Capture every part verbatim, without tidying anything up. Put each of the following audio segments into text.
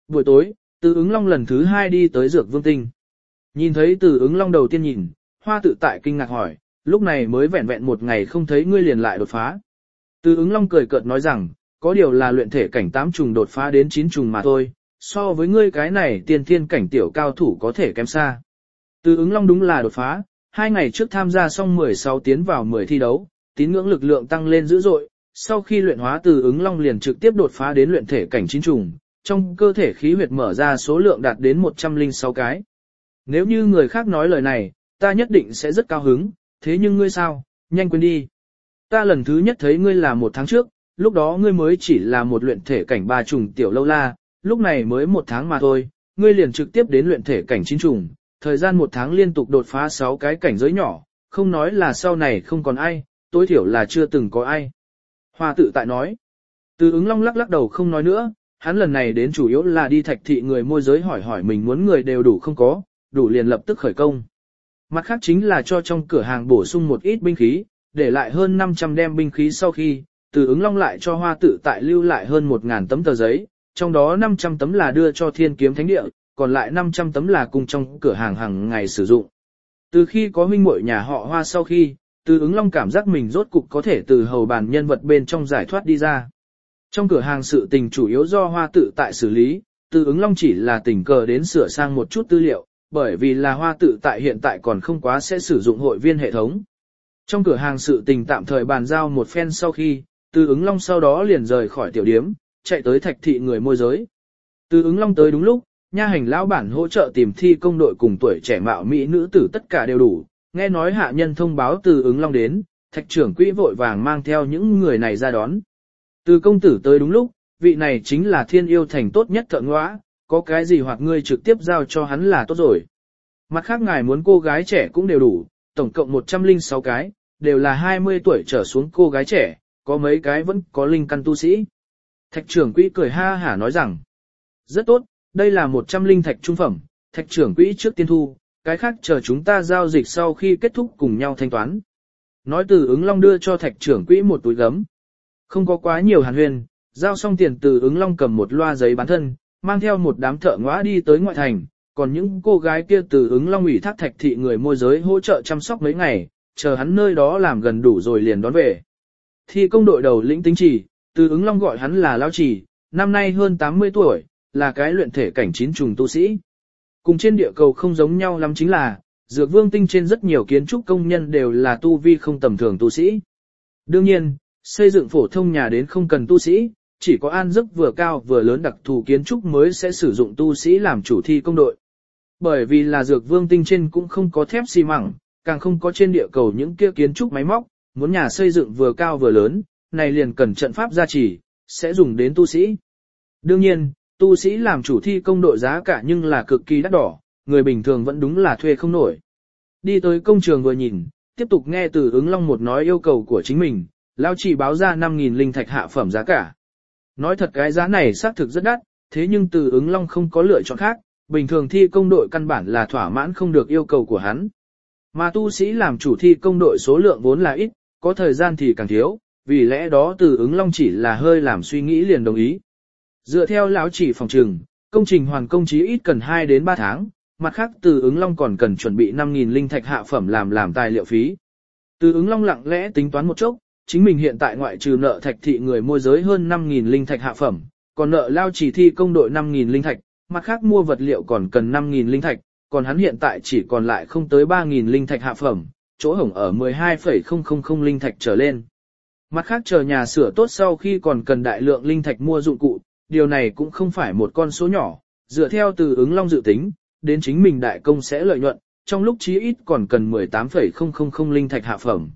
Buổi tối, Từ ứng long lần thứ hai đi tới Dược Vương Tinh. Nhìn thấy Từ ứng long đầu tiên nhìn, Hoa tự tại kinh ngạc hỏi, lúc này mới vẹn vẹn một ngày không thấy ngươi liền lại đột phá. Từ ứng long cười cợt nói rằng, có điều là luyện thể cảnh tám trùng đột phá đến chín trùng mà thôi, so với ngươi cái này tiên thiên cảnh tiểu cao thủ có thể kém xa. Từ ứng long đúng là đột phá, hai ngày trước tham gia xong mười sáu tiến vào mười thi đấu, tín ngưỡng lực lượng tăng lên dữ dội, sau khi luyện hóa Từ ứng long liền trực tiếp đột phá đến luyện thể cảnh chín trùng, trong cơ thể khí huyết mở ra số lượng đạt đến một trăm lẻ sáu cái. Nếu như người khác nói lời này, ta nhất định sẽ rất cao hứng, thế nhưng ngươi sao, nhanh quên đi. Ta lần thứ nhất thấy ngươi là một tháng trước, lúc đó ngươi mới chỉ là một luyện thể cảnh ba trùng tiểu lâu la, lúc này mới một tháng mà thôi, ngươi liền trực tiếp đến luyện thể cảnh chín trùng, thời gian một tháng liên tục đột phá sáu cái cảnh giới nhỏ, không nói là sau này không còn ai, tối thiểu là chưa từng có ai. Hoa tự tại nói. Từ ứng long lắc lắc đầu không nói nữa, hắn lần này đến chủ yếu là đi Thạch thị người môi giới hỏi hỏi mình muốn người đều đủ không có, đủ liền lập tức khởi công. Mặt khác chính là cho trong cửa hàng bổ sung một ít binh khí, để lại hơn năm trăm đem binh khí sau khi, Từ ứng long lại cho Hoa tự tại lưu lại hơn một nghìn tấm tờ giấy, trong đó năm trăm tấm là đưa cho Thiên Kiếm Thánh Địa, còn lại năm trăm tấm là cùng trong cửa hàng hàng ngày sử dụng. Từ khi có huynh muội nhà họ Hoa sau khi, Từ ứng long cảm giác mình rốt cục có thể từ hầu bàn nhân vật bên trong giải thoát đi ra. Trong cửa hàng sự tình chủ yếu do Hoa tự tại xử lý, Từ ứng long chỉ là tình cờ đến sửa sang một chút tư liệu, bởi vì là Hoa tự tại hiện tại còn không quá sẽ sử dụng hội viên hệ thống. Trong cửa hàng sự tình tạm thời bàn giao một phen sau khi, Từ ứng long sau đó liền rời khỏi tiểu điếm, chạy tới Thạch thị người môi giới. Từ ứng long tới đúng lúc, nha hành lão bản hỗ trợ tìm thi công đội cùng tuổi trẻ mạo mỹ nữ tử tất cả đều đủ, nghe nói hạ nhân thông báo Từ ứng long đến, Thạch trưởng quỹ vội vàng mang theo những người này ra đón. Từ công tử tới đúng lúc, vị này chính là Thiên Yêu thành tốt nhất thợ ngõa, có cái gì hoặc ngươi trực tiếp giao cho hắn là tốt rồi. Mặt khác ngài muốn cô gái trẻ cũng đều đủ, tổng cộng một trăm lẻ sáu cái, đều là hai mươi tuổi trở xuống cô gái trẻ, có mấy cái vẫn có linh căn tu sĩ. Thạch trưởng quỹ cười ha hả nói rằng, rất tốt, đây là một trăm linh thạch trung phẩm, Thạch trưởng quỹ trước tiên thu, cái khác chờ chúng ta giao dịch sau khi kết thúc cùng nhau thanh toán. Nói Từ ứng long đưa cho Thạch trưởng quỹ một túi gấm. Không có quá nhiều hàn huyền, giao xong tiền Từ ứng long cầm một loa giấy bán thân, mang theo một đám thợ ngõa đi tới ngoại thành, còn những cô gái kia Từ ứng long ủy thác Thạch thị người môi giới hỗ trợ chăm sóc mấy ngày, chờ hắn nơi đó làm gần đủ rồi liền đón về. Thi công đội đầu lĩnh Tính Chỉ, Từ ứng long gọi hắn là Lão Chỉ, năm nay hơn tám mươi tuổi, là cái luyện thể cảnh chín trùng tu sĩ. Cùng trên địa cầu không giống nhau lắm chính là, Dược Vương Tinh trên rất nhiều kiến trúc công nhân đều là tu vi không tầm thường tu sĩ. Đương nhiên, xây dựng phổ thông nhà đến không cần tu sĩ, chỉ có an giấc vừa cao vừa lớn đặc thù kiến trúc mới sẽ sử dụng tu sĩ làm chủ thi công đội. Bởi vì là Dược Vương Tinh trên cũng không có thép xi măng, càng không có trên địa cầu những kia kiến trúc máy móc, muốn nhà xây dựng vừa cao vừa lớn, này liền cần trận pháp gia trì, sẽ dùng đến tu sĩ. Đương nhiên, tu sĩ làm chủ thi công đội giá cả nhưng là cực kỳ đắt đỏ, người bình thường vẫn đúng là thuê không nổi. Đi tới công trường vừa nhìn, tiếp tục nghe Từ ứng long một nói yêu cầu của chính mình, Lão Chỉ báo ra năm nghìn linh thạch hạ phẩm giá cả. Nói thật cái giá này xác thực rất đắt, thế nhưng Từ ứng long không có lựa chọn khác, bình thường thi công đội căn bản là thỏa mãn không được yêu cầu của hắn. Mà tu sĩ làm chủ thi công đội số lượng vốn là ít, có thời gian thì càng thiếu, vì lẽ đó Từ ứng long chỉ là hơi làm suy nghĩ liền đồng ý. Dựa theo Lão Chỉ phòng trừng, công trình hoàn công chí ít cần hai đến ba tháng, mặt khác Từ ứng long còn cần chuẩn bị năm nghìn linh thạch hạ phẩm làm làm tài liệu phí. Từ ứng long lặng lẽ tính toán một chốc, chính mình hiện tại ngoại trừ nợ Thạch thị người môi giới hơn năm nghìn linh thạch hạ phẩm, còn nợ Lão Chỉ thi công đội năm nghìn linh thạch, mặt khác mua vật liệu còn cần năm nghìn linh thạch, còn hắn hiện tại chỉ còn lại không tới ba nghìn linh thạch hạ phẩm, chỗ hổng ở mười hai phẩy không không không linh thạch trở lên. Mặt khác chờ nhà sửa tốt sau khi còn cần đại lượng linh thạch mua dụng cụ, điều này cũng không phải một con số nhỏ, dựa theo Từ ứng long dự tính, đến chính mình đại công sẽ lợi nhuận, trong lúc chí ít còn cần mười tám phẩy không không không linh thạch hạ phẩm.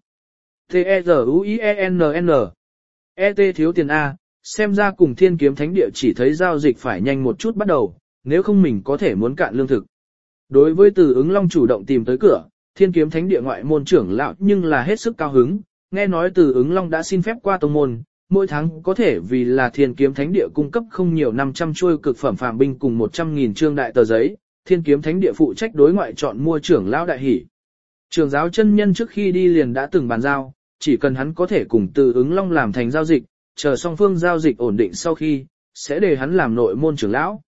T-E-Z-U-I-E-N-N E T thiếu tiền A, xem ra cùng Thiên Kiếm Thánh Địa chỉ thấy giao dịch phải nhanh một chút bắt đầu, nếu không mình có thể muốn cạn lương thực. Đối với Từ ứng long chủ động tìm tới cửa, Thiên Kiếm Thánh Địa ngoại môn trưởng lão nhưng là hết sức cao hứng, nghe nói Từ ứng long đã xin phép qua tông môn, mỗi tháng có thể vì là Thiên Kiếm Thánh Địa cung cấp không nhiều năm trăm chuôi cực phẩm phàm binh cùng một trăm nghìn trương đại tờ giấy, Thiên Kiếm Thánh Địa phụ trách đối ngoại chọn mua trưởng lão đại hỷ. Trưởng giáo chân nhân trước khi đi liền đã từng bàn giao, chỉ cần hắn có thể cùng Từ ứng long làm thành giao dịch, chờ song phương giao dịch ổn định sau khi, sẽ để hắn làm nội môn trưởng lão.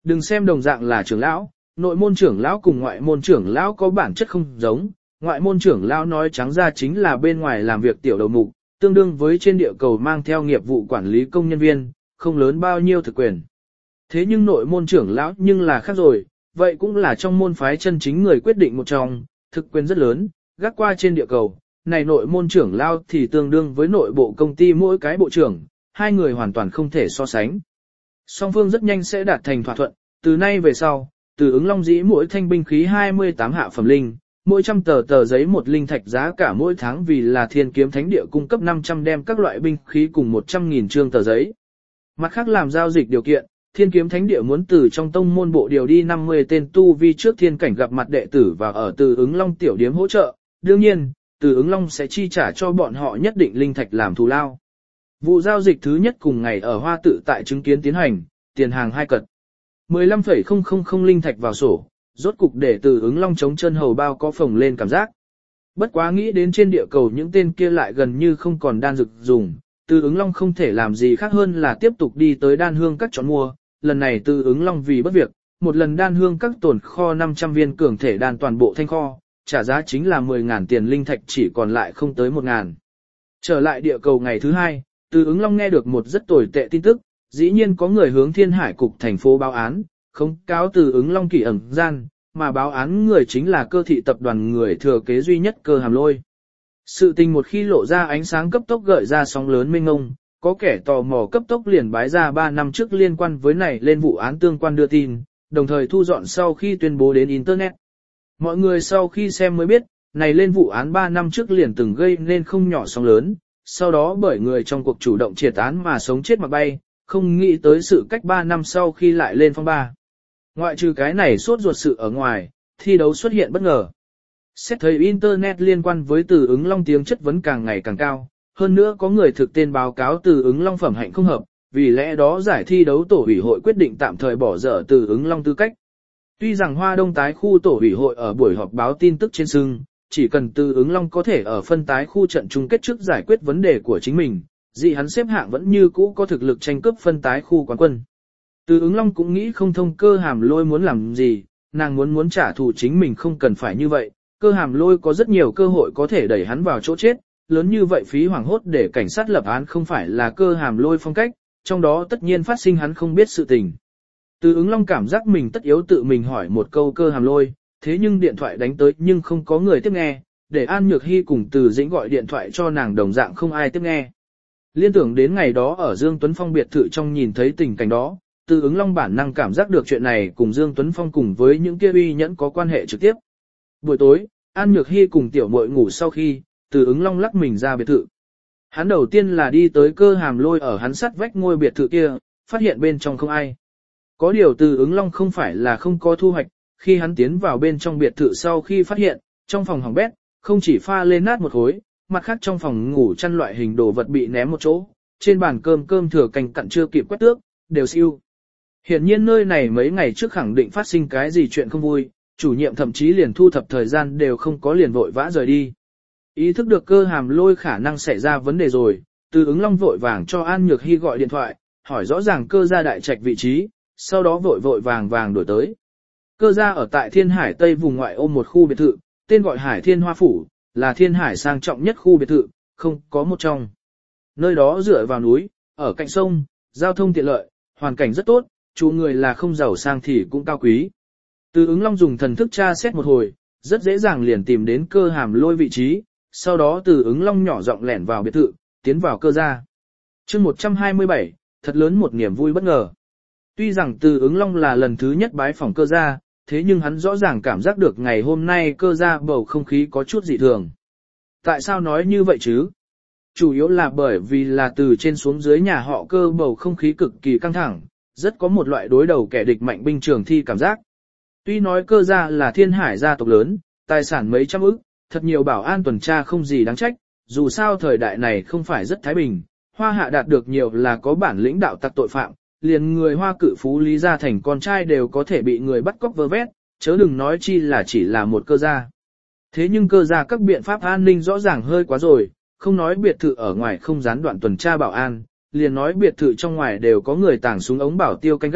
Đừng xem đồng dạng là trưởng lão, nội môn trưởng lão cùng ngoại môn trưởng lão có bản chất không giống, ngoại môn trưởng lão nói trắng ra chính là bên ngoài làm việc tiểu đầu mục, tương đương với trên địa cầu mang theo nghiệp vụ quản lý công nhân viên, không lớn bao nhiêu thực quyền. Thế nhưng nội môn trưởng lão nhưng là khác rồi, vậy cũng là trong môn phái chân chính người quyết định một trong, thực quyền rất lớn, gác qua trên địa cầu, này nội môn trưởng lão thì tương đương với nội bộ công ty mỗi cái bộ trưởng, hai người hoàn toàn không thể so sánh. Song phương rất nhanh sẽ đạt thành thỏa thuận, từ nay về sau, từ ứng long dĩ mỗi thanh binh khí hai mươi tám hạ phẩm linh, mỗi trăm tờ tờ giấy một linh thạch giá cả mỗi tháng vì là thiên kiếm thánh địa cung cấp năm trăm đem các loại binh khí cùng một trăm nghìn trương tờ giấy. Mặt khác làm giao dịch điều kiện, thiên kiếm thánh địa muốn từ trong tông môn bộ điều đi năm mươi tên tu vi trước thiên cảnh gặp mặt đệ tử và ở từ ứng long tiểu điếm hỗ trợ, đương nhiên, từ ứng long sẽ chi trả cho bọn họ nhất định linh thạch làm thù lao. Vụ giao dịch thứ nhất cùng ngày ở Hoa Tự tại chứng kiến tiến hành, tiền hàng hai cật. mười lăm phẩy không không không linh thạch vào sổ, rốt cục để từ ứng long chống chân hầu bao có phồng lên cảm giác. Bất quá nghĩ đến trên địa cầu những tên kia lại gần như không còn đan dược dùng, từ ứng long không thể làm gì khác hơn là tiếp tục đi tới đan hương các chọn mua, lần này từ ứng long vì bất việc, một lần đan hương các tồn kho năm trăm viên cường thể đan toàn bộ thanh kho, trả giá chính là mười ngàn tiền linh thạch chỉ còn lại không tới một ngàn. Trở lại địa cầu ngày thứ hai, từ ứng long nghe được một rất tồi tệ tin tức, dĩ nhiên có người hướng Thiên Hải cục thành phố báo án, không cáo từ ứng long kỳ ẩn gian, mà báo án người chính là Cơ thị tập đoàn người thừa kế duy nhất Cơ Hàm Lôi. Sự tình một khi lộ ra ánh sáng cấp tốc gợi ra sóng lớn mênh mông, có kẻ tò mò cấp tốc liền bái ra ba năm trước liên quan với này lên vụ án tương quan đưa tin, đồng thời thu dọn sau khi tuyên bố đến Internet. Mọi người sau khi xem mới biết, này lên vụ án ba năm trước liền từng gây nên không nhỏ sóng lớn, sau đó bởi người trong cuộc chủ động triệt án mà sống chết mặc bay, không nghĩ tới sự cách ba năm sau khi lại lên phong ba. Ngoại trừ cái này sốt ruột sự ở ngoài, thi đấu xuất hiện bất ngờ. Xét thấy Internet liên quan với từ ứng long tiếng chất vấn càng ngày càng cao, hơn nữa có người thực tên báo cáo từ ứng long phẩm hạnh không hợp, vì lẽ đó giải thi đấu tổ ủy hội quyết định tạm thời bỏ dở từ ứng long tư cách. Tuy rằng Hoa Đông tái khu tổ ủy hội ở buổi họp báo tin tức trên sưng, chỉ cần từ ứng long có thể ở phân tái khu trận chung kết trước giải quyết vấn đề của chính mình, dị hắn xếp hạng vẫn như cũ có thực lực tranh cướp phân tái khu quán quân. Từ ứng long cũng nghĩ không thông Cơ Hàm Lôi muốn làm gì, nàng muốn muốn trả thù chính mình không cần phải như vậy, Cơ Hàm Lôi có rất nhiều cơ hội có thể đẩy hắn vào chỗ chết, lớn như vậy phí hoảng hốt để cảnh sát lập án không phải là Cơ Hàm Lôi phong cách, trong đó tất nhiên phát sinh hắn không biết sự tình. Từ ứng long cảm giác mình tất yếu tự mình hỏi một câu Cơ Hàm Lôi, thế nhưng điện thoại đánh tới nhưng không có người tiếp nghe, để An Nhược Hy cùng Từ Dĩnh gọi điện thoại cho nàng đồng dạng không ai tiếp nghe. Liên tưởng đến ngày đó ở Dương Tuấn Phong biệt thự trong nhìn thấy tình cảnh đó, Từ ứng long bản năng cảm giác được chuyện này cùng Dương Tuấn Phong cùng với những kia uy nhẫn có quan hệ trực tiếp. Buổi tối, An Nhược Hy cùng tiểu muội ngủ sau khi, Từ ứng long lắc mình ra biệt thự. Hắn đầu tiên là đi tới Cơ Hàm Lôi ở hắn sắt vách ngôi biệt thự kia, phát hiện bên trong không ai. Có điều Từ ứng long không phải là không có thu hoạch, khi hắn tiến vào bên trong biệt thự sau khi phát hiện, trong phòng hỏng bét, không chỉ pha lên nát một khối, mặt khác trong phòng ngủ chăn loại hình đồ vật bị ném một chỗ, trên bàn cơm cơm thừa canh cặn chưa kịp quét tước, đều siêu. Hiển nhiên nơi này mấy ngày trước khẳng định phát sinh cái gì chuyện không vui, chủ nhiệm thậm chí liền thu thập thời gian đều không có liền vội vã rời đi. Ý thức được Cơ Hàm Lôi khả năng xảy ra vấn đề rồi, Từ ứng long vội vàng cho An Nhược Hy gọi điện thoại, hỏi rõ ràng Cơ gia đại trạch vị trí, sau đó vội vội vàng vàng đổi tới. Cơ gia ở tại Thiên Hải Tây vùng ngoại ô một khu biệt thự, tên gọi Hải Thiên Hoa Phủ, là Thiên Hải sang trọng nhất khu biệt thự, không có một trong. Nơi đó dựa vào núi, ở cạnh sông, giao thông tiện lợi, hoàn cảnh rất tốt, chủ người là không giàu sang thì cũng cao quý. Từ ứng long dùng thần thức tra xét một hồi, rất dễ dàng liền tìm đến Cơ Hàm Lôi vị trí, sau đó Từ ứng long nhỏ giọng lẻn vào biệt thự, tiến vào Cơ gia. Chương một trăm hai mươi bảy, thật lớn một niềm vui bất ngờ. Tuy rằng Từ ứng long là lần thứ nhất bái phỏng Cơ gia, thế nhưng hắn rõ ràng cảm giác được ngày hôm nay Cơ gia bầu không khí có chút dị thường. Tại sao nói như vậy chứ? Chủ yếu là bởi vì là từ trên xuống dưới nhà họ Cơ bầu không khí cực kỳ căng thẳng, rất có một loại đối đầu kẻ địch mạnh binh trường thi cảm giác. Tuy nói Cơ gia là Thiên Hải gia tộc lớn, tài sản mấy trăm ức, thật nhiều bảo an tuần tra không gì đáng trách, dù sao thời đại này không phải rất thái bình, Hoa Hạ đạt được nhiều là có bản lĩnh đạo tặc tội phạm, liền người Hoa cự phú Lý gia thành con trai đều có thể bị người bắt cóc vơ vét, chớ đừng nói chi là chỉ là một Cơ gia. Thế nhưng Cơ gia các biện pháp an ninh rõ ràng hơi quá rồi, không nói biệt thự ở ngoài không gián đoạn tuần tra bảo an, liền nói biệt thự trong ngoài đều có người tàng súng ống bảo tiêu canh gác,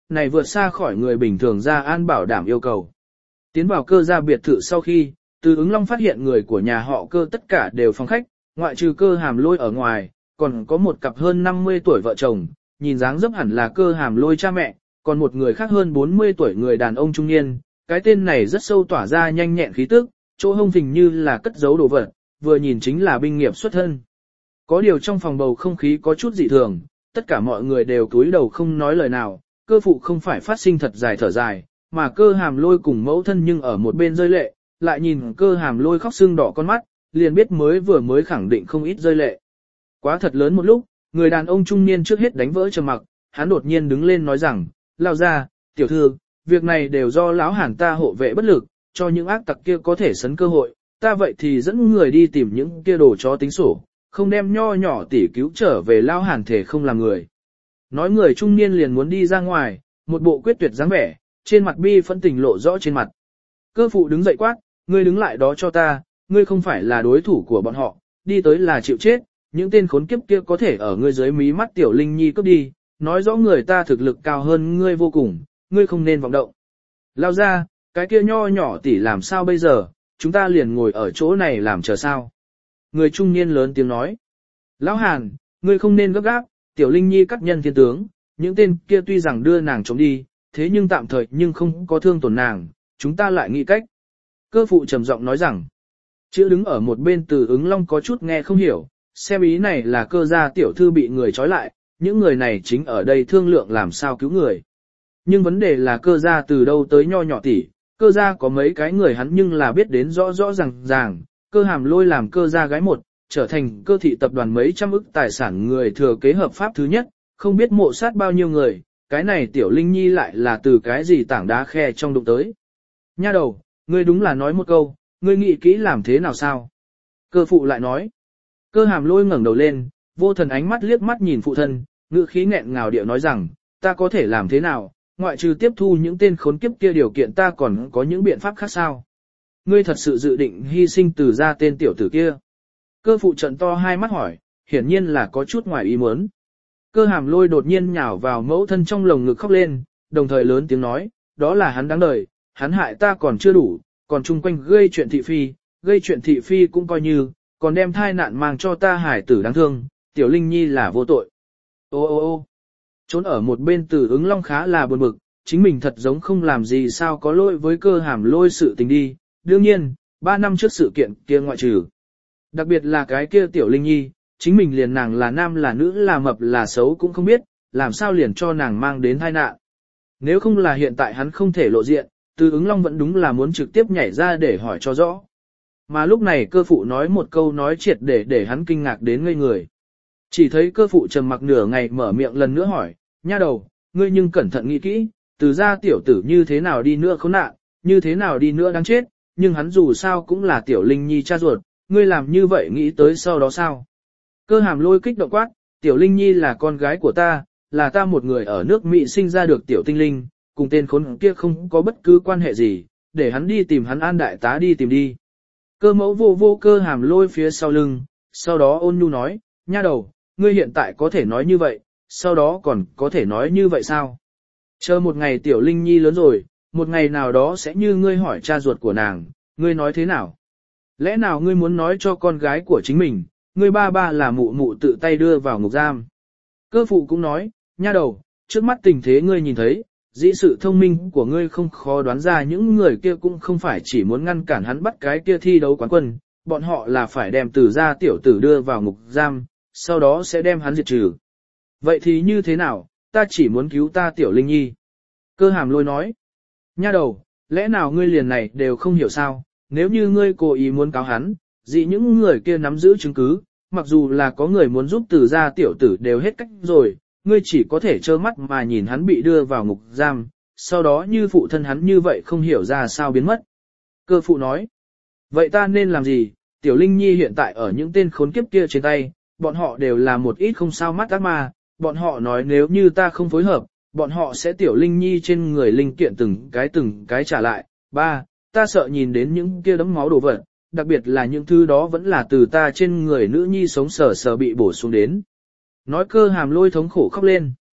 này vượt xa khỏi người bình thường ra an bảo đảm yêu cầu. Tiến vào cơ gia biệt thự sau khi, Từ Ứng Long phát hiện người của nhà họ Cơ tất cả đều phòng khách, ngoại trừ Cơ Hàm Lôi ở ngoài, còn có một cặp hơn năm mươi tuổi vợ chồng, nhìn dáng dấp hẳn là Cơ Hàm Lôi cha mẹ, còn một người khác hơn bốn mươi tuổi người đàn ông trung niên, cái tên này rất sâu tỏa ra nhanh nhẹn khí tức, chỗ hông phình như là cất giấu đồ vật, vừa nhìn chính là binh nghiệp xuất thân. Có điều trong phòng bầu không khí có chút dị thường, tất cả mọi người đều cúi đầu không nói lời nào, Cơ phụ không phải phát sinh thật dài thở dài, mà Cơ Hàm Lôi cùng mẫu thân nhưng ở một bên rơi lệ, lại nhìn Cơ Hàm Lôi khóc sưng đỏ con mắt, liền biết mới vừa mới khẳng định không ít rơi lệ. Quá thật lớn một lúc, người đàn ông trung niên trước hết đánh vỡ trầm mặc, hắn đột nhiên đứng lên nói rằng, lao ra, tiểu thư, việc này đều do lão Hàn ta hộ vệ bất lực, cho những ác tặc kia có thể sấn cơ hội, ta vậy thì dẫn người đi tìm những kia đồ chó tính sổ, không đem nho nhỏ tỉ cứu trở về lão Hàn thể không làm người. Nói người trung niên liền muốn đi ra ngoài, một bộ quyết tuyệt dáng vẻ, trên mặt bi phẫn tình lộ rõ trên mặt. Cơ phụ đứng dậy quát, ngươi đứng lại đó cho ta, ngươi không phải là đối thủ của bọn họ, đi tới là chịu chết, những tên khốn kiếp kia có thể ở ngươi dưới mí mắt tiểu linh nhi cướp đi, nói rõ người ta thực lực cao hơn ngươi vô cùng, ngươi không nên vọng động. Lao ra, cái kia nho nhỏ tỷ làm sao bây giờ, chúng ta liền ngồi ở chỗ này làm chờ sao. Người trung niên lớn tiếng nói. Lão Hàn, ngươi không nên gấp gáp, tiểu linh nhi cắt nhân thiên tướng, những tên kia tuy rằng đưa nàng trốn đi, thế nhưng tạm thời nhưng không có thương tổn nàng, chúng ta lại nghĩ cách. Cơ phụ trầm giọng nói rằng, chữ đứng ở một bên Từ Ứng Long có chút nghe không hiểu, xem ý này là Cơ gia tiểu thư bị người trói lại, những người này chính ở đây thương lượng làm sao cứu người. Nhưng vấn đề là Cơ gia từ đâu tới nho nhỏ tỷ, Cơ gia có mấy cái người hắn nhưng là biết đến rõ rõ ràng ràng, Cơ Hàm Lôi làm Cơ gia gái một, trở thành Cơ thị tập đoàn mấy trăm ức tài sản người thừa kế hợp pháp thứ nhất, không biết mộ sát bao nhiêu người, cái này tiểu linh nhi lại là từ cái gì tảng đá khe trong đụng tới. Nha đầu, ngươi đúng là nói một câu, ngươi nghĩ kỹ làm thế nào sao? Cơ phụ lại nói. Cơ Hàm Lôi ngẩng đầu lên, vô thần ánh mắt liếc mắt nhìn phụ thân, ngữ khí nghẹn ngào điệu nói rằng, ta có thể làm thế nào, ngoại trừ tiếp thu những tên khốn kiếp kia điều kiện ta còn có những biện pháp khác sao? Ngươi thật sự dự định hy sinh Từ ra tên tiểu tử kia? Cơ phụ trận to hai mắt hỏi, hiển nhiên là có chút ngoài ý muốn. Cơ Hàm Lôi đột nhiên nhào vào mẫu thân trong lồng ngực khóc lên, đồng thời lớn tiếng nói, đó là hắn đáng đời, hắn hại ta còn chưa đủ, còn chung quanh gây chuyện thị phi, gây chuyện thị phi cũng coi như, còn đem thai nạn mang cho ta hải tử đáng thương, tiểu linh nhi là vô tội. Ô ô ô trốn ở một bên Từ Ứng Long khá là buồn bực, chính mình thật giống không làm gì sao có lỗi với Cơ Hàm Lôi sự tình đi, đương nhiên, ba năm trước sự kiện kia ngoại trừ. Đặc biệt là cái kia tiểu linh nhi, chính mình liền nàng là nam là nữ là mập là xấu cũng không biết, làm sao liền cho nàng mang đến tai nạn. Nếu không là hiện tại hắn không thể lộ diện, Từ Ứng Long vẫn đúng là muốn trực tiếp nhảy ra để hỏi cho rõ. Mà lúc này cơ phụ nói một câu nói triệt để để hắn kinh ngạc đến ngây người. Chỉ thấy cơ phụ trầm mặc nửa ngày mở miệng lần nữa hỏi, nha đầu, ngươi nhưng cẩn thận nghĩ kỹ, Từ ra tiểu tử như thế nào đi nữa khốn nạn, như thế nào đi nữa đáng chết, nhưng hắn dù sao cũng là tiểu linh nhi cha ruột, ngươi làm như vậy nghĩ tới sau đó sao? Cơ Hàm Lôi kích động quát, tiểu linh nhi là con gái của ta, là ta một người ở nước Mỹ sinh ra được tiểu tinh linh, cùng tên khốn kia không có bất cứ quan hệ gì, để hắn đi tìm hắn An đại tá đi tìm đi. Cơ mẫu vô vô Cơ Hàm Lôi phía sau lưng, sau đó ôn nhu nói, nha đầu, ngươi hiện tại có thể nói như vậy, sau đó còn có thể nói như vậy sao? Chờ một ngày tiểu linh nhi lớn rồi, một ngày nào đó sẽ như ngươi hỏi cha ruột của nàng, ngươi nói thế nào? Lẽ nào ngươi muốn nói cho con gái của chính mình, ngươi ba ba là mụ mụ tự tay đưa vào ngục giam? Cơ phụ cũng nói, nha đầu, trước mắt tình thế ngươi nhìn thấy, dĩ sự thông minh của ngươi không khó đoán ra những người kia cũng không phải chỉ muốn ngăn cản hắn bắt cái kia thi đấu quán quân, bọn họ là phải đem Từ ra tiểu tử đưa vào ngục giam, sau đó sẽ đem hắn diệt trừ. Vậy thì như thế nào, ta chỉ muốn cứu ta tiểu linh nhi. Cơ Hàm Lôi nói, nha đầu, lẽ nào ngươi liền này đều không hiểu sao, nếu như ngươi cố ý muốn cáo hắn, dĩ những người kia nắm giữ chứng cứ, mặc dù là có người muốn giúp Từ ra tiểu tử đều hết cách rồi, ngươi chỉ có thể trơ mắt mà nhìn hắn bị đưa vào ngục giam, sau đó như phụ thân hắn như vậy không hiểu ra sao biến mất. Cơ phụ nói, vậy ta nên làm gì, tiểu linh nhi hiện tại ở những tên khốn kiếp kia trên tay, bọn họ đều là một ít không sao mắt ác ma, bọn họ nói nếu như ta không phối hợp, bọn họ sẽ tiểu linh nhi trên người linh kiện từng cái từng cái trả lại. Ba, ta sợ nhìn đến những kia đấm máu đổ vật, đặc biệt là những thứ đó vẫn là từ ta trên người nữ nhi sống sờ sờ bị bổ xuống đến. Nói Cơ Hàm Lôi thống khổ khóc lên.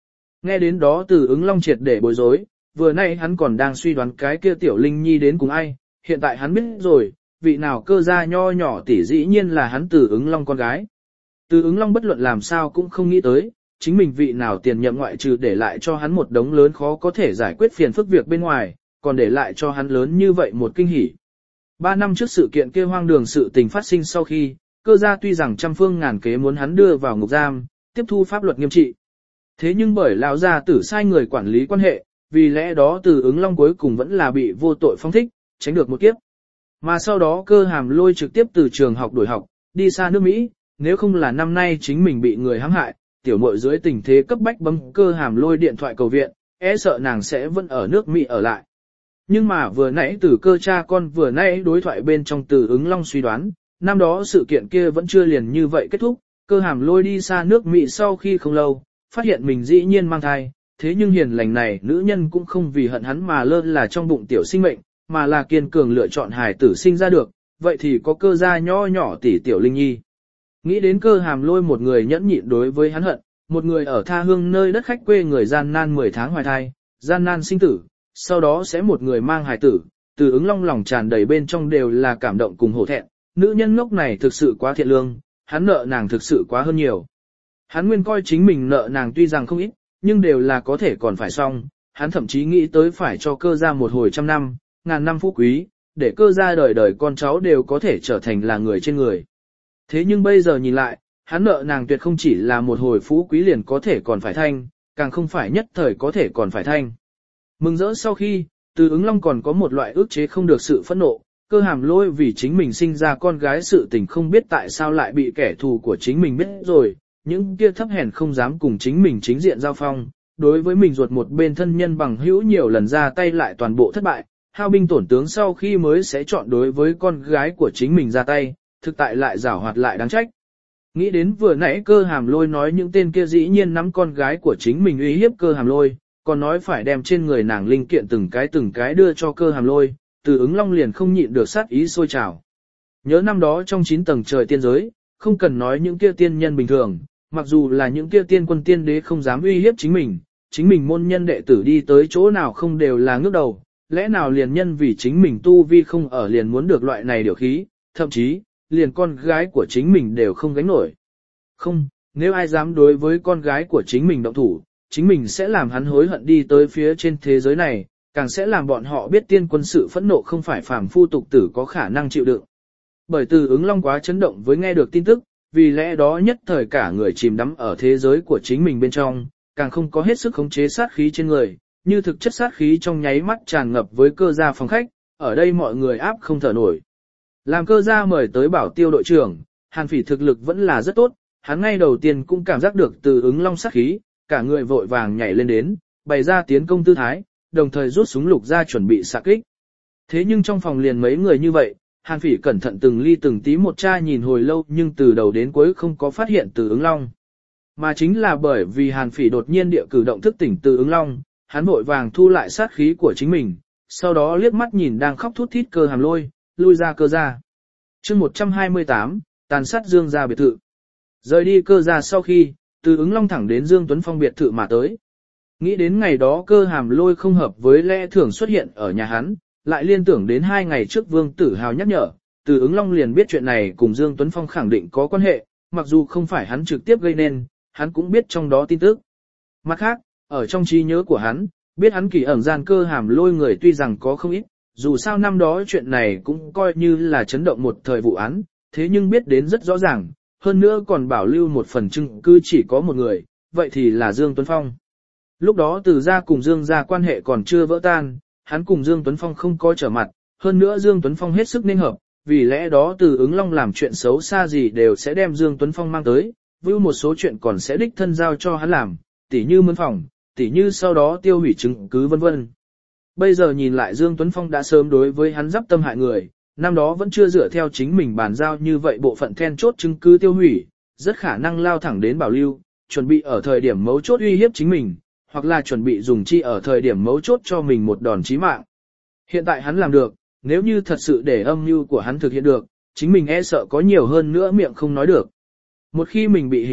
Nghe đến đó Từ Ứng Long triệt để bối rối, vừa nay hắn còn đang suy đoán cái kia tiểu linh nhi đến cùng ai, hiện tại hắn biết rồi, vị nào cơ gia nho nhỏ tỷ dĩ nhiên là hắn Từ Ứng Long con gái. Từ Ứng Long bất luận làm sao cũng không nghĩ tới, chính mình vị nào tiền nhậm ngoại trừ để lại cho hắn một đống lớn khó có thể giải quyết phiền phức việc bên ngoài, còn để lại cho hắn lớn như vậy một kinh hỉ. Ba năm trước sự kiện kia hoang đường sự tình phát sinh sau khi, cơ gia tuy rằng trăm phương ngàn kế muốn hắn đưa vào ngục giam, tiếp thu pháp luật nghiêm trị. Thế nhưng bởi lão gia tử sai người quản lý quan hệ, vì lẽ đó Từ Ứng Long cuối cùng vẫn là bị vô tội phong thích, tránh được một kiếp. Mà sau đó Cơ Hàm Lôi trực tiếp từ trường học đổi học, đi xa nước Mỹ, nếu không là năm nay chính mình bị người hãm hại, tiểu muội dưới tình thế cấp bách bấm Cơ Hàm Lôi điện thoại cầu viện, e sợ nàng sẽ vẫn ở nước Mỹ ở lại. Nhưng mà vừa nãy từ Cơ cha con vừa nãy đối thoại bên trong Từ Ứng Long suy đoán, năm đó sự kiện kia vẫn chưa liền như vậy kết thúc, Cơ Hàm Lôi đi xa nước Mỹ sau khi không lâu, phát hiện mình dĩ nhiên mang thai, thế nhưng hiền lành này nữ nhân cũng không vì hận hắn mà lơ là trong bụng tiểu sinh mệnh, mà là kiên cường lựa chọn hài tử sinh ra được, vậy thì có Cơ gia nho nhỏ tỷ tiểu linh nhi. Nghĩ đến Cơ Hàm Lôi một người nhẫn nhịn đối với hắn hận, một người ở tha hương nơi đất khách quê người gian nan mười tháng hoài thai, gian nan sinh tử, sau đó sẽ một người mang hài tử, Từ Ứng Long lòng tràn đầy bên trong đều là cảm động cùng hổ thẹn, nữ nhân ngốc này thực sự quá thiện lương, hắn nợ nàng thực sự quá hơn nhiều. Hắn nguyên coi chính mình nợ nàng tuy rằng không ít, nhưng đều là có thể còn phải xong, hắn thậm chí nghĩ tới phải cho Cơ gia một hồi trăm năm, ngàn năm phú quý, để Cơ gia đời đời con cháu đều có thể trở thành là người trên người. Thế nhưng bây giờ nhìn lại, hắn nợ nàng tuyệt không chỉ là một hồi phú quý liền có thể còn phải thanh, càng không phải nhất thời có thể còn phải thanh. Mừng rỡ sau khi, Từ Ứng Long còn có một loại ức chế không được sự phẫn nộ, Cơ Hàm Lôi vì chính mình sinh ra con gái sự tình không biết tại sao lại bị kẻ thù của chính mình biết rồi, những kia thấp hèn không dám cùng chính mình chính diện giao phong, đối với mình ruột một bên thân nhân bằng hữu nhiều lần ra tay lại toàn bộ thất bại, hao binh tổn tướng sau khi mới sẽ chọn đối với con gái của chính mình ra tay, thực tại lại giảo hoạt lại đáng trách. Nghĩ đến vừa nãy Cơ Hàm Lôi nói những tên kia dĩ nhiên nắm con gái của chính mình uy hiếp Cơ Hàm Lôi, còn nói phải đem trên người nàng linh kiện từng cái từng cái đưa cho Cơ Hàm Lôi, Từ Ứng Long liền không nhịn được sát ý sôi trào. Nhớ năm đó trong chín tầng trời tiên giới, không cần nói những kia tiên nhân bình thường, mặc dù là những kia tiên quân tiên đế không dám uy hiếp chính mình, chính mình môn nhân đệ tử đi tới chỗ nào không đều là ngước đầu, lẽ nào liền nhân vì chính mình tu vi không ở liền muốn được loại này điều khí, thậm chí, liền con gái của chính mình đều không gánh nổi. Không, nếu ai dám đối với con gái của chính mình động thủ, chính mình sẽ làm hắn hối hận đi tới phía trên thế giới này, càng sẽ làm bọn họ biết tiên quân sự phẫn nộ không phải phàm phu tục tử có khả năng chịu đựng. Bởi Từ Ứng Long quá chấn động với nghe được tin tức, vì lẽ đó nhất thời cả người chìm đắm ở thế giới của chính mình bên trong, càng không có hết sức khống chế sát khí trên người, như thực chất sát khí trong nháy mắt tràn ngập với Cơ gia phòng khách, ở đây mọi người áp không thở nổi. Làm Cơ gia mời tới Bảo Tiêu đội trưởng, Hàn Phỉ thực lực vẫn là rất tốt, hắn ngay đầu tiên cũng cảm giác được Từ Ứng Long sát khí, cả người vội vàng nhảy lên đến, bày ra tiến công tư thái, đồng thời rút súng lục ra chuẩn bị xạ kích. Thế nhưng trong phòng liền mấy người như vậy, Hàn Phỉ cẩn thận từng ly từng tí một tra nhìn hồi lâu nhưng từ đầu đến cuối không có phát hiện Từ Ứng Long. Mà chính là bởi vì Hàn Phỉ đột nhiên địa cử động thức tỉnh Từ Ứng Long, hắn vội vàng thu lại sát khí của chính mình, sau đó liếc mắt nhìn đang khóc thút thít Cơ Hàm Lôi, lui ra Cơ gia. Chương một trăm hai mươi tám, tàn sát Dương gia biệt thự. Rời đi Cơ gia sau khi, Từ Ứng Long thẳng đến Dương Tuấn Phong biệt thự mà tới. Nghĩ đến ngày đó Cơ Hàm Lôi không hợp với lẽ thường xuất hiện ở nhà hắn, lại liên tưởng đến hai ngày trước Vương Tử Hào nhắc nhở, Từ Ứng Long liền biết chuyện này cùng Dương Tuấn Phong khẳng định có quan hệ, mặc dù không phải hắn trực tiếp gây nên, hắn cũng biết trong đó tin tức. Mặt khác, ở trong trí nhớ của hắn, biết hắn kỳ ẩn gian Cơ Hàm Lôi người tuy rằng có không ít, dù sao năm đó chuyện này cũng coi như là chấn động một thời vụ án, thế nhưng biết đến rất rõ ràng, hơn nữa còn bảo lưu một phần chứng cứ chỉ có một người, vậy thì là Dương Tuấn Phong. Lúc đó Từ gia cùng Dương gia quan hệ còn chưa vỡ tan, hắn cùng Dương Tuấn Phong không có trở mặt, hơn nữa Dương Tuấn Phong hết sức nên hợp, vì lẽ đó Từ Ứng Long làm chuyện xấu xa gì đều sẽ đem Dương Tuấn Phong mang tới, vưu một số chuyện còn sẽ đích thân giao cho hắn làm, tỉ như mướn phòng, tỉ như sau đó tiêu hủy chứng cứ vân vân. Bây giờ nhìn lại Dương Tuấn Phong đã sớm đối với hắn giáp tâm hại người, năm đó vẫn chưa dựa theo chính mình bàn giao như vậy bộ phận then chốt chứng cứ tiêu hủy, rất khả năng lao thẳng đến bảo lưu, chuẩn bị ở thời điểm mấu chốt uy hiếp chính mình, hoặc là chuẩn bị dùng chi ở thời điểm mấu chốt cho mình một đòn chí mạng. Hiện tại hắn làm được, nếu như thật sự để âm mưu của hắn thực hiện được, chính mình e sợ có nhiều hơn nữa miệng không nói được. Một khi mình bị hình phạt,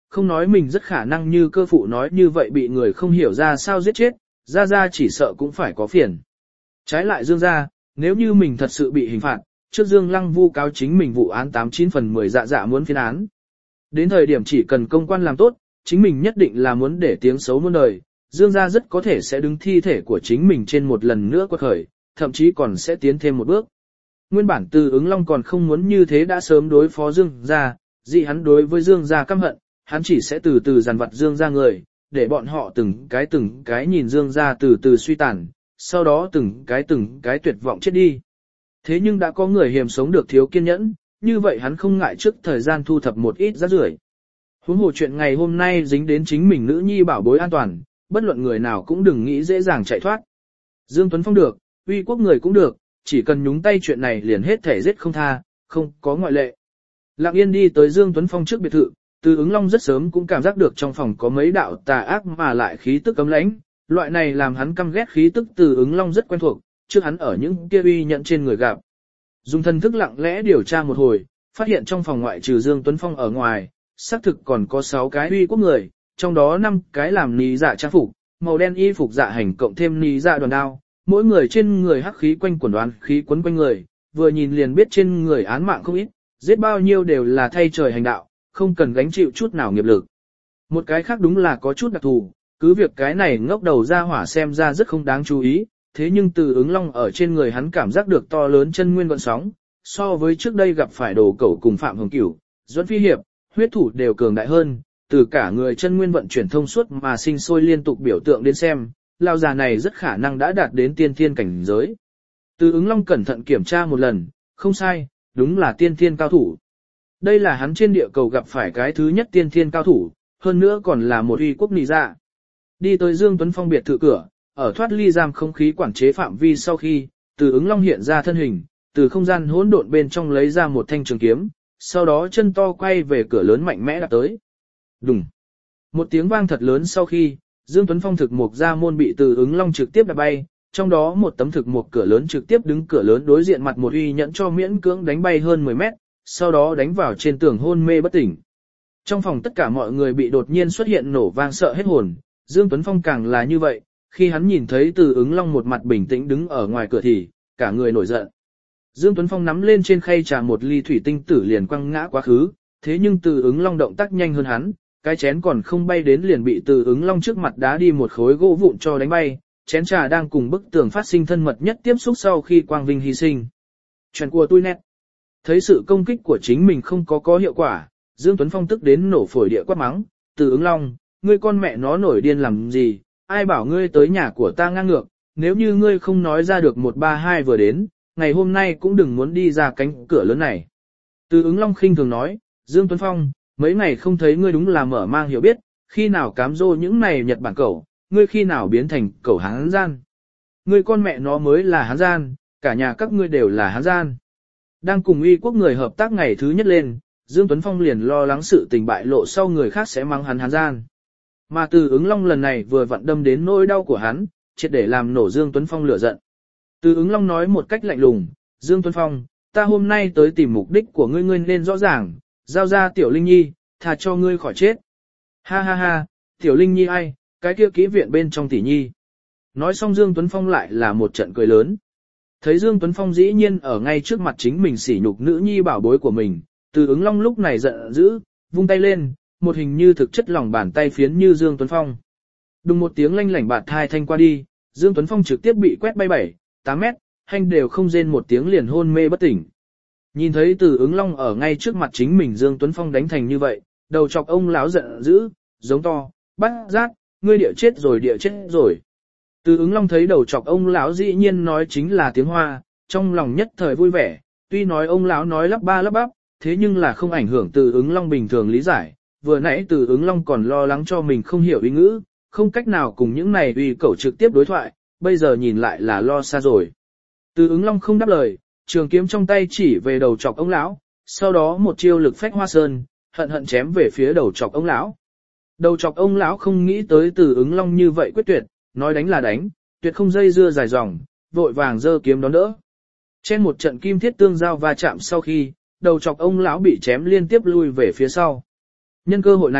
không nói mình rất khả năng như cơ phụ nói như vậy bị người không hiểu ra sao giết chết, ra ra chỉ sợ cũng phải có phiền. Trái lại Dương gia, nếu như mình thật sự bị hình phạt, trước Dương Lăng vu cáo chính mình vụ án tám chín phần mười dạ dạ muốn phiên án. Đến thời điểm chỉ cần công quan làm tốt, chính mình nhất định là muốn để tiếng xấu muôn đời, Dương gia rất có thể sẽ đứng thi thể của chính mình trên một lần nữa quật khởi, thậm chí còn sẽ tiến thêm một bước. Nguyên bản Từ Ứng Long còn không muốn như thế đã sớm đối phó Dương gia, dị hắn đối với Dương gia căm hận, hắn chỉ sẽ từ từ dằn vặt Dương gia người, để bọn họ từng cái từng cái nhìn Dương gia từ từ suy tàn, sau đó từng cái từng cái tuyệt vọng chết đi. Thế nhưng đã có người hiềm sống được thiếu kiên nhẫn, như vậy hắn không ngại trước thời gian thu thập một ít rác rưởi. Huống hồ chuyện ngày hôm nay dính đến chính mình nữ nhi bảo bối an toàn, bất luận người nào cũng đừng nghĩ dễ dàng chạy thoát. Dương Tuấn Phong được, uy quốc người cũng được, chỉ cần nhúng tay chuyện này liền hết thể giết không tha, không có ngoại lệ. Lặng Yên đi tới Dương Tuấn Phong trước biệt thự, Từ Ứng Long rất sớm cũng cảm giác được trong phòng có mấy đạo tà ác mà lại khí tức cấm lãnh, loại này làm hắn căm ghét khí tức Từ Ứng Long rất quen thuộc, trước hắn ở những kia uy nhận trên người gặp. Dùng thần thức lặng lẽ điều tra một hồi, phát hiện trong phòng ngoại trừ Dương Tuấn Phong ở ngoài, xác thực còn có sáu cái uy quốc người, trong đó năm cái làm ní dạ trang phục, màu đen y phục dạ hành cộng thêm ní dạ đoàn đao, mỗi người trên người hắc khí quanh quần đoán khí quấn quanh người, vừa nhìn liền biết trên người án mạng không ít, giết bao nhiêu đều là thay trời hành đạo, không cần gánh chịu chút nào nghiệp lực. Một cái khác đúng là có chút đặc thù, cứ việc cái này ngốc đầu ra hỏa xem ra rất không đáng chú ý, thế nhưng Từ Ứng Long ở trên người hắn cảm giác được to lớn chân nguyên gợn sóng, so với trước đây gặp phải đồ cẩu cùng Phạm Hồng Cửu, Duẫn Phi Hiệp, huyết thủ đều cường đại hơn, từ cả người chân nguyên vận chuyển thông suốt mà sinh sôi liên tục biểu tượng đến xem, lao già này rất khả năng đã đạt đến tiên thiên cảnh giới. Từ Ứng Long cẩn thận kiểm tra một lần, không sai, đúng là tiên thiên cao thủ. Đây là hắn trên địa cầu gặp phải cái thứ nhất tiên thiên cao thủ, hơn nữa còn là một uy quốc nị dạ. Đi tới Dương Tuấn Phong biệt thự cửa, ở thoát ly giam không khí quản chế phạm vi sau khi, Từ Ứng Long hiện ra thân hình, từ không gian hỗn độn bên trong lấy ra một thanh trường kiếm, sau đó chân to quay về cửa lớn mạnh mẽ đạp tới. Đùng. Một tiếng vang thật lớn sau khi, Dương Tuấn Phong thực mục ra môn bị Từ Ứng Long trực tiếp đạp bay, trong đó một tấm thực mục cửa lớn trực tiếp đứng cửa lớn đối diện mặt một uy nhẫn cho miễn cưỡng đánh bay hơn mười mét, sau đó đánh vào trên tường hôn mê bất tỉnh. Trong phòng tất cả mọi người bị đột nhiên xuất hiện nổ vang sợ hết hồn, Dương Tuấn Phong càng là như vậy, khi hắn nhìn thấy Từ Ứng Long một mặt bình tĩnh đứng ở ngoài cửa thì, cả người nổi giận. Dương Tuấn Phong nắm lên trên khay trà một ly thủy tinh tử liền quăng ngã quá khứ, thế nhưng Từ Ứng Long động tác nhanh hơn hắn, cái chén còn không bay đến liền bị Từ Ứng Long trước mặt đá đi một khối gỗ vụn cho đánh bay, chén trà đang cùng bức tường phát sinh thân mật nhất tiếp xúc sau khi quang vinh hy sinh. Chuyện của tôi nét. Thấy sự công kích của chính mình không có có hiệu quả, Dương Tuấn Phong tức đến nổ phổi địa quát mắng, Từ Ứng Long, ngươi con mẹ nó nổi điên làm gì, ai bảo ngươi tới nhà của ta ngang ngược, nếu như ngươi không nói ra được một ba hai vừa đến, ngày hôm nay cũng đừng muốn đi ra cánh cửa lớn này. Từ Ứng Long khinh thường nói, Dương Tuấn Phong, mấy ngày không thấy ngươi đúng là mở mang hiểu biết, khi nào cám dỗ những này Nhật Bản cẩu, ngươi khi nào biến thành cẩu Hán gian. Ngươi con mẹ nó mới là Hán gian, cả nhà các ngươi đều là Hán gian. Đang cùng uy quốc người hợp tác ngày thứ nhất lên, Dương Tuấn Phong liền lo lắng sự tình bại lộ sau người khác sẽ mắng hắn Hán gian. Mà Từ Ứng Long lần này vừa vặn đâm đến nỗi đau của hắn, triệt để làm nổ Dương Tuấn Phong lửa giận. Từ Ứng Long nói một cách lạnh lùng, Dương Tuấn Phong, ta hôm nay tới tìm mục đích của ngươi ngươi nên rõ ràng, giao ra Tiểu Linh Nhi, thà cho ngươi khỏi chết. Ha ha ha, Tiểu Linh Nhi ai, cái kia kỹ viện bên trong tỷ nhi. Nói xong Dương Tuấn Phong lại là một trận cười lớn. Thấy Dương Tuấn Phong dĩ nhiên ở ngay trước mặt chính mình sỉ nhục nữ nhi bảo bối của mình, Từ Ứng Long lúc này giận dữ, vung tay lên, một hình như thực chất lòng bàn tay phiến như Dương Tuấn Phong. Đùng một tiếng lanh lảnh bạt thai thanh qua đi, Dương Tuấn Phong trực tiếp bị quét bay bảy, tám mét, hành đều không rên một tiếng liền hôn mê bất tỉnh. Nhìn thấy Từ Ứng Long ở ngay trước mặt chính mình Dương Tuấn Phong đánh thành như vậy, đầu chọc ông lão giận dữ, giống to, bắt giác, ngươi địa chết rồi địa chết rồi. Từ Ứng Long thấy đầu chọc ông lão dĩ nhiên nói chính là tiếng Hoa, trong lòng nhất thời vui vẻ, tuy nói ông lão nói lắp ba lắp bắp, thế nhưng là không ảnh hưởng Từ Ứng Long bình thường lý giải, vừa nãy Từ Ứng Long còn lo lắng cho mình không hiểu ý ngữ, không cách nào cùng những này uy cẩu trực tiếp đối thoại, bây giờ nhìn lại là lo xa rồi. Từ Ứng Long không đáp lời, trường kiếm trong tay chỉ về đầu chọc ông lão, sau đó một chiêu lực phách hoa sơn, hận hận chém về phía đầu chọc ông lão. Đầu chọc ông lão không nghĩ tới Từ Ứng Long như vậy quyết tuyệt, nói đánh là đánh, tuyệt không dây dưa dài dòng, vội vàng giơ kiếm đón đỡ. Trên một trận kim thiết tương giao va chạm sau khi, đầu chọc ông lão bị chém liên tiếp lui về phía sau. Nhân cơ hội này,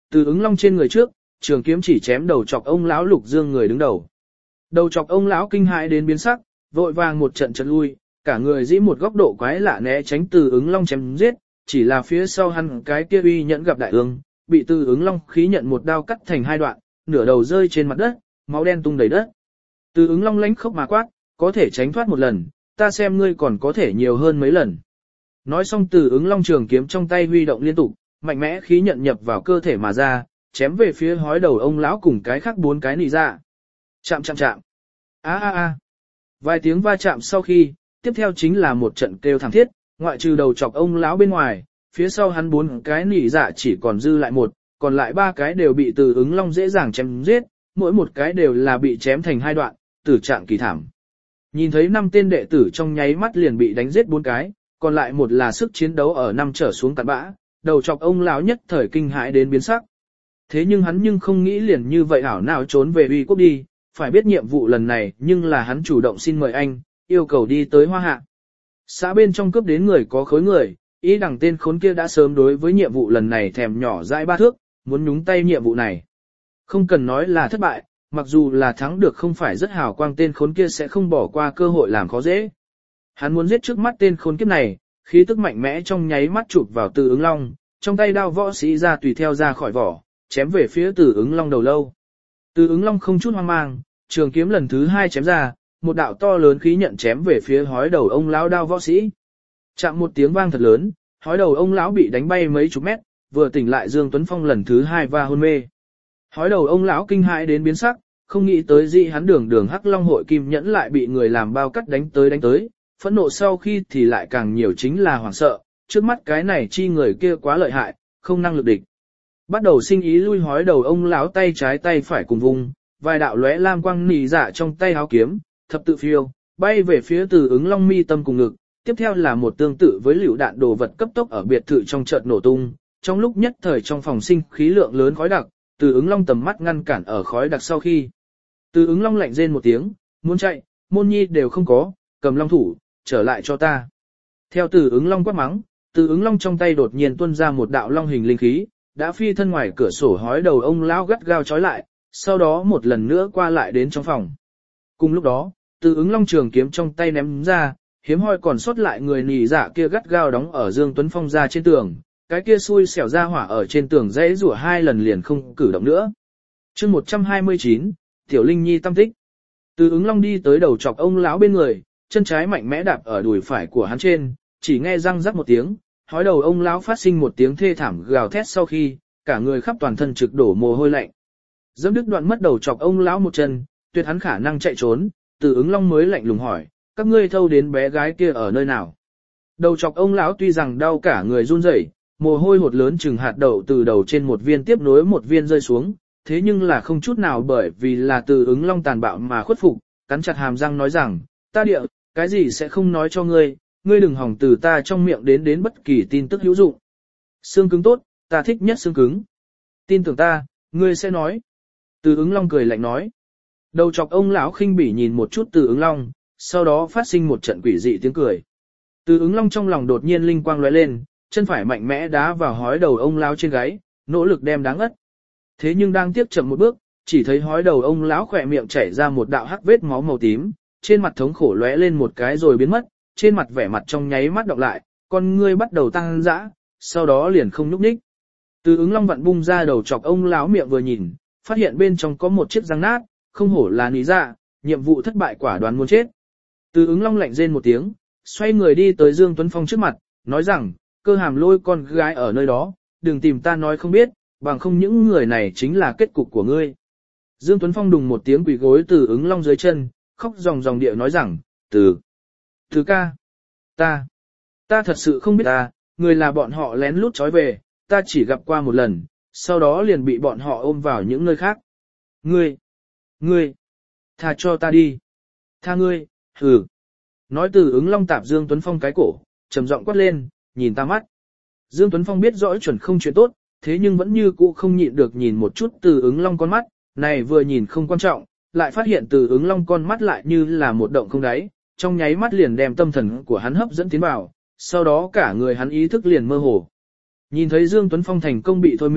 Từ ứng long trên người trước, trường kiếm chỉ chém đầu chọc ông lão Lục Dương người đứng đầu. Đầu chọc ông lão kinh hãi đến biến sắc, vội vàng một trận chật lui, cả người dĩ một góc độ quái lạ né tránh từ ứng long chém giết, chỉ là phía sau hắn cái kia uy nhẫn gặp đại ương, bị từ ứng long khí nhận một đao cắt thành hai đoạn, nửa đầu rơi trên mặt đất, máu đen tung đầy đất. Từ ứng long lánh khốc mà quát, có thể tránh thoát một lần, ta xem ngươi còn có thể nhiều hơn mấy lần. Nói xong từ ứng long trường kiếm trong tay huy động liên tục, mạnh mẽ khí nhận nhập vào cơ thể mà ra, chém về phía hói đầu ông lão cùng cái khác bốn cái nị ra. Chạm chạm chạm. A a a. Vài tiếng va chạm sau khi, tiếp theo chính là một trận kêu thảm thiết, ngoại trừ đầu chọc ông lão bên ngoài, phía sau hắn bốn cái nị dạ chỉ còn dư lại một, còn lại ba cái đều bị từ ứng long dễ dàng chém giết, mỗi một cái đều là bị chém thành hai đoạn, tử trạng kỳ thảm. Nhìn thấy năm tên đệ tử trong nháy mắt liền bị đánh giết bốn cái, còn lại một là sức chiến đấu ở năm trở xuống cặn bã, đầu chọc ông lão nhất thời kinh hãi đến biến sắc. Thế nhưng hắn nhưng không nghĩ liền như vậy hảo nào trốn về uy quốc đi, phải biết nhiệm vụ lần này nhưng là hắn chủ động xin mời anh, yêu cầu đi tới Hoa Hạ. Xã bên trong cướp đến người có khối người, ý đằng tên khốn kia đã sớm đối với nhiệm vụ lần này thèm nhỏ dãi ba thước, muốn nhúng tay nhiệm vụ này. Không cần nói là thất bại, mặc dù là thắng được không phải rất hào quang tên khốn kia sẽ không bỏ qua cơ hội làm khó dễ. Hắn muốn giết trước mắt tên khốn kiếp này, khí tức mạnh mẽ trong nháy mắt chụp vào Từ Ứng Long, trong tay đao võ sĩ ra tùy theo ra khỏi vỏ, chém về phía Từ Ứng Long đầu lâu. Từ Ứng Long không chút hoang mang, trường kiếm lần thứ hai chém ra, một đạo to lớn khí nhận chém về phía hói đầu ông lão đao võ sĩ. Chạm một tiếng vang thật lớn, hói đầu ông lão bị đánh bay mấy chục mét, vừa tỉnh lại Dương Tuấn Phong lần thứ hai va hôn mê. Hói đầu ông lão kinh hãi đến biến sắc, không nghĩ tới gì hắn đường đường Hắc Long hội kim nhẫn lại bị người làm bao cắt đánh tới đánh tới, phẫn nộ sau khi thì lại càng nhiều chính là hoảng sợ, trước mắt cái này chi người kia quá lợi hại, không năng lực địch. Bắt đầu sinh ý lui hói đầu ông lão tay trái tay phải cùng vùng, vài đạo lóe lam quang nỉ dạ trong tay áo kiếm, thập tự phiêu, bay về phía Từ Ứng Long mi tâm cùng ngực, tiếp theo là một tương tự với liều đạn đồ vật cấp tốc ở biệt thự trong chợt nổ tung, trong lúc nhất thời trong phòng sinh khí lượng lớn khói đặc, Từ Ứng Long tầm mắt ngăn cản ở khói đặc sau khi. Từ Ứng Long lạnh rên một tiếng, muốn chạy, môn nhi đều không có, cầm long thủ, trở lại cho ta. Theo Từ Ứng Long quát mắng, Từ Ứng Long trong tay đột nhiên tuôn ra một đạo long hình linh khí, đã phi thân ngoài cửa sổ hói đầu ông lão gắt gao trói lại, sau đó một lần nữa qua lại đến trong phòng. Cùng lúc đó, Từ Ứng Long trường kiếm trong tay ném ra, hiếm hoi còn sót lại người nỉ dạ kia gắt gao đóng ở Dương Tuấn Phong ra trên tường, cái kia xui xẻo ra hỏa ở trên tường dãy rủa hai lần liền không cử động nữa. Chương một trăm hai mươi chín, Tiểu Linh Nhi tâm tích. Từ Ứng Long đi tới đầu chọc ông lão bên người, chân trái mạnh mẽ đạp ở đùi phải của hắn trên, chỉ nghe răng rắc một tiếng, hói đầu ông lão phát sinh một tiếng thê thảm gào thét sau khi, cả người khắp toàn thân trực đổ mồ hôi lạnh. Dẫm đứt đoạn mất đầu chọc ông lão một chân, tuyệt hắn khả năng chạy trốn, Từ Ứng Long mới lạnh lùng hỏi, các ngươi thâu đến bé gái kia ở nơi nào? Đầu chọc ông lão tuy rằng đau cả người run rẩy, mồ hôi hột lớn chừng hạt đậu từ đầu trên một viên tiếp nối một viên rơi xuống, thế nhưng là không chút nào bởi vì là Từ Ứng Long tàn bạo mà khuất phục, cắn chặt hàm răng nói rằng, ta địa, cái gì sẽ không nói cho ngươi, ngươi đừng hỏng từ ta trong miệng đến đến bất kỳ tin tức hữu dụng. Xương cứng tốt, ta thích nhất xương cứng. Tin tưởng ta, ngươi sẽ nói. Từ Ứng Long cười lạnh nói. Đầu chọc ông lão khinh bỉ nhìn một chút Từ Ứng Long, sau đó phát sinh một trận quỷ dị tiếng cười. Từ Ứng Long trong lòng đột nhiên linh quang lóe lên, chân phải mạnh mẽ đá vào hói đầu ông lão trên gáy, nỗ lực đem đáng ngất. Thế nhưng đang tiếp chậm một bước, chỉ thấy hói đầu ông lão khỏe miệng chảy ra một đạo hắc vết máu màu tím, trên mặt thống khổ lóe lên một cái rồi biến mất, trên mặt vẻ mặt trong nháy mắt đọc lại, con ngươi bắt đầu tăng dã, sau đó liền không nhúc nhích. Từ Ứng Long vặn bung ra đầu chọc ông lão miệng vừa nhìn, phát hiện bên trong có một chiếc răng nát, không hổ là nị dạ, nhiệm vụ thất bại quả đoán muốn chết. Từ Ứng Long lạnh rên một tiếng, xoay người đi tới Dương Tuấn Phong trước mặt, nói rằng, cơ hàm lôi con gái ở nơi đó, đừng tìm ta nói không biết, bằng không những người này chính là kết cục của ngươi. Dương Tuấn Phong đùng một tiếng quỳ gối Từ Ứng Long dưới chân, khóc ròng ròng địa nói rằng, từ, từ ca, ta, ta thật sự không biết ta, người là bọn họ lén lút trói về, ta chỉ gặp qua một lần, sau đó liền bị bọn họ ôm vào những nơi khác. Ngươi, ngươi, tha cho ta đi, tha ngươi, hừ. Nói Từ Ứng Long tạp Dương Tuấn Phong cái cổ, trầm giọng quát lên, nhìn ta mắt. Dương Tuấn Phong biết rõ chuẩn không chuyện tốt, thế nhưng vẫn như cũ không nhịn được nhìn một chút Từ Ứng Long con mắt, này vừa nhìn không quan trọng, lại phát hiện Từ Ứng Long con mắt lại như là một động không đáy, trong nháy mắt liền đem tâm thần của hắn hấp dẫn tiến vào, sau đó cả người hắn ý thức liền mơ hồ. Nhìn thấy Dương Tuấn Phong thành công bị thôi miên,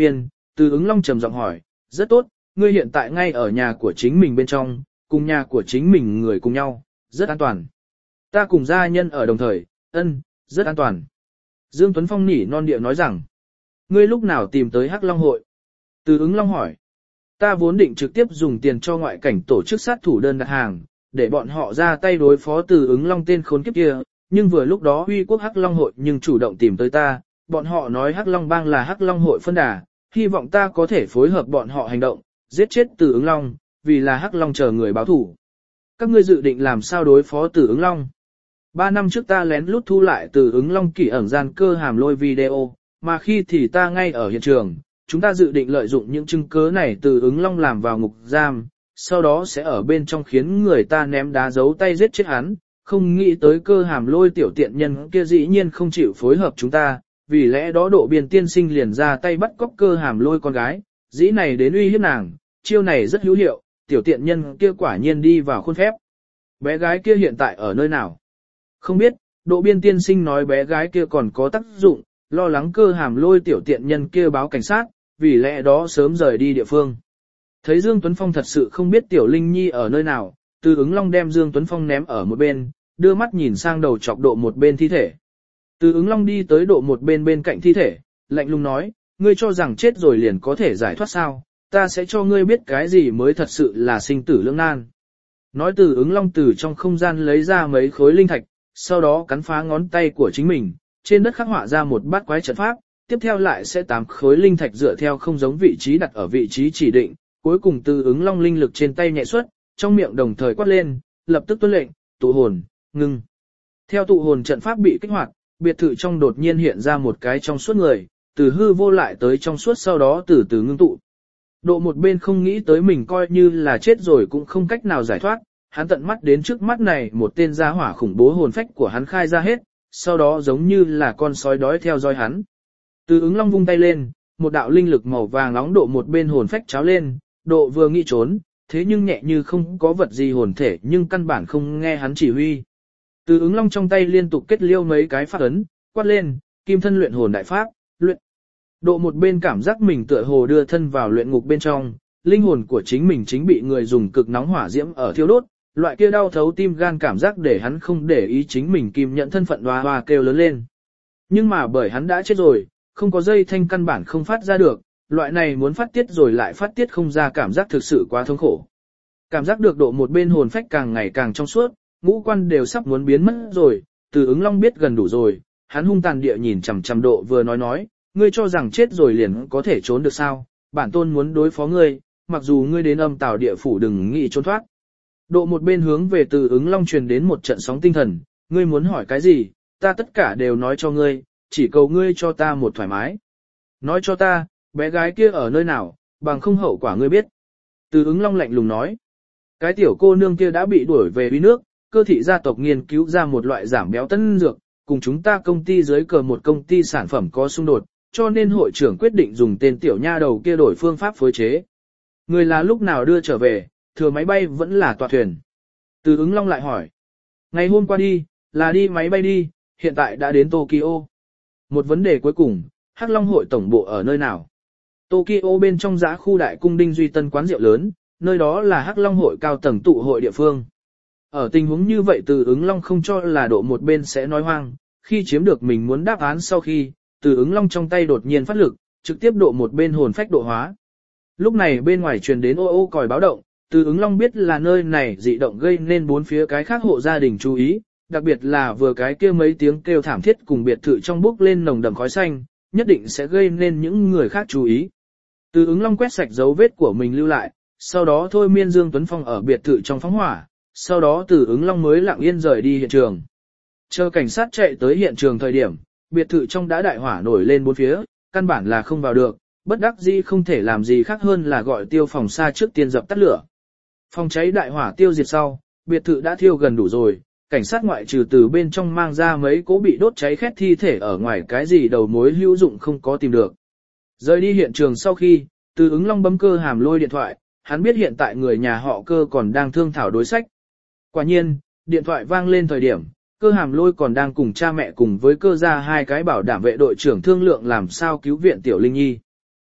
Từ ứng long trầm giọng hỏi, rất tốt, ngươi hiện tại ngay ở nhà của chính mình bên trong, cùng nhà của chính mình người cùng nhau, rất an toàn. Ta cùng gia nhân ở đồng thời, ân, rất an toàn. Dương Tuấn Phong nỉ non địa nói rằng, ngươi lúc nào tìm tới Hắc Long hội? Từ ứng long hỏi, ta vốn định trực tiếp dùng tiền cho ngoại cảnh tổ chức sát thủ đơn đặt hàng, để bọn họ ra tay đối phó từ ứng long tên khốn kiếp kia, nhưng vừa lúc đó Huy quốc Hắc Long hội nhưng chủ động tìm tới ta, bọn họ nói Hắc Long bang là Hắc Long hội phân đà, hy vọng ta có thể phối hợp bọn họ hành động, giết chết từ ứng long, vì là Hắc Long chờ người báo thủ. Các ngươi dự định làm sao đối phó từ ứng long? Ba năm trước ta lén lút thu lại từ ứng long kỷ ẩn gian cơ hàm lôi video, mà khi thì ta ngay ở hiện trường, chúng ta dự định lợi dụng những chứng cứ này từ ứng long làm vào ngục giam, sau đó sẽ ở bên trong khiến người ta ném đá giấu tay giết chết hắn, không nghĩ tới cơ hàm lôi tiểu tiện nhân kia dĩ nhiên không chịu phối hợp chúng ta, vì lẽ đó độ biên tiên sinh liền ra tay bắt cóc cơ hàm lôi con gái, dĩ này đến uy hiếp nàng, chiêu này rất hữu hiệu, tiểu tiện nhân kia quả nhiên đi vào khuôn phép. Bé gái kia hiện tại ở nơi nào? Không biết, độ biên tiên sinh nói bé gái kia còn có tác dụng, lo lắng cơ hàm lôi tiểu tiện nhân kia báo cảnh sát, vì lẽ đó sớm rời đi địa phương. Thấy Dương Tuấn Phong thật sự không biết tiểu Linh Nhi ở nơi nào, Từ ứng long đem Dương Tuấn Phong ném ở một bên, đưa mắt nhìn sang đầu chọc độ một bên thi thể. Từ ứng long đi tới độ một bên bên cạnh thi thể, lạnh lùng nói, ngươi cho rằng chết rồi liền có thể giải thoát sao, ta sẽ cho ngươi biết cái gì mới thật sự là sinh tử lưỡng nan. Nói từ ứng long từ trong không gian lấy ra mấy khối linh thạch, sau đó cắn phá ngón tay của chính mình, trên đất khắc họa ra một bát quái trận pháp, tiếp theo lại sẽ tám khối linh thạch dựa theo không giống vị trí đặt ở vị trí chỉ định, cuối cùng từ ứng long linh lực trên tay nhẹ xuất, trong miệng đồng thời quát lên, lập tức tuân lệnh, tụ hồn, ngưng. Theo tụ hồn trận pháp bị kích hoạt, biệt thự trong đột nhiên hiện ra một cái trong suốt người, từ hư vô lại tới trong suốt sau đó từ từ ngưng tụ. Độ một bên không nghĩ tới mình coi như là chết rồi cũng không cách nào giải thoát, hắn tận mắt đến trước mắt này một tên gia hỏa khủng bố hồn phách của hắn khai ra hết, sau đó giống như là con sói đói theo dõi hắn. Từ ứng long vung tay lên, một đạo linh lực màu vàng nóng độ một bên hồn phách cháo lên, độ vừa nghĩ trốn, thế nhưng nhẹ như không có vật gì hồn thể nhưng căn bản không nghe hắn chỉ huy. Từ ứng long trong tay liên tục kết liêu mấy cái pháp ấn, quát lên, kim thân luyện hồn đại pháp, luyện. Độ một bên cảm giác mình tựa hồ đưa thân vào luyện ngục bên trong, linh hồn của chính mình chính bị người dùng cực nóng hỏa diễm ở thiêu đốt, loại kia đau thấu tim gan cảm giác để hắn không để ý chính mình kim nhận thân phận hoa hoa kêu lớn lên. Nhưng mà bởi hắn đã chết rồi, không có dây thanh căn bản không phát ra được, loại này muốn phát tiết rồi lại phát tiết không ra cảm giác thực sự quá thống khổ. Cảm giác được độ một bên hồn phách càng ngày càng trong suốt, ngũ quan đều sắp muốn biến mất rồi, từ ứng long biết gần đủ rồi, hắn hung tàn địa nhìn chằm chằm độ vừa nói nói, ngươi cho rằng chết rồi liền có thể trốn được sao, bản tôn muốn đối phó ngươi, mặc dù ngươi đến âm tào địa phủ đừng nghĩ trốn thoát. Độ một bên hướng về từ ứng long truyền đến một trận sóng tinh thần, ngươi muốn hỏi cái gì, ta tất cả đều nói cho ngươi, chỉ cầu ngươi cho ta một thoải mái. Nói cho ta, bé gái kia ở nơi nào, bằng không hậu quả ngươi biết. Từ ứng long lạnh lùng nói, cái tiểu cô nương kia đã bị đuổi về uy nước, cơ thị gia tộc nghiên cứu ra một loại giảm béo tân dược, cùng chúng ta công ty dưới cờ một công ty sản phẩm có xung đột, cho nên hội trưởng quyết định dùng tên tiểu nha đầu kia đổi phương pháp phối chế. Người là lúc nào đưa trở về, thừa máy bay vẫn là tọa thuyền. Từ ứng long lại hỏi, ngày hôm qua đi, là đi máy bay đi, hiện tại đã đến Tokyo. Một vấn đề cuối cùng, Hắc Long hội tổng bộ ở nơi nào? Tokyo bên trong giã khu đại cung Đinh Duy Tân quán rượu lớn, nơi đó là Hắc Long hội cao tầng tụ hội địa phương. Ở tình huống như vậy từ ứng long không cho là độ một bên sẽ nói hoang, khi chiếm được mình muốn đáp án sau khi, từ ứng long trong tay đột nhiên phát lực, trực tiếp độ một bên hồn phách độ hóa. Lúc này bên ngoài truyền đến ô ô còi báo động, từ ứng long biết là nơi này dị động gây nên bốn phía cái khác hộ gia đình chú ý, đặc biệt là vừa cái kia mấy tiếng kêu thảm thiết cùng biệt thự trong bốc lên nồng đậm khói xanh, nhất định sẽ gây nên những người khác chú ý. Từ ứng long quét sạch dấu vết của mình lưu lại, sau đó thôi miên Dương Tuấn Phong ở biệt thự trong phóng hỏa, sau đó từ ứng long mới lặng yên rời đi hiện trường. Chờ cảnh sát chạy tới hiện trường thời điểm, biệt thự trong đã đại hỏa nổi lên bốn phía, căn bản là không vào được, bất đắc dĩ không thể làm gì khác hơn là gọi tiêu phòng xa trước tiên dập tắt lửa. Phòng cháy đại hỏa tiêu diệt sau, biệt thự đã thiêu gần đủ rồi, cảnh sát ngoại trừ từ bên trong mang ra mấy cố bị đốt cháy khét thi thể ở ngoài cái gì đầu mối hữu dụng không có tìm được. Rời đi hiện trường sau khi, từ ứng long bấm cơ hàm lôi điện thoại, hắn biết hiện tại người nhà họ cơ còn đang thương thảo đối sách. Quả nhiên, điện thoại vang lên thời điểm, cơ hàm lôi còn đang cùng cha mẹ cùng với cơ gia hai cái bảo đảm vệ đội trưởng thương lượng làm sao cứu viện tiểu Linh Nhi.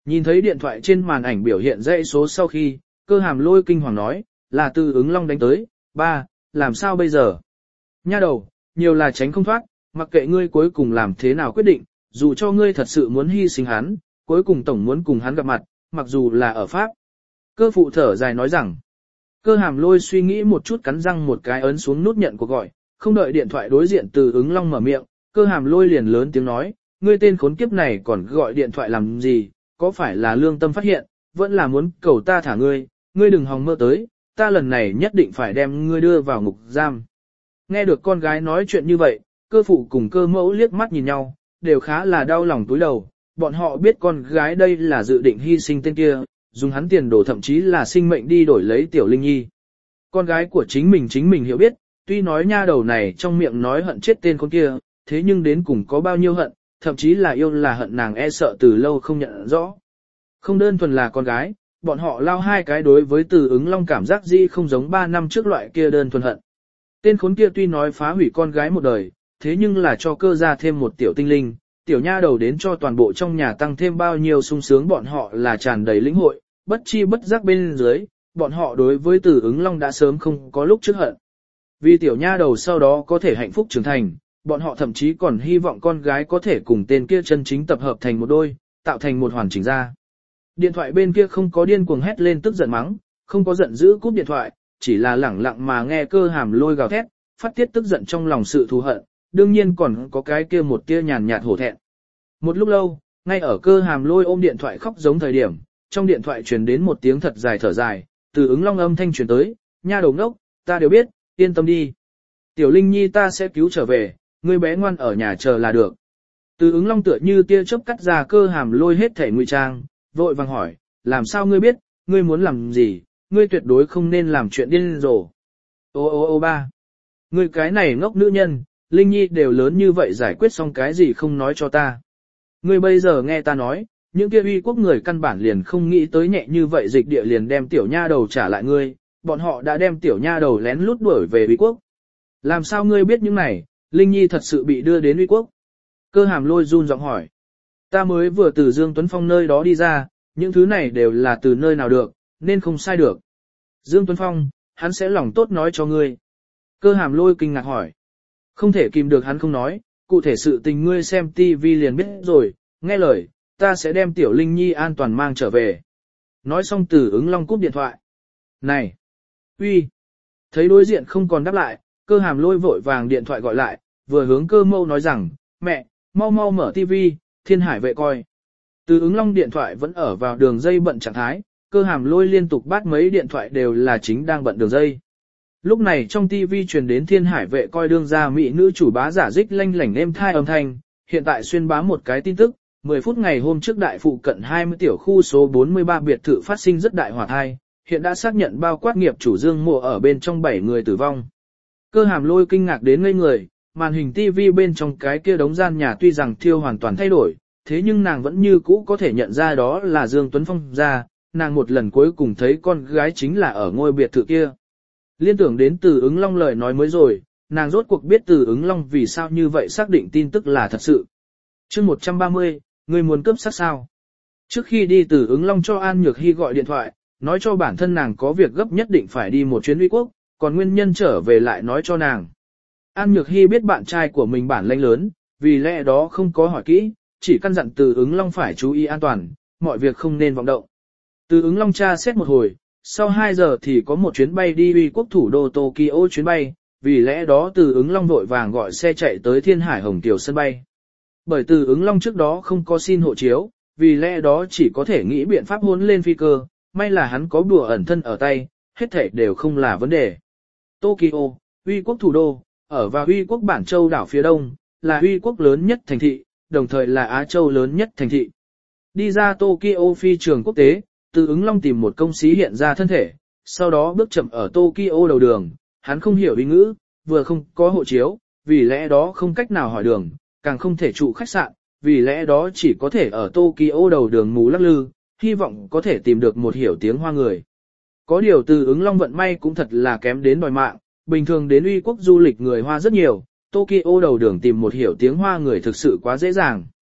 Nhìn thấy điện thoại trên màn ảnh biểu hiện dãy số sau khi, Cơ Hàm Lôi kinh hoàng nói, là Từ Ứng Long đánh tới, ba, làm sao bây giờ? Nha đầu, nhiều là tránh không thoát, mặc kệ ngươi cuối cùng làm thế nào quyết định, dù cho ngươi thật sự muốn hy sinh hắn, cuối cùng tổng muốn cùng hắn gặp mặt, mặc dù là ở Pháp. Cơ phụ thở dài nói rằng, Cơ Hàm Lôi suy nghĩ một chút cắn răng một cái ấn xuống nút nhận cuộc gọi, không đợi điện thoại đối diện Từ Ứng Long mở miệng, Cơ Hàm Lôi liền lớn tiếng nói, ngươi tên khốn kiếp này còn gọi điện thoại làm gì, có phải là lương tâm phát hiện, vẫn là muốn cầu ta thả ngươi, ngươi đừng hòng mơ tới, ta lần này nhất định phải đem ngươi đưa vào ngục giam. Nghe được con gái nói chuyện như vậy, Cơ phụ cùng Cơ mẫu liếc mắt nhìn nhau, đều khá là đau lòng túi đầu, bọn họ biết con gái đây là dự định hy sinh tên kia, dùng hắn tiền đổ thậm chí là sinh mệnh đi đổi lấy Tiểu Linh Nhi. Con gái của chính mình chính mình hiểu biết, tuy nói nha đầu này trong miệng nói hận chết tên con kia, thế nhưng đến cùng có bao nhiêu hận, thậm chí là yêu là hận nàng e sợ từ lâu không nhận rõ. Không đơn thuần là con gái, bọn họ lao hai cái đối với Từ Ứng Long cảm giác gì không giống ba năm trước loại kia đơn thuần hận. Tên khốn kia tuy nói phá hủy con gái một đời, thế nhưng là cho Cơ ra thêm một tiểu tinh linh, tiểu nha đầu đến cho toàn bộ trong nhà tăng thêm bao nhiêu sung sướng bọn họ là tràn đầy lĩnh hội, bất chi bất giác bên dưới, bọn họ đối với Từ Ứng Long đã sớm không có lúc trước hận. Vì tiểu nha đầu sau đó có thể hạnh phúc trưởng thành, bọn họ thậm chí còn hy vọng con gái có thể cùng tên kia chân chính tập hợp thành một đôi, tạo thành một hoàn chỉnh gia. Điện thoại bên kia không có điên cuồng hét lên tức giận mắng, không có giận dữ cúp điện thoại, chỉ là lẳng lặng mà nghe Cơ Hàm Lôi gào thét, phát tiết tức giận trong lòng sự thù hận, đương nhiên còn có cái kia một tia nhàn nhạt hổ thẹn. Một lúc lâu, ngay ở Cơ Hàm Lôi ôm điện thoại khóc giống thời điểm, trong điện thoại truyền đến một tiếng thật dài thở dài, Từ Ứng Long âm thanh truyền tới, nha đầu ngốc, ta đều biết, yên tâm đi. Tiểu Linh Nhi ta sẽ cứu trở về, ngươi bé ngoan ở nhà chờ là được. Từ Ứng Long tựa như tia chớp cắt ra Cơ Hàm Lôi hết thể ngụy trang, vội vàng hỏi, làm sao ngươi biết, ngươi muốn làm gì, ngươi tuyệt đối không nên làm chuyện điên rồ. Ô ô ô ba, ngươi cái này ngốc nữ nhân, Linh Nhi đều lớn như vậy giải quyết xong cái gì không nói cho ta. Ngươi bây giờ nghe ta nói, những kia uy quốc người căn bản liền không nghĩ tới nhẹ như vậy dịch địa liền đem tiểu nha đầu trả lại ngươi, bọn họ đã đem tiểu nha đầu lén lút đuổi về uy quốc. Làm sao ngươi biết những này, Linh Nhi thật sự bị đưa đến uy quốc? Cơ Hàm Lôi run giọng hỏi. Ta mới vừa từ Dương Tuấn Phong nơi đó đi ra, những thứ này đều là từ nơi nào được, nên không sai được. Dương Tuấn Phong, hắn sẽ lòng tốt nói cho ngươi. Cơ Hàm Lôi kinh ngạc hỏi. Không thể kìm được hắn không nói, cụ thể sự tình ngươi xem tivi liền biết rồi, nghe lời, ta sẽ đem tiểu Linh Nhi an toàn mang trở về. Nói xong Từ Ứng Long cúp điện thoại. Này! Uy! Thấy đối diện không còn đáp lại, Cơ Hàm Lôi vội vàng điện thoại gọi lại, vừa hướng Cơ Mâu nói rằng, mẹ, mau mau mở tivi, Thiên Hải vệ coi. Từ Ứng Long điện thoại vẫn ở vào đường dây bận trạng thái, Cơ Hàm Lôi liên tục bắt mấy điện thoại đều là chính đang bận đường dây. Lúc này trong tivi truyền đến Thiên Hải vệ coi đương ra mỹ nữ chủ bá giả dích lanh lảnh êm thai âm thanh, hiện tại xuyên bá một cái tin tức, mười phút ngày hôm trước đại phụ cận hai mươi tiểu khu số bốn mươi ba biệt thự phát sinh rất đại hỏa thai, hiện đã xác nhận bao quát nghiệp chủ Dương Mộ ở bên trong bảy người tử vong. Cơ Hàm Lôi kinh ngạc đến ngây người, màn hình tivi bên trong cái kia đống gian nhà tuy rằng thiêu hoàn toàn thay đổi, thế nhưng nàng vẫn như cũ có thể nhận ra đó là Dương Tuấn Phong ra, nàng một lần cuối cùng thấy con gái chính là ở ngôi biệt thự kia. Liên tưởng đến Từ Ứng Long lời nói mới rồi, nàng rốt cuộc biết Từ Ứng Long vì sao như vậy xác định tin tức là thật sự. Chương một trăm ba mươi, người muốn cướp sát sao? Trước khi đi Từ Ứng Long cho An Nhược Hy gọi điện thoại, nói cho bản thân nàng có việc gấp nhất định phải đi một chuyến uy quốc, còn nguyên nhân trở về lại nói cho nàng. An Nhược Hy biết bạn trai của mình bản lĩnh lớn, vì lẽ đó không có hỏi kỹ, chỉ căn dặn Từ Ứng Long phải chú ý an toàn, mọi việc không nên vọng động. Từ Ứng Long tra xét một hồi, sau hai giờ thì có một chuyến bay đi uy quốc thủ đô Tokyo chuyến bay, vì lẽ đó Từ Ứng Long vội vàng gọi xe chạy tới Thiên Hải Hồng Kiều sân bay. Bởi Từ Ứng Long trước đó không có xin hộ chiếu, vì lẽ đó chỉ có thể nghĩ biện pháp hôn lên phi cơ, may là hắn có đùa ẩn thân ở tay, hết thảy đều không là vấn đề. Tokyo, uy quốc thủ đô, ở vào uy quốc bản châu đảo phía đông, là uy quốc lớn nhất thành thị, đồng thời là Á Châu lớn nhất thành thị. Đi ra Tokyo phi trường quốc tế, Từ Ứng Long tìm một công sĩ hiện ra thân thể, sau đó bước chậm ở Tokyo đầu đường, hắn không hiểu ý ngữ, vừa không có hộ chiếu, vì lẽ đó không cách nào hỏi đường, càng không thể trụ khách sạn, vì lẽ đó chỉ có thể ở Tokyo đầu đường mù lắc lư, hy vọng có thể tìm được một hiểu tiếng Hoa người. Có điều Từ Ứng Long vận may cũng thật là kém đến đòi mạng, bình thường đến uy quốc du lịch người Hoa rất nhiều, Tokyo đầu đường tìm một hiểu tiếng Hoa người thực sự quá dễ dàng.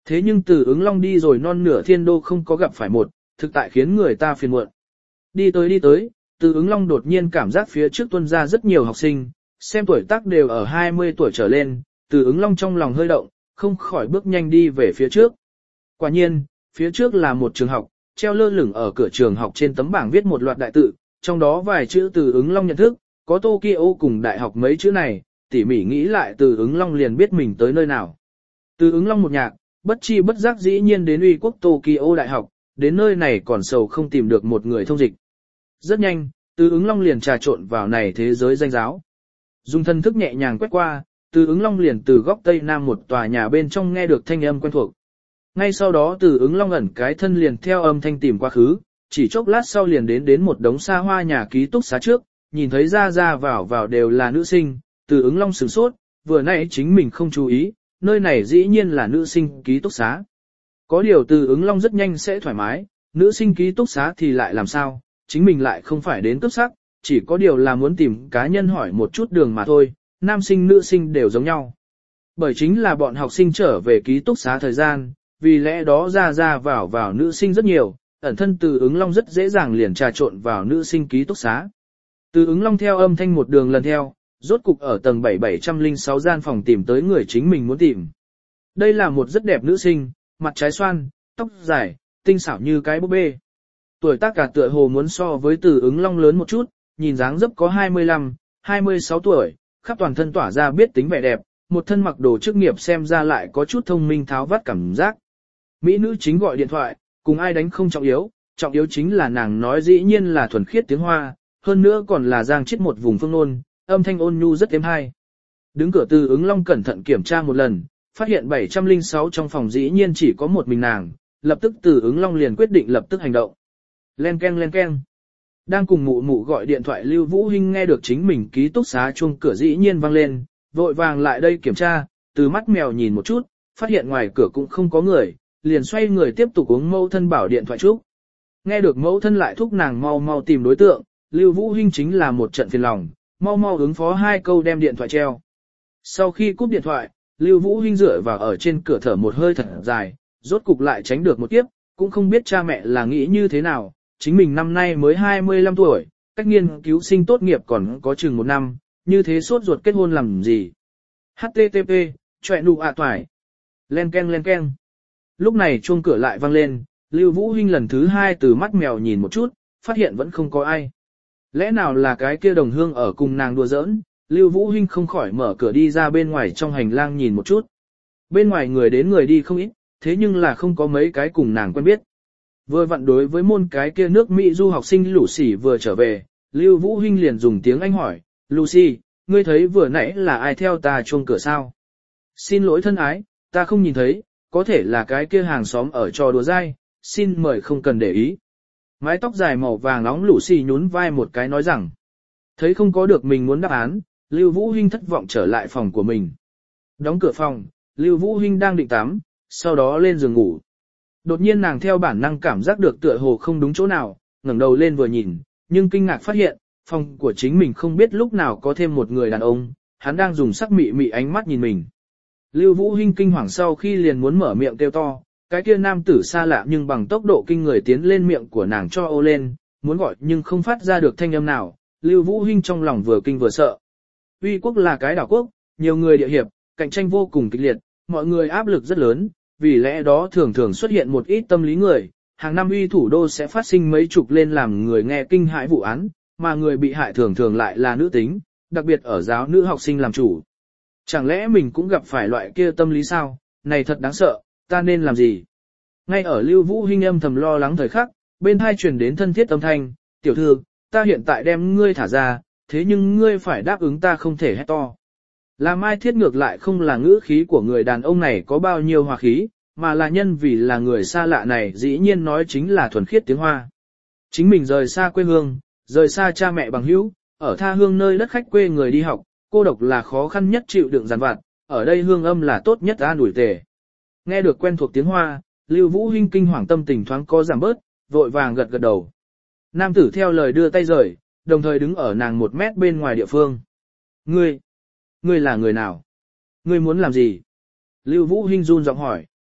Thế nhưng Từ Ứng Long đi rồi non nửa thiên đô không có gặp phải một, thực tại khiến người ta phiền muộn. Đi tới đi tới, Từ Ứng Long đột nhiên cảm giác phía trước tuân ra rất nhiều học sinh, xem tuổi tác đều ở hai mươi tuổi trở lên, Từ Ứng Long trong lòng hơi động, không khỏi bước nhanh đi về phía trước. Quả nhiên, phía trước là một trường học, treo lơ lửng ở cửa trường học trên tấm bảng viết một loạt đại tự, trong đó vài chữ Từ Ứng Long nhận thức, có Tokyo cùng đại học mấy chữ này, tỉ mỉ nghĩ lại Từ Ứng Long liền biết mình tới nơi nào. Từ Ứng Long một nhạc, bất chi bất giác dĩ nhiên đến uy quốc Tokyo đại học, đến nơi này còn sầu không tìm được một người thông dịch. Rất nhanh, Từ Ứng Long liền trà trộn vào này thế giới danh giáo. Dùng thân thức nhẹ nhàng quét qua, Từ Ứng Long liền từ góc tây nam một tòa nhà bên trong nghe được thanh âm quen thuộc. Ngay sau đó Từ Ứng Long ẩn cái thân liền theo âm thanh tìm qua khứ, chỉ chốc lát sau liền đến đến một đống xa hoa nhà ký túc xá trước, nhìn thấy ra ra vào vào đều là nữ sinh, Từ Ứng Long sửng sốt, vừa nãy chính mình không chú ý, nơi này dĩ nhiên là nữ sinh ký túc xá. Có điều Từ Ứng Long rất nhanh sẽ thoải mái, nữ sinh ký túc xá thì lại làm sao, chính mình lại không phải đến cướp sắc, chỉ có điều là muốn tìm cá nhân hỏi một chút đường mà thôi, nam sinh nữ sinh đều giống nhau. Bởi chính là bọn học sinh trở về ký túc xá thời gian, vì lẽ đó ra ra vào vào nữ sinh rất nhiều, ẩn thân Từ Ứng Long rất dễ dàng liền trà trộn vào nữ sinh ký túc xá. Từ Ứng Long theo âm thanh một đường lần theo, rốt cục ở tầng bảy bảy không sáu gian phòng tìm tới người chính mình muốn tìm. Đây là một rất đẹp nữ sinh, mặt trái xoan, tóc dài, tinh xảo như cái búp bê. Tuổi tác cả tựa hồ muốn so với Từ Ứng Long lớn một chút, nhìn dáng dấp có hai mươi lăm, hai mươi sáu tuổi, khắp toàn thân tỏa ra biết tính vẻ đẹp, một thân mặc đồ chức nghiệp xem ra lại có chút thông minh tháo vát cảm giác. Mỹ nữ chính gọi điện thoại, cùng ai đánh không trọng yếu, trọng yếu chính là nàng nói dĩ nhiên là thuần khiết tiếng Hoa, hơn nữa còn là giang chết một vùng phương nôn, âm thanh ôn nhu rất êm hay. Đứng cửa Từ Ứng Long cẩn thận kiểm tra một lần, phát hiện bảy không sáu trong phòng dĩ nhiên chỉ có một mình nàng, lập tức Từ Ứng Long liền quyết định lập tức hành động. Len keng len keng. Đang cùng mụ mụ gọi điện thoại Lưu Vũ Hinh nghe được chính mình ký túc xá chuông cửa dĩ nhiên vang lên, vội vàng lại đây kiểm tra, từ mắt mèo nhìn một chút, phát hiện ngoài cửa cũng không có người, liền xoay người tiếp tục uống mẫu thân bảo điện thoại trước. Nghe được mẫu thân lại thúc nàng mau mau tìm đối tượng, Lưu Vũ Hinh chính là một trận phiền lòng, mau mau ứng phó hai câu đem điện thoại treo. Sau khi cúp điện thoại, Lưu Vũ Hinh dựa vào ở trên cửa thở một hơi thật dài, rốt cục lại tránh được một kiếp, cũng không biết cha mẹ là nghĩ như thế nào, chính mình năm nay mới hai mươi lăm tuổi, cách nghiên cứu sinh tốt nghiệp còn có chừng một năm, như thế sốt ruột kết hôn làm gì. hát tê tê pê, chọe nụ ạ toải. Len keng len keng. Lúc này chuông cửa lại vang lên, Lưu Vũ Hinh lần thứ hai từ mắt mèo nhìn một chút, phát hiện vẫn không có ai. Lẽ nào là cái kia đồng hương ở cùng nàng đùa giỡn, Lưu Vũ Hinh không khỏi mở cửa đi ra bên ngoài trong hành lang nhìn một chút. Bên ngoài người đến người đi không ít, thế nhưng là không có mấy cái cùng nàng quen biết. Vừa vặn đối với môn cái kia nước Mỹ du học sinh Lucy vừa trở về, Lưu Vũ Hinh liền dùng tiếng Anh hỏi, Lucy, ngươi thấy vừa nãy là ai theo ta chuông cửa sao? Xin lỗi thân ái, ta không nhìn thấy, có thể là cái kia hàng xóm ở trò đùa dai, xin mời không cần để ý. Mái tóc dài màu vàng nóng Lucy nhún vai một cái nói rằng, thấy không có được mình muốn đáp án, Lưu Vũ Hinh thất vọng trở lại phòng của mình. Đóng cửa phòng, Lưu Vũ Hinh đang định tắm, sau đó lên giường ngủ. Đột nhiên nàng theo bản năng cảm giác được tựa hồ không đúng chỗ nào, ngẩng đầu lên vừa nhìn, nhưng kinh ngạc phát hiện, phòng của chính mình không biết lúc nào có thêm một người đàn ông, hắn đang dùng sắc mị mị ánh mắt nhìn mình. Lưu Vũ Hinh kinh hoàng sau khi liền muốn mở miệng kêu to, cái kia nam tử xa lạ nhưng bằng tốc độ kinh người tiến lên miệng của nàng cho ô lên, muốn gọi nhưng không phát ra được thanh âm nào, Lưu Vũ Hinh trong lòng vừa kinh vừa sợ. Uy quốc là cái đảo quốc, nhiều người địa hiệp, cạnh tranh vô cùng kịch liệt, mọi người áp lực rất lớn, vì lẽ đó thường thường xuất hiện một ít tâm lý người, hàng năm uy thủ đô sẽ phát sinh mấy chục lên làm người nghe kinh hãi vụ án, mà người bị hại thường thường lại là nữ tính, đặc biệt ở giáo nữ học sinh làm chủ. Chẳng lẽ mình cũng gặp phải loại kia tâm lý sao, này thật đáng sợ, ta nên làm gì? Ngay ở Lưu Vũ Hinh âm thầm lo lắng thời khắc, bên tai truyền đến thân thiết âm thanh, tiểu thư, ta hiện tại đem ngươi thả ra, thế nhưng ngươi phải đáp ứng ta không thể hét to. Là Mai Thiết ngược lại không là ngữ khí của người đàn ông này có bao nhiêu hòa khí, mà là nhân vì là người xa lạ này dĩ nhiên nói chính là thuần khiết tiếng Hoa. Chính mình rời xa quê hương, rời xa cha mẹ bằng hữu, ở tha hương nơi đất khách quê người đi học, cô độc là khó khăn nhất chịu đựng giàn vặt, ở đây hương âm là tốt nhất an ủi tề. Nghe được quen thuộc tiếng Hoa, Lưu Vũ Hinh kinh hoàng tâm tình thoáng có giảm bớt, vội vàng gật gật đầu. Nam tử theo lời đưa tay rời, đồng thời đứng ở nàng một mét bên ngoài địa phương. Ngươi, ngươi là người nào? Ngươi muốn làm gì? Lưu Vũ Hinh run giọng hỏi.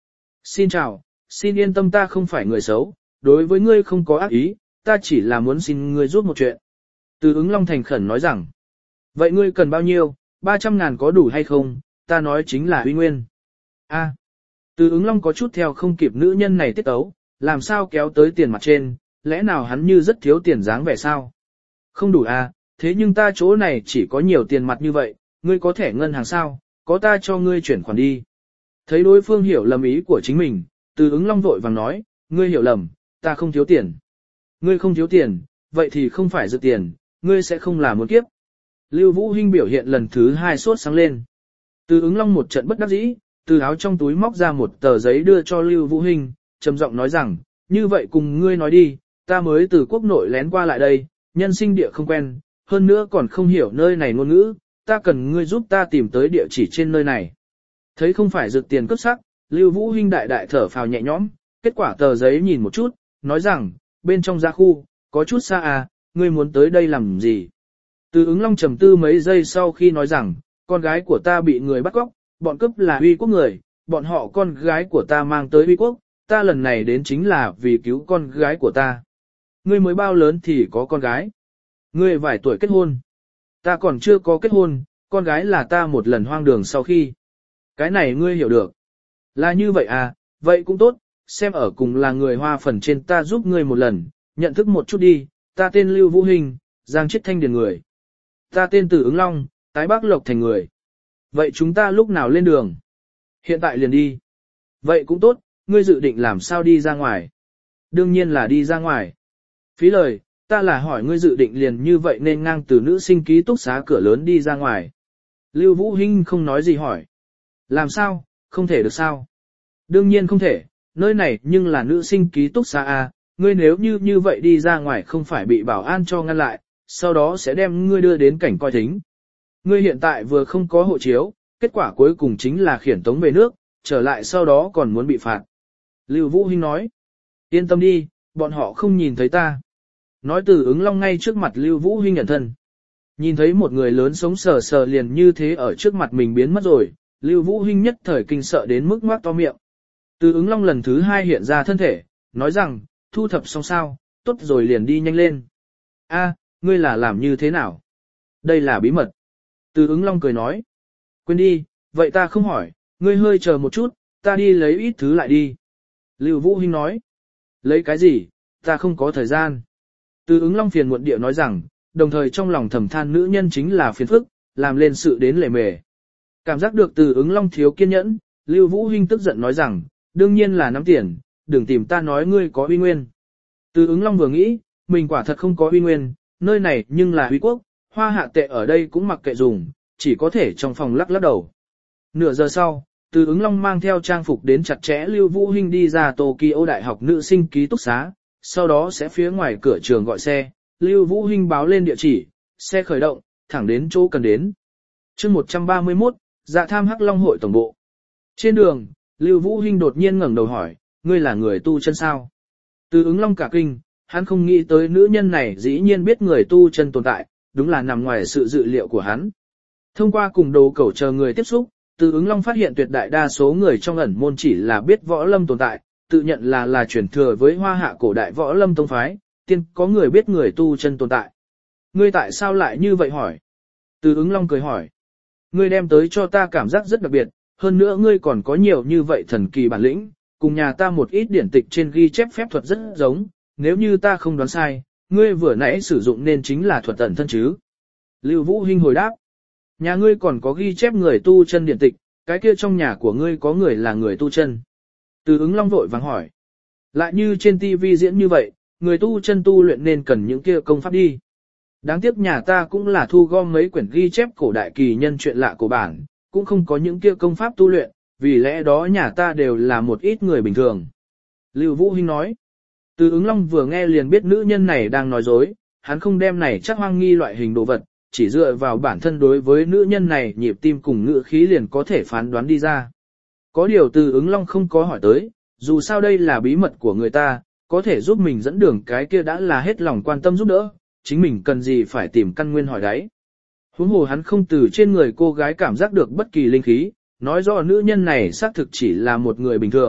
Xin chào, xin yên tâm ta không phải người xấu, đối với ngươi không có ác ý, ta chỉ là muốn xin ngươi giúp một chuyện. Từ ứng long thành khẩn nói rằng, vậy ngươi cần bao nhiêu, ba trăm ngàn có đủ hay không, ta nói chính là uy nguyên. A. Từ ứng long có chút theo không kịp nữ nhân này tiết ấu, làm sao kéo tới tiền mặt trên, lẽ nào hắn như rất thiếu tiền dáng vẻ sao? Không đủ à, thế nhưng ta chỗ này chỉ có nhiều tiền mặt như vậy, ngươi có thẻ ngân hàng sao, có ta cho ngươi chuyển khoản đi. Thấy đối phương hiểu lầm ý của chính mình, từ ứng long vội vàng nói, ngươi hiểu lầm, ta không thiếu tiền. Ngươi không thiếu tiền, vậy thì không phải dự tiền, ngươi sẽ không là muốn kiếp. Lưu Vũ Hinh biểu hiện lần thứ hai sốt sáng lên. Từ ứng long một trận bất đắc dĩ, từ áo trong túi móc ra một tờ giấy đưa cho Lưu Vũ Hinh, trầm giọng nói rằng, như vậy cùng ngươi nói đi, ta mới từ quốc nội lén qua lại đây, nhân sinh địa không quen, hơn nữa còn không hiểu nơi này ngôn ngữ, ta cần ngươi giúp ta tìm tới địa chỉ trên nơi này. Thấy không phải rực tiền cấp sắc, Lưu Vũ Hinh đại đại thở phào nhẹ nhõm, kết quả tờ giấy nhìn một chút, nói rằng, bên trong gia khu, có chút xa à, ngươi muốn tới đây làm gì? Từ ứng long trầm tư mấy giây sau khi nói rằng, con gái của ta bị người bắt cóc, bọn cướp là Uy Quốc người, bọn họ con gái của ta mang tới Uy Quốc, ta lần này đến chính là vì cứu con gái của ta. Ngươi mới bao lớn thì có con gái? Ngươi vài tuổi kết hôn? Ta còn chưa có kết hôn, con gái là ta một lần hoang đường sau khi. Cái này ngươi hiểu được. Là như vậy à, vậy cũng tốt, xem ở cùng là người Hoa phần trên ta giúp ngươi một lần, nhận thức một chút đi, ta tên Lưu Vũ Hinh, Giang Chiết Thanh Điền người. Ta tên Từ Ứng Long, Tái Bắc Lộc Thành người. Vậy chúng ta lúc nào lên đường? Hiện tại liền đi. Vậy cũng tốt, ngươi dự định làm sao đi ra ngoài? Đương nhiên là đi ra ngoài. Phí lời, ta là hỏi ngươi dự định liền như vậy nên ngang từ nữ sinh ký túc xá cửa lớn đi ra ngoài. Lưu Vũ Hinh không nói gì hỏi. Làm sao, không thể được sao? Đương nhiên không thể, nơi này nhưng là nữ sinh ký túc xá A, ngươi nếu như như vậy đi ra ngoài không phải bị bảo an cho ngăn lại, sau đó sẽ đem ngươi đưa đến cảnh coi thính. Ngươi hiện tại vừa không có hộ chiếu, kết quả cuối cùng chính là khiển tống về nước, trở lại sau đó còn muốn bị phạt. Lưu Vũ Hinh nói, yên tâm đi, bọn họ không nhìn thấy ta. Nói Từ Ứng Long ngay trước mặt Lưu Vũ Hinh nhận thân. Nhìn thấy một người lớn sống sờ sờ liền như thế ở trước mặt mình biến mất rồi, Lưu Vũ Hinh nhất thời kinh sợ đến mức ngoác to miệng. Từ Ứng Long lần thứ hai hiện ra thân thể, nói rằng, thu thập xong sao, tốt rồi liền đi nhanh lên. A, ngươi là làm như thế nào? Đây là bí mật. Từ Ứng Long cười nói, quên đi, vậy ta không hỏi, ngươi hơi chờ một chút, ta đi lấy ít thứ lại đi. Lưu Vũ Hinh nói, lấy cái gì, ta không có thời gian. Từ Ứng Long phiền muộn địa nói rằng, đồng thời trong lòng thầm than nữ nhân chính là phiền phức, làm lên sự đến lề mề. Cảm giác được Từ Ứng Long thiếu kiên nhẫn, Lưu Vũ Hinh tức giận nói rằng, đương nhiên là nắm tiền, đừng tìm ta nói ngươi có uy nguyên. Từ Ứng Long vừa nghĩ, mình quả thật không có uy nguyên, nơi này nhưng là Uy Quốc, Hoa Hạ tệ ở đây cũng mặc kệ dùng, chỉ có thể trong phòng lắc lắc đầu. Nửa giờ sau, Từ Ứng Long mang theo trang phục đến chặt chẽ Lưu Vũ Hinh đi ra Tokyo Đại học nữ sinh ký túc xá, sau đó sẽ phía ngoài cửa trường gọi xe, Lưu Vũ Hinh báo lên địa chỉ, xe khởi động, thẳng đến chỗ cần đến. Chương một trăm ba mươi mốt, Dạ Tham Hắc Long hội tổng bộ. Trên đường, Lưu Vũ Hinh đột nhiên ngẩng đầu hỏi, ngươi là người tu chân sao? Từ Ứng Long cả kinh, hắn không nghĩ tới nữ nhân này dĩ nhiên biết người tu chân tồn tại, đúng là nằm ngoài sự dự liệu của hắn. Thông qua cùng đồ cẩu chờ người tiếp xúc, Từ Ứng Long phát hiện tuyệt đại đa số người trong ẩn môn chỉ là biết võ lâm tồn tại, tự nhận là là truyền thừa với Hoa Hạ cổ đại võ lâm tông phái, tiên có người biết người tu chân tồn tại. Ngươi tại sao lại như vậy hỏi? Từ Ứng Long cười hỏi. Ngươi đem tới cho ta cảm giác rất đặc biệt, hơn nữa ngươi còn có nhiều như vậy thần kỳ bản lĩnh, cùng nhà ta một ít điển tịch trên ghi chép phép thuật rất giống, nếu như ta không đoán sai, ngươi vừa nãy sử dụng nên chính là thuật ẩn thân chứ. Lưu Vũ Hinh hồi đáp. Nhà ngươi còn có ghi chép người tu chân điển tịch, cái kia trong nhà của ngươi có người là người tu chân. Từ Ứng Long vội vàng hỏi. Lại như trên ti vi diễn như vậy, người tu chân tu luyện nên cần những kia công pháp đi. Đáng tiếc nhà ta cũng là thu gom mấy quyển ghi chép cổ đại kỳ nhân chuyện lạ của bản, cũng không có những kia công pháp tu luyện, vì lẽ đó nhà ta đều là một ít người bình thường. Lưu Vũ Hinh nói. Từ Ứng Long vừa nghe liền biết nữ nhân này đang nói dối, hắn không đem này chắc hoang nghi loại hình đồ vật, chỉ dựa vào bản thân đối với nữ nhân này nhịp tim cùng ngữ khí liền có thể phán đoán đi ra. Có điều Từ Ứng Long không có hỏi tới, dù sao đây là bí mật của người ta, có thể giúp mình dẫn đường cái kia đã là hết lòng quan tâm giúp đỡ, chính mình cần gì phải tìm căn nguyên hỏi đấy. Huống hồ hắn không từ trên người cô gái cảm giác được bất kỳ linh khí, nói rõ nữ nhân này xác thực chỉ là một người bình thường,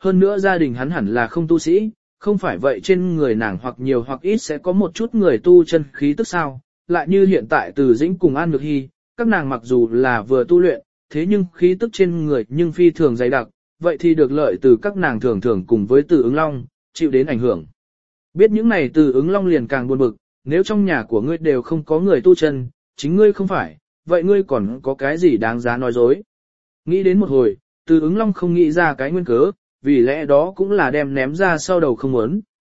hơn nữa gia đình hắn hẳn là không tu sĩ, không phải vậy trên người nàng hoặc nhiều hoặc ít sẽ có một chút người tu chân khí tức sao, lại như hiện tại Từ Dĩnh cùng An Nhược Hy, các nàng mặc dù là vừa tu luyện, thế nhưng khí tức trên người nhưng phi thường dày đặc, vậy thì được lợi từ các nàng thường thường cùng với Từ Ứng Long, chịu đến ảnh hưởng. Biết những này Từ Ứng Long liền càng buồn bực, nếu trong nhà của ngươi đều không có người tu chân, chính ngươi không phải, vậy ngươi còn có cái gì đáng giá nói dối. Nghĩ đến một hồi, Từ Ứng Long không nghĩ ra cái nguyên cớ, vì lẽ đó cũng là đem ném ra sau đầu không muốn.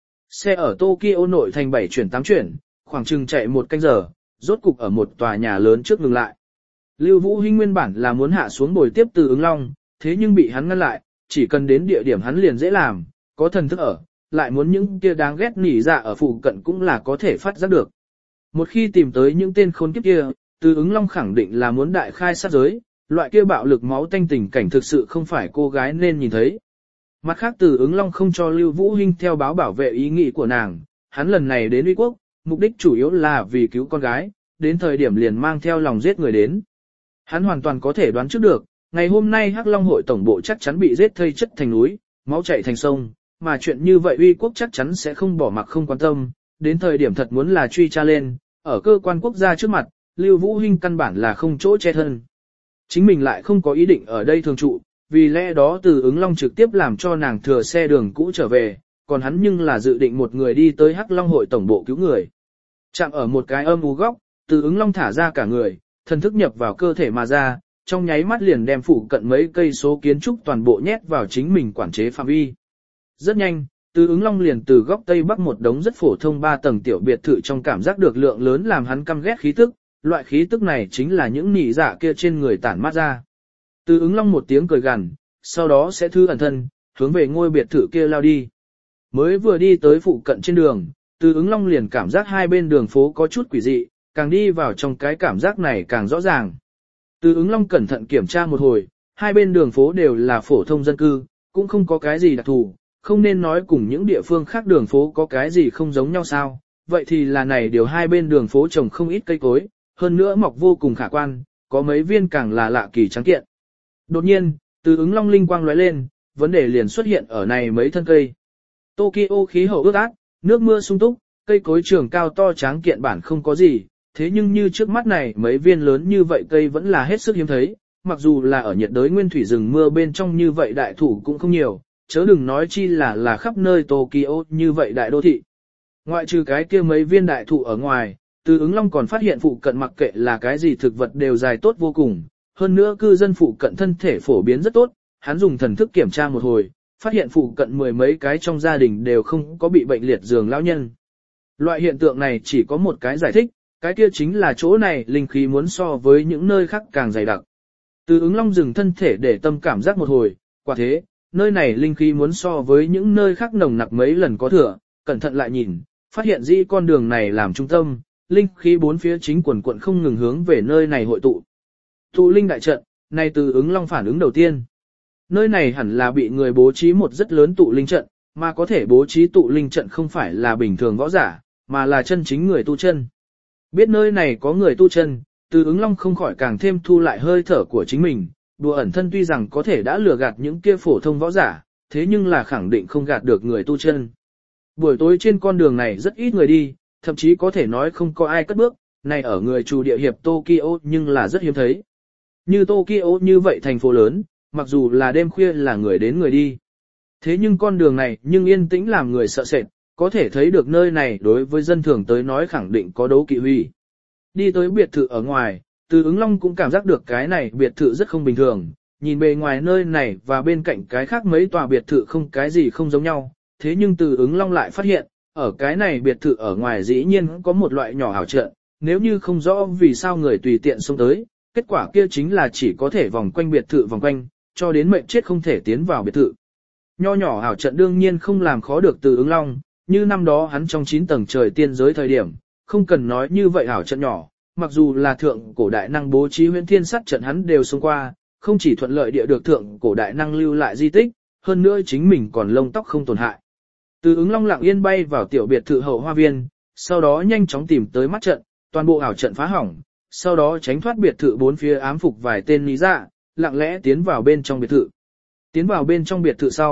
Xe ở Tokyo nội thành bảy chuyển tám chuyển, khoảng chừng chạy một canh giờ, rốt cục ở một tòa nhà lớn trước ngừng lại. Lưu Vũ Hinh nguyên bản là muốn hạ xuống bồi tiếp Từ Ứng Long, thế nhưng bị hắn ngăn lại, chỉ cần đến địa điểm hắn liền dễ làm, có thần thức ở, lại muốn những kia đáng ghét nỉ dạ ở phụ cận cũng là có thể phát giác được. Một khi tìm tới những tên khốn kiếp kia, Từ Ứng Long khẳng định là muốn đại khai sát giới, loại kia bạo lực máu tanh tình cảnh thực sự không phải cô gái nên nhìn thấy. Mặt khác Từ Ứng Long không cho Lưu Vũ Hinh theo báo bảo vệ ý nghĩ của nàng, hắn lần này đến Uy Quốc, mục đích chủ yếu là vì cứu con gái, đến thời điểm liền mang theo lòng giết người đến. Hắn hoàn toàn có thể đoán trước được, ngày hôm nay Hắc Long hội tổng bộ chắc chắn bị giết thây chất thành núi, máu chảy thành sông, mà chuyện như vậy Uy Quốc chắc chắn sẽ không bỏ mặc không quan tâm, đến thời điểm thật muốn là truy tra lên, ở cơ quan quốc gia trước mặt, Lưu Vũ Hinh căn bản là không chỗ che thân. Chính mình lại không có ý định ở đây thường trụ, vì lẽ đó Từ Ứng Long trực tiếp làm cho nàng thừa xe đường cũ trở về, còn hắn nhưng là dự định một người đi tới Hắc Long hội tổng bộ cứu người. Chạm ở một cái âm u góc, Từ Ứng Long thả ra cả người, thần thức nhập vào cơ thể mà ra, trong nháy mắt liền đem phụ cận mấy cây số kiến trúc toàn bộ nhét vào chính mình quản chế phạm vi. Rất nhanh, Từ Ứng Long liền từ góc tây bắc một đống rất phổ thông ba tầng tiểu biệt thự trong cảm giác được lượng lớn làm hắn căm ghét khí tức, loại khí tức này chính là những nị dạ kia trên người tản mát ra. Từ Ứng Long một tiếng cười gằn, sau đó sẽ thư ẩn thân, hướng về ngôi biệt thự kia lao đi. Mới vừa đi tới phụ cận trên đường, Từ Ứng Long liền cảm giác hai bên đường phố có chút quỷ dị, càng đi vào trong cái cảm giác này càng rõ ràng. Từ Ứng Long cẩn thận kiểm tra một hồi, hai bên đường phố đều là phổ thông dân cư, cũng không có cái gì đặc thù, không nên nói cùng những địa phương khác đường phố có cái gì không giống nhau sao, vậy thì là này điều hai bên đường phố trồng không ít cây cối, hơn nữa mọc vô cùng khả quan, có mấy viên càng là lạ kỳ trắng kiện. Đột nhiên, Từ Ứng Long linh quang lóe lên, vấn đề liền xuất hiện ở này mấy thân cây. Tokyo khí hậu ướt át, nước mưa sung túc, cây cối trường cao to tráng kiện bản không có gì, thế nhưng như trước mắt này mấy viên lớn như vậy cây vẫn là hết sức hiếm thấy, mặc dù là ở nhiệt đới nguyên thủy rừng mưa bên trong như vậy đại thủ cũng không nhiều, chớ đừng nói chi là là khắp nơi Tokyo như vậy đại đô thị. Ngoại trừ cái kia mấy viên đại thụ ở ngoài, Từ Ứng Long còn phát hiện phụ cận mặc kệ là cái gì thực vật đều dài tốt vô cùng, hơn nữa cư dân phụ cận thân thể phổ biến rất tốt, hắn dùng thần thức kiểm tra một hồi, phát hiện phụ cận mười mấy cái trong gia đình đều không có bị bệnh liệt giường lão nhân. Loại hiện tượng này chỉ có một cái giải thích, cái kia chính là chỗ này linh khí muốn so với những nơi khác càng dày đặc. Từ Ứng Long dừng thân thể để tâm cảm giác một hồi, quả thế, nơi này linh khí muốn so với những nơi khác nồng nặc mấy lần có thừa, cẩn thận lại nhìn, phát hiện dĩ con đường này làm trung tâm, linh khí bốn phía chính quần quận không ngừng hướng về nơi này hội tụ. Tụ linh đại trận, này Từ Ứng Long phản ứng đầu tiên. Nơi này hẳn là bị người bố trí một rất lớn tụ linh trận, mà có thể bố trí tụ linh trận không phải là bình thường võ giả, mà là chân chính người tu chân. Biết nơi này có người tu chân, Từ Ứng Long không khỏi càng thêm thu lại hơi thở của chính mình, đùa ẩn thân tuy rằng có thể đã lừa gạt những kia phổ thông võ giả, thế nhưng là khẳng định không gạt được người tu chân. Buổi tối trên con đường này rất ít người đi, thậm chí có thể nói không có ai cất bước, này ở người chủ địa hiệp Tokyo nhưng là rất hiếm thấy. Như Tokyo như vậy thành phố lớn, mặc dù là đêm khuya là người đến người đi. Thế nhưng con đường này nhưng yên tĩnh làm người sợ sệt, có thể thấy được nơi này đối với dân thường tới nói khẳng định có đấu kỵ huy. Đi tới biệt thự ở ngoài, Từ Ứng Long cũng cảm giác được cái này biệt thự rất không bình thường, nhìn bề ngoài nơi này và bên cạnh cái khác mấy tòa biệt thự không cái gì không giống nhau, thế nhưng Từ Ứng Long lại phát hiện, ở cái này biệt thự ở ngoài dĩ nhiên có một loại nhỏ ảo trận, nếu như không rõ vì sao người tùy tiện xông tới, kết quả kia chính là chỉ có thể vòng quanh biệt thự vòng quanh, cho đến mệnh chết không thể tiến vào biệt thự. Nho nhỏ ảo trận đương nhiên không làm khó được Từ Ứng Long, như năm đó hắn trong chín tầng trời tiên giới thời điểm, không cần nói như vậy ảo trận nhỏ, mặc dù là thượng cổ đại năng bố trí huyễn thiên sát trận hắn đều xông qua, không chỉ thuận lợi địa được thượng cổ đại năng lưu lại di tích, hơn nữa chính mình còn lông tóc không tổn hại. Từ Ứng Long lặng yên bay vào tiểu biệt thự hậu hoa viên, sau đó nhanh chóng tìm tới mắt trận, toàn bộ ảo trận phá hỏng, sau đó tránh thoát biệt thự bốn phía ám phục vài tên lý dạ, lặng lẽ tiến vào bên trong biệt thự. Tiến vào bên trong biệt thự sau,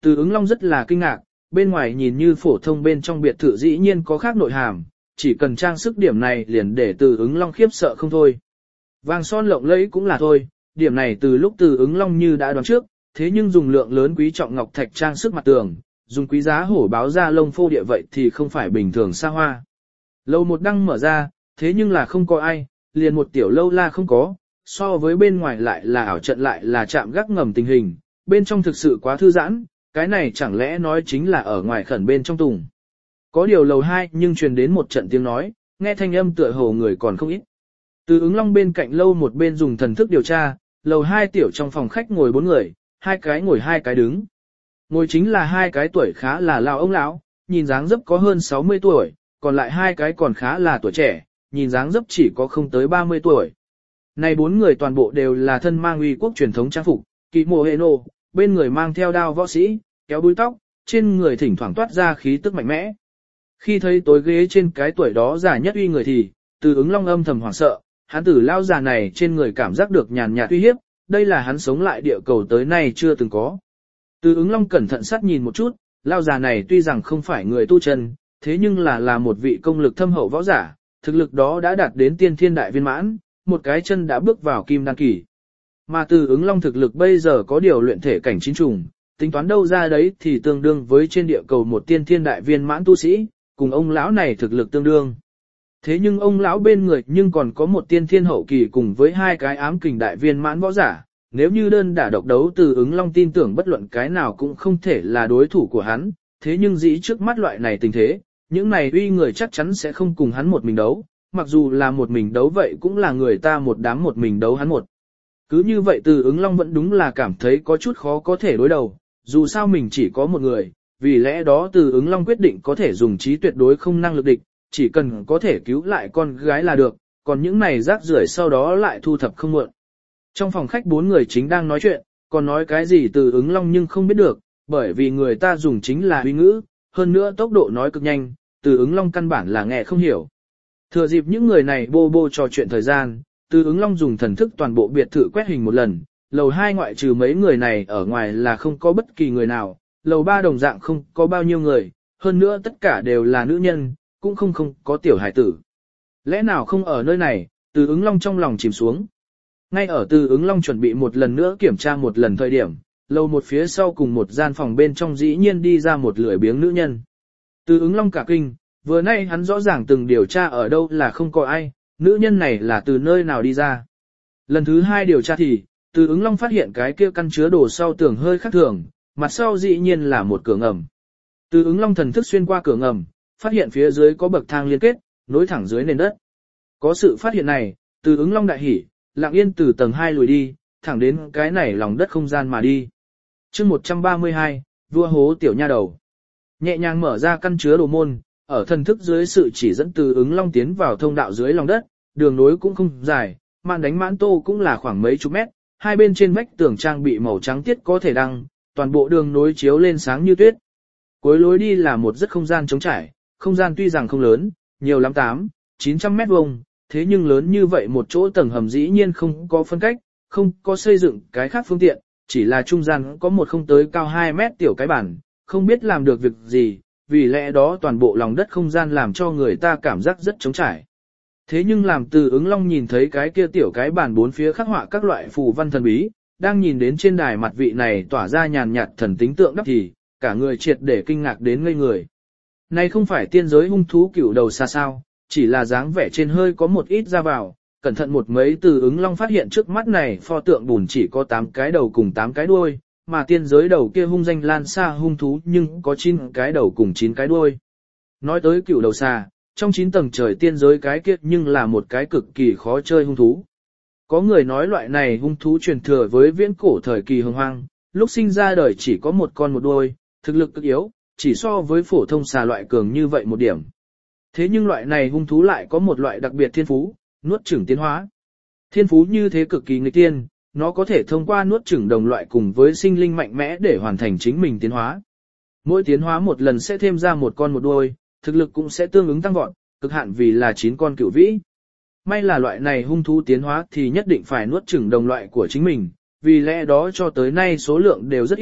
Từ ứng long rất là kinh ngạc, bên ngoài nhìn như phổ thông bên trong biệt thự dĩ nhiên có khác nội hàm, chỉ cần trang sức điểm này liền để từ ứng long khiếp sợ không thôi. Vàng son lộng lẫy cũng là thôi, điểm này từ lúc từ ứng long như đã đoán trước, thế nhưng dùng lượng lớn quý trọng ngọc thạch trang sức mặt tường, dùng quý giá hổ báo ra lông phô địa vậy thì không phải bình thường xa hoa. Lầu một đăng mở ra, thế nhưng là không có ai, liền một tiểu lâu la không có, so với bên ngoài lại là ảo trận lại là chạm gác ngầm tình hình, bên trong thực sự quá thư giãn, cái này chẳng lẽ nói chính là ở ngoài khẩn bên trong tùng. Có điều lầu hai nhưng truyền đến một trận tiếng nói, nghe thanh âm tựa hồ người còn không ít. Từ ứng long bên cạnh lâu một bên dùng thần thức điều tra, lầu hai tiểu trong phòng khách ngồi bốn người, hai cái ngồi hai cái đứng. Ngồi chính là hai cái tuổi khá là lão ông lão, nhìn dáng dấp có hơn sáu mươi tuổi, còn lại hai cái còn khá là tuổi trẻ, nhìn dáng dấp chỉ có không tới ba mươi tuổi. Này bốn người toàn bộ đều là thân mang uy quốc truyền thống trang phục, kỳ mộ hệ nô, bên người mang theo đao võ sĩ, kéo búi tóc, trên người thỉnh thoảng toát ra khí tức mạnh mẽ. Khi thấy tối ghế trên cái tuổi đó già nhất uy người thì, từ ứng long âm thầm hoảng sợ, hắn tử lao già này trên người cảm giác được nhàn nhạt uy hiếp, đây là hắn sống lại địa cầu tới nay chưa từng có. Từ ứng long cẩn thận sát nhìn một chút, lao già này tuy rằng không phải người tu chân, thế nhưng là là một vị công lực thâm hậu võ giả, thực lực đó đã đạt đến tiên thiên đại viên mãn, một cái chân đã bước vào kim đan kỳ. Mà từ ứng long thực lực bây giờ có điều luyện thể cảnh chín trùng, tính toán đâu ra đấy thì tương đương với trên địa cầu một tiên thiên đại viên mãn tu sĩ, cùng ông lão này thực lực tương đương. Thế nhưng ông lão bên người nhưng còn có một tiên thiên hậu kỳ cùng với hai cái ám kình đại viên mãn võ giả, nếu như đơn đả độc đấu từ ứng long tin tưởng bất luận cái nào cũng không thể là đối thủ của hắn, thế nhưng dĩ trước mắt loại này tình thế, những này uy người chắc chắn sẽ không cùng hắn một mình đấu, mặc dù là một mình đấu vậy cũng là người ta một đám một mình đấu hắn một. Cứ như vậy từ ứng long vẫn đúng là cảm thấy có chút khó có thể đối đầu, dù sao mình chỉ có một người, vì lẽ đó từ ứng long quyết định có thể dùng trí tuyệt đối không năng lực địch, chỉ cần có thể cứu lại con gái là được, còn những này rác rưởi sau đó lại thu thập không muộn. Trong phòng khách bốn người chính đang nói chuyện, còn nói cái gì từ ứng long nhưng không biết được, bởi vì người ta dùng chính là uy ngữ, hơn nữa tốc độ nói cực nhanh, từ ứng long căn bản là nghe không hiểu. Thừa dịp những người này bô bô trò chuyện thời gian, từ ứng long dùng thần thức toàn bộ biệt thự quét hình một lần, lầu hai ngoại trừ mấy người này ở ngoài là không có bất kỳ người nào, lầu ba đồng dạng không có bao nhiêu người, hơn nữa tất cả đều là nữ nhân, cũng không không có tiểu hải tử. Lẽ nào không ở nơi này, từ ứng long trong lòng chìm xuống. Ngay ở từ ứng long chuẩn bị một lần nữa kiểm tra một lần thời điểm, lầu một phía sau cùng một gian phòng bên trong dĩ nhiên đi ra một lưỡi biếng nữ nhân. Từ ứng long cả kinh, vừa nay hắn rõ ràng từng điều tra ở đâu là không có ai, nữ nhân này là từ nơi nào đi ra. Lần thứ hai điều tra thì, từ ứng long phát hiện cái kia căn chứa đồ sau tường hơi khác thường, mặt sau dĩ nhiên là một cửa ngầm. Từ ứng long thần thức xuyên qua cửa ngầm, phát hiện phía dưới có bậc thang liên kết, nối thẳng dưới nền đất. Có sự phát hiện này, từ ứng long đại hỉ, lặng yên từ tầng hai lùi đi, thẳng đến cái này lòng đất không gian mà đi. chương một trăm ba mươi hai, vua hố tiểu nha đầu. Nhẹ nhàng mở ra căn chứa đồ môn, ở thần thức dưới sự chỉ dẫn từ ứng long tiến vào thông đạo dưới lòng đất, đường nối cũng không dài, màn đánh mãn tô cũng là khoảng mấy chục mét, hai bên trên vách tường trang bị màu trắng tiết có thể đăng, toàn bộ đường nối chiếu lên sáng như tuyết. Cuối lối đi là một rất không gian trống trải, không gian tuy rằng không lớn, nhiều lắm tám, chín trăm mét vuông, thế nhưng lớn như vậy một chỗ tầng hầm dĩ nhiên không có phân cách, không có xây dựng cái khác phương tiện, chỉ là trung gian có một không tới cao hai mét tiểu cái bản, không biết làm được việc gì, vì lẽ đó toàn bộ lòng đất không gian làm cho người ta cảm giác rất trống trải. Thế nhưng làm từ ứng long nhìn thấy cái kia tiểu cái bản bốn phía khắc họa các loại phù văn thần bí, đang nhìn đến trên đài mặt vị này tỏa ra nhàn nhạt thần tính tượng đắp thì, cả người triệt để kinh ngạc đến ngây người. Này không phải tiên giới hung thú cửu đầu xa sao, chỉ là dáng vẻ trên hơi có một ít ra vào, cẩn thận một mấy từ ứng long phát hiện trước mắt này pho tượng bùn chỉ có tám cái đầu cùng tám cái đuôi, mà tiên giới đầu kia hung danh lan xa hung thú nhưng có chín cái đầu cùng chín cái đuôi. Nói tới cửu đầu xa, trong chín tầng trời tiên giới cái kia nhưng là một cái cực kỳ khó chơi hung thú. Có người nói loại này hung thú truyền thừa với viễn cổ thời kỳ hồng hoang, lúc sinh ra đời chỉ có một con một đuôi, thực lực cực yếu, chỉ so với phổ thông xà loại cường như vậy một điểm. Thế nhưng loại này hung thú lại có một loại đặc biệt thiên phú, nuốt chửng tiến hóa. Thiên phú như thế cực kỳ nghịch tiên, nó có thể thông qua nuốt chửng đồng loại cùng với sinh linh mạnh mẽ để hoàn thành chính mình tiến hóa. Mỗi tiến hóa một lần sẽ thêm ra một con một đuôi, thực lực cũng sẽ tương ứng tăng vọt, cực hạn vì là chín con cửu vĩ. May là loại này hung thú tiến hóa thì nhất định phải nuốt chửng đồng loại của chính mình, vì lẽ đó cho tới nay số lượng đều rất ít,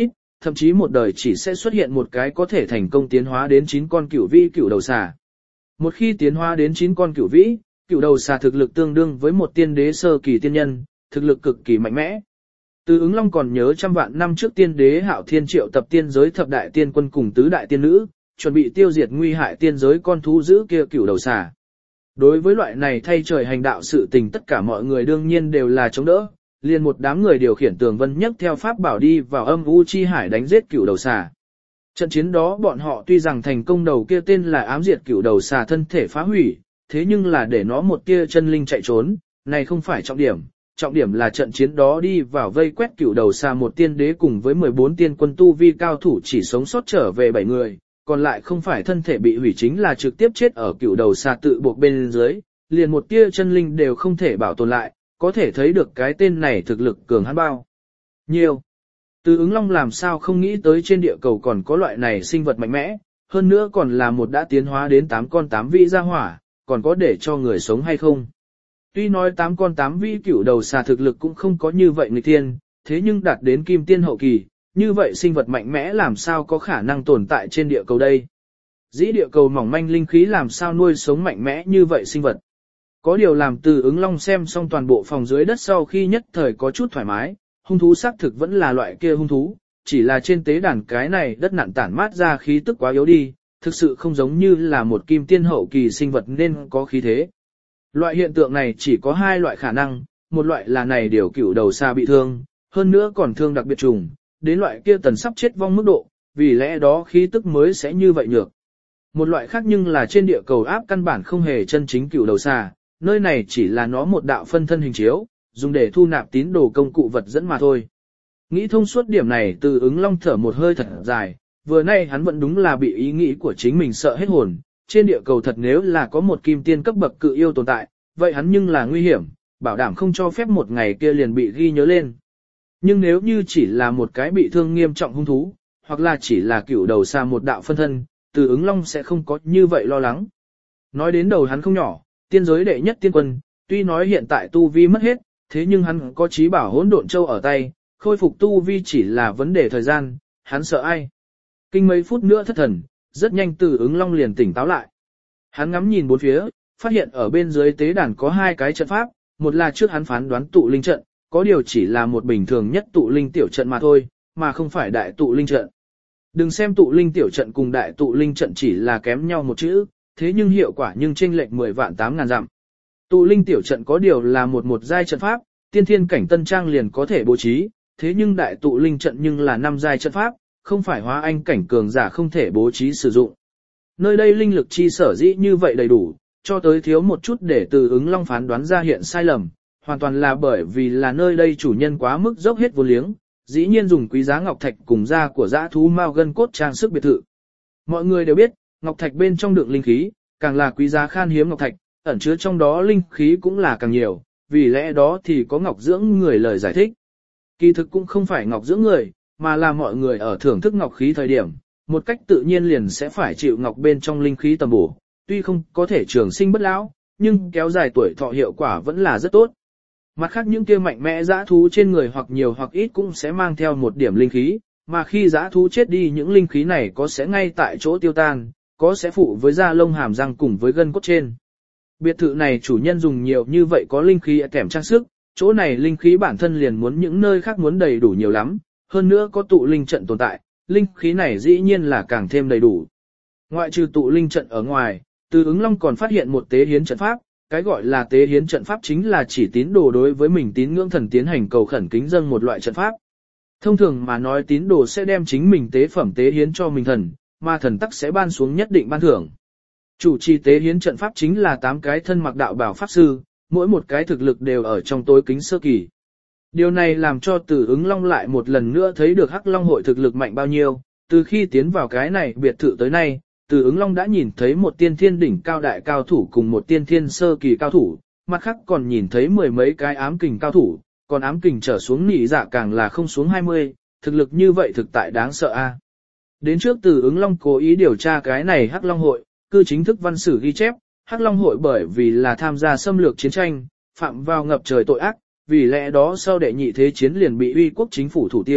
thậm chí một đời chỉ sẽ xuất hiện một cái có thể thành công tiến hóa đến chín con cửu vĩ cửu đầu xà. Một khi tiến hóa đến chín con cửu vĩ, cửu đầu xà thực lực tương đương với một tiên đế sơ kỳ tiên nhân, thực lực cực kỳ mạnh mẽ. Từ ứng long còn nhớ trăm vạn năm trước tiên đế Hạo Thiên triệu tập tiên giới thập đại tiên quân cùng tứ đại tiên nữ, chuẩn bị tiêu diệt nguy hại tiên giới con thú dữ kia cửu đầu xà. Đối với loại này thay trời hành đạo sự tình tất cả mọi người đương nhiên đều là chống đỡ, liền một đám người điều khiển tường vân nhất theo pháp bảo đi vào âm u chi hải đánh giết cửu đầu xà. Trận chiến đó bọn họ tuy rằng thành công đầu kia tên là ám diệt cửu đầu xà thân thể phá hủy, thế nhưng là để nó một tia chân linh chạy trốn, này không phải trọng điểm, trọng điểm là trận chiến đó đi vào vây quét cửu đầu xà một tiên đế cùng với mười bốn tiên quân tu vi cao thủ chỉ sống sót trở về bảy người, còn lại không phải thân thể bị hủy chính là trực tiếp chết ở cửu đầu xà tự buộc bên dưới, liền một tia chân linh đều không thể bảo tồn lại, có thể thấy được cái tên này thực lực cường hãn bao nhiều. Từ ứng long làm sao không nghĩ tới trên địa cầu còn có loại này sinh vật mạnh mẽ, hơn nữa còn là một đã tiến hóa đến tám con tám vĩ gia hỏa, còn có để cho người sống hay không. Tuy nói tám con tám vĩ cửu đầu xà thực lực cũng không có như vậy nghịch thiên, thế nhưng đạt đến kim tiên hậu kỳ, như vậy sinh vật mạnh mẽ làm sao có khả năng tồn tại trên địa cầu đây. Dĩ địa cầu mỏng manh linh khí làm sao nuôi sống mạnh mẽ như vậy sinh vật. Có điều làm Từ ứng long xem xong toàn bộ phòng dưới đất sau khi nhất thời có chút thoải mái, hung thú xác thực vẫn là loại kia hung thú, chỉ là trên tế đàn cái này đất nặn tản mát ra khí tức quá yếu đi, thực sự không giống như là một kim tiên hậu kỳ sinh vật nên có khí thế. Loại hiện tượng này chỉ có hai loại khả năng, một loại là này điều cửu đầu xà bị thương, hơn nữa còn thương đặc biệt trùng, đến loại kia tần sắp chết vong mức độ, vì lẽ đó khí tức mới sẽ như vậy nhược. Một loại khác nhưng là trên địa cầu áp căn bản không hề chân chính cửu đầu xà, nơi này chỉ là nó một đạo phân thân hình chiếu, dùng để thu nạp tín đồ công cụ vật dẫn mà thôi. Nghĩ thông suốt điểm này Từ ứng long thở một hơi thật dài, vừa nay hắn vẫn đúng là bị ý nghĩ của chính mình sợ hết hồn, trên địa cầu thật nếu là có một kim tiên cấp bậc cự yêu tồn tại, vậy hắn nhưng là nguy hiểm, bảo đảm không cho phép một ngày kia liền bị ghi nhớ lên. Nhưng nếu như chỉ là một cái bị thương nghiêm trọng hung thú, hoặc là chỉ là cửu đầu xà một đạo phân thân, Từ ứng long sẽ không có như vậy lo lắng. Nói đến đầu hắn không nhỏ, tiên giới đệ nhất tiên quân, tuy nói hiện tại tu vi mất hết, thế nhưng hắn có chí bảo hỗn độn châu ở tay, khôi phục tu vi chỉ là vấn đề thời gian, hắn sợ ai. Kinh mấy phút nữa thất thần, rất nhanh Từ ứng long liền tỉnh táo lại. Hắn ngắm nhìn bốn phía, phát hiện ở bên dưới tế đàn có hai cái trận pháp, một là trước hắn phán đoán tụ linh trận, có điều chỉ là một bình thường nhất tụ linh tiểu trận mà thôi, mà không phải đại tụ linh trận. Đừng xem tụ linh tiểu trận cùng đại tụ linh trận chỉ là kém nhau một chữ, thế nhưng hiệu quả nhưng chênh lệch mười vạn tám ngàn dặm. Tụ linh tiểu trận có điều là một một giai trận pháp, tiên thiên cảnh tân trang liền có thể bố trí, thế nhưng đại tụ linh trận nhưng là năm giai trận pháp, không phải hóa anh cảnh cường giả không thể bố trí sử dụng. Nơi đây linh lực chi sở dĩ như vậy đầy đủ, cho tới thiếu một chút để Từ ứng long phán đoán ra hiện sai lầm, hoàn toàn là bởi vì là nơi đây chủ nhân quá mức dốc hết vốn liếng, dĩ nhiên dùng quý giá ngọc thạch cùng da của dã thú mao gân cốt trang sức biệt thự. Mọi người đều biết, ngọc thạch bên trong đựng linh khí, càng là quý giá khan hiếm ngọc thạch, ẩn chứa trong đó linh khí cũng là càng nhiều, vì lẽ đó thì có ngọc dưỡng người lời giải thích. Kỳ thực cũng không phải ngọc dưỡng người, mà là mọi người ở thưởng thức ngọc khí thời điểm, một cách tự nhiên liền sẽ phải chịu ngọc bên trong linh khí tầm bổ, tuy không có thể trường sinh bất lão, nhưng kéo dài tuổi thọ hiệu quả vẫn là rất tốt. Mặt khác những kia mạnh mẽ dã thú trên người hoặc nhiều hoặc ít cũng sẽ mang theo một điểm linh khí, mà khi dã thú chết đi những linh khí này có sẽ ngay tại chỗ tiêu tan, có sẽ phụ với da lông hàm răng cùng với gân cốt trên. Biệt thự này chủ nhân dùng nhiều như vậy có linh khí kèm trang sức, chỗ này linh khí bản thân liền muốn những nơi khác muốn đầy đủ nhiều lắm, hơn nữa có tụ linh trận tồn tại, linh khí này dĩ nhiên là càng thêm đầy đủ. Ngoại trừ tụ linh trận ở ngoài, Từ ứng long còn phát hiện một tế hiến trận pháp, cái gọi là tế hiến trận pháp chính là chỉ tín đồ đối với mình tín ngưỡng thần tiến hành cầu khẩn kính dâng một loại trận pháp. Thông thường mà nói tín đồ sẽ đem chính mình tế phẩm tế hiến cho mình thần, mà thần tắc sẽ ban xuống nhất định ban thưởng. Chủ trì tế hiến trận pháp chính là tám cái thân mặc đạo bảo pháp sư, mỗi một cái thực lực đều ở trong tối kính sơ kỳ. Điều này làm cho Từ ứng long lại một lần nữa thấy được Hắc Long hội thực lực mạnh bao nhiêu, từ khi tiến vào cái này biệt thự tới nay, Từ ứng long đã nhìn thấy một tiên thiên đỉnh cao đại cao thủ cùng một tiên thiên sơ kỳ cao thủ, mặt khác còn nhìn thấy mười mấy cái ám kình cao thủ, còn ám kình trở xuống nỉ dạ càng là không xuống hai mươi, thực lực như vậy thực tại đáng sợ a. Đến trước Từ ứng long cố ý điều tra cái này Hắc Long hội, cư chính thức văn sử ghi chép, Hắc Long hội bởi vì là tham gia xâm lược chiến tranh, phạm vào ngập trời tội ác, vì lẽ đó sau đệ nhị thế chiến liền bị uy quốc chính phủ thủ tiêu,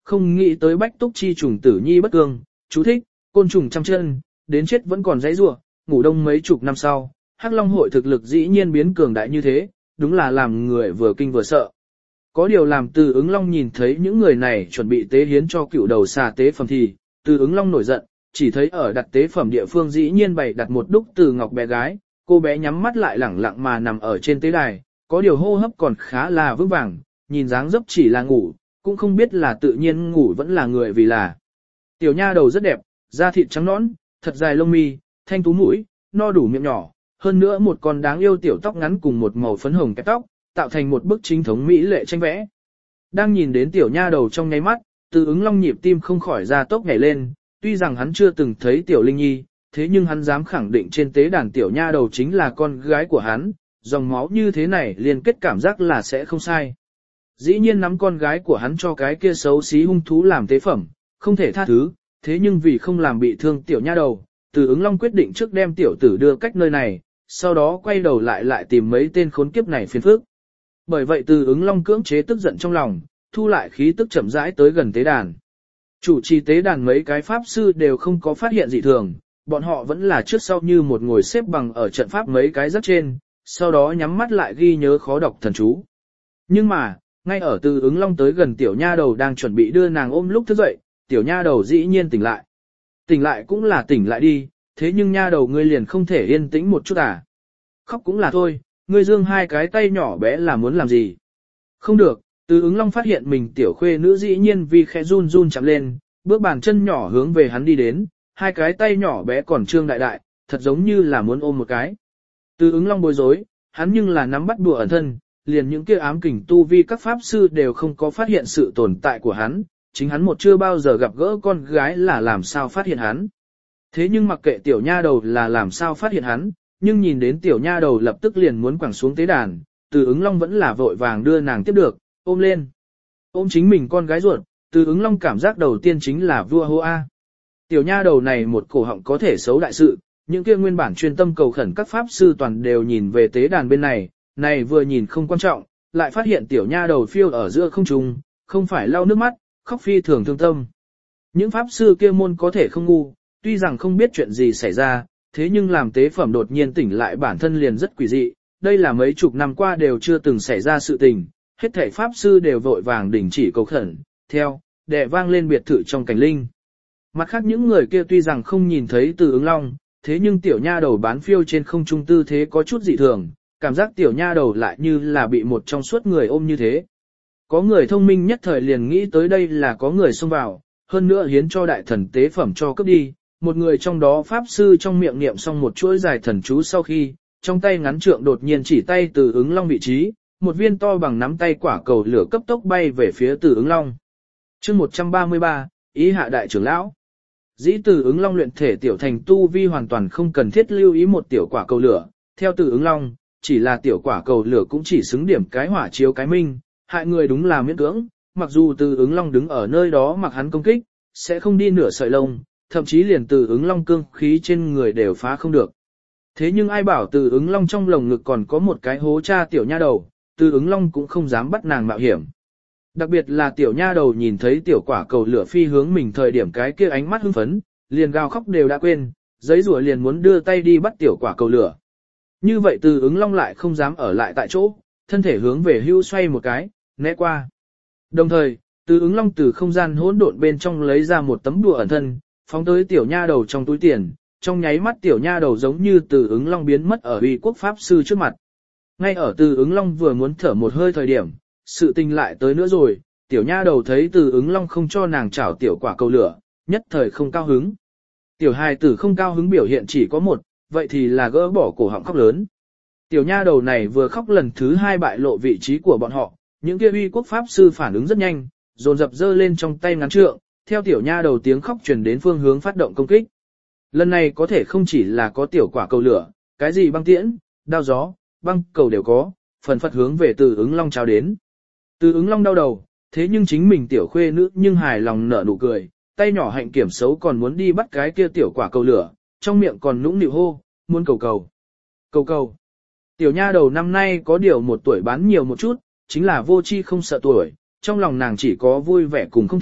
không nghĩ tới bách túc chi trùng tử nhi bất cương, chú thích, côn trùng trăm chân, đến chết vẫn còn dãy rủa, ngủ đông mấy chục năm sau, Hắc Long hội thực lực dĩ nhiên biến cường đại như thế, đúng là làm người vừa kinh vừa sợ. Có điều làm Từ Ứng Long nhìn thấy những người này chuẩn bị tế hiến cho cựu đầu xà tế phẩm thì, Từ Ứng Long nổi giận, chỉ thấy ở đặt tế phẩm địa phương dĩ nhiên bày đặt một đúc từ ngọc bé gái, cô bé nhắm mắt lại lẳng lặng mà nằm ở trên tế đài, có điều hô hấp còn khá là vững vàng, nhìn dáng dấp chỉ là ngủ, cũng không biết là tự nhiên ngủ vẫn là người vì là. Tiểu nha đầu rất đẹp, da thịt trắng nõn, thật dài lông mi, thanh tú mũi, no đủ miệng nhỏ, hơn nữa một con đáng yêu tiểu tóc ngắn cùng một màu phấn hồng kẹp tóc, tạo thành một bức chính thống mỹ lệ tranh vẽ. Đang nhìn đến tiểu nha đầu trong nháy mắt, Từ Ứng Long nhịp tim không khỏi ra tốc nhảy lên, tuy rằng hắn chưa từng thấy tiểu Linh Nhi, thế nhưng hắn dám khẳng định trên tế đàn tiểu nha đầu chính là con gái của hắn, dòng máu như thế này liên kết cảm giác là sẽ không sai. Dĩ nhiên nắm con gái của hắn cho cái kia xấu xí hung thú làm tế phẩm, không thể tha thứ, thế nhưng vì không làm bị thương tiểu nha đầu, Từ Ứng Long quyết định trước đem tiểu tử đưa cách nơi này, sau đó quay đầu lại lại tìm mấy tên khốn kiếp này phiền phức. Bởi vậy Từ Ứng Long cưỡng chế tức giận trong lòng, thu lại khí tức chậm rãi tới gần tế đàn. Chủ trì tế đàn mấy cái pháp sư đều không có phát hiện dị thường, bọn họ vẫn là trước sau như một ngồi xếp bằng ở trận pháp mấy cái rất trên, sau đó nhắm mắt lại ghi nhớ khó đọc thần chú. Nhưng mà, ngay ở Từ Ứng Long tới gần tiểu nha đầu đang chuẩn bị đưa nàng ôm lúc thức dậy, tiểu nha đầu dĩ nhiên tỉnh lại. Tỉnh lại cũng là tỉnh lại đi, thế nhưng nha đầu ngươi liền không thể yên tĩnh một chút à. Khóc cũng là thôi, ngươi dương hai cái tay nhỏ bé là muốn làm gì. Không được, Từ Ứng Long phát hiện mình tiểu khuê nữ dĩ nhiên vì khẽ run run chạm lên, bước bàn chân nhỏ hướng về hắn đi đến, hai cái tay nhỏ bé còn trương đại đại, thật giống như là muốn ôm một cái. Từ Ứng Long bối rối, hắn nhưng là nắm bắt đùa ẩn thân, liền những kia ám kình tu vi các pháp sư đều không có phát hiện sự tồn tại của hắn, chính hắn một chưa bao giờ gặp gỡ con gái là làm sao phát hiện hắn. Thế nhưng mặc kệ tiểu nha đầu là làm sao phát hiện hắn, nhưng nhìn đến tiểu nha đầu lập tức liền muốn quẳng xuống tế đàn, Từ Ứng Long vẫn là vội vàng đưa nàng tiếp được, ôm lên. Ôm chính mình con gái ruột, Từ Ứng Long cảm giác đầu tiên chính là vua hô a. Tiểu nha đầu này một cổ họng có thể xấu đại sự, những kia nguyên bản chuyên tâm cầu khẩn các pháp sư toàn đều nhìn về tế đàn bên này, này vừa nhìn không quan trọng, lại phát hiện tiểu nha đầu phiêu ở giữa không trung, không phải lau nước mắt, khóc phi thường thương tâm. Những pháp sư kia môn có thể không ngu, tuy rằng không biết chuyện gì xảy ra, thế nhưng làm tế phẩm đột nhiên tỉnh lại bản thân liền rất quỷ dị, đây là mấy chục năm qua đều chưa từng xảy ra sự tình, hết thảy pháp sư đều vội vàng đình chỉ cầu khẩn, theo, đệ vang lên biệt thự trong cảnh linh. Mặt khác những người kia tuy rằng không nhìn thấy Từ Ứng Long, thế nhưng tiểu nha đầu bán phiêu trên không trung tư thế có chút dị thường, cảm giác tiểu nha đầu lại như là bị một trong suốt người ôm như thế. Có người thông minh nhất thời liền nghĩ tới đây là có người xông vào, hơn nữa hiến cho đại thần tế phẩm cho cướp đi, một người trong đó pháp sư trong miệng niệm xong một chuỗi dài thần chú sau khi, trong tay ngắn trượng đột nhiên chỉ tay Từ Ứng Long vị trí, một viên to bằng nắm tay quả cầu lửa cấp tốc bay về phía Từ Ứng Long. Chương một trăm ba mươi ba, ý hạ đại trưởng lão. Dĩ Từ Ứng Long luyện thể tiểu thành tu vi hoàn toàn không cần thiết lưu ý một tiểu quả cầu lửa, theo Từ Ứng Long, chỉ là tiểu quả cầu lửa cũng chỉ xứng điểm cái hỏa chiếu cái minh, hại người đúng là miễn cưỡng, mặc dù Từ Ứng Long đứng ở nơi đó mặc hắn công kích, sẽ không đi nửa sợi lông, thậm chí liền Từ Ứng Long cương khí trên người đều phá không được. Thế nhưng ai bảo Từ Ứng Long trong lồng ngực còn có một cái hố cha tiểu nha đầu, Từ Ứng Long cũng không dám bắt nàng mạo hiểm. Đặc biệt là tiểu nha đầu nhìn thấy tiểu quả cầu lửa phi hướng mình thời điểm cái kia ánh mắt hưng phấn, liền gào khóc đều đã quên, giấy rủa liền muốn đưa tay đi bắt tiểu quả cầu lửa. Như vậy Từ Ứng Long lại không dám ở lại tại chỗ, thân thể hướng về hưu xoay một cái, né qua. Đồng thời, Từ Ứng Long từ không gian hỗn độn bên trong lấy ra một tấm đùa ẩn thân, phóng tới tiểu nha đầu trong túi tiền, trong nháy mắt tiểu nha đầu giống như Từ Ứng Long biến mất ở uy quốc pháp sư trước mặt. Ngay ở Từ Ứng Long vừa muốn thở một hơi thời điểm, sự tình lại tới nữa rồi, tiểu nha đầu thấy Từ Ứng Long không cho nàng chảo tiểu quả cầu lửa, nhất thời không cao hứng. Tiểu hài tử không cao hứng biểu hiện chỉ có một, vậy thì là gỡ bỏ cổ họng khóc lớn. Tiểu nha đầu này vừa khóc lần thứ hai bại lộ vị trí của bọn họ, những kia uy quốc pháp sư phản ứng rất nhanh, dồn dập giơ lên trong tay ngắn trượng, theo tiểu nha đầu tiếng khóc truyền đến phương hướng phát động công kích. Lần này có thể không chỉ là có tiểu quả cầu lửa, cái gì băng tiễn, đao gió, băng cầu đều có, phần phật hướng về Từ Ứng Long chào đến. Từ Ứng Long đau đầu, thế nhưng chính mình tiểu khuê nữ nhưng hài lòng nở nụ cười, tay nhỏ hạnh kiểm xấu còn muốn đi bắt cái kia tiểu quả cầu lửa, trong miệng còn nũng nịu hô, muốn cầu cầu. Cầu cầu. Tiểu nha đầu năm nay có điều một tuổi bán nhiều một chút, chính là vô tri không sợ tuổi, trong lòng nàng chỉ có vui vẻ cùng không thích,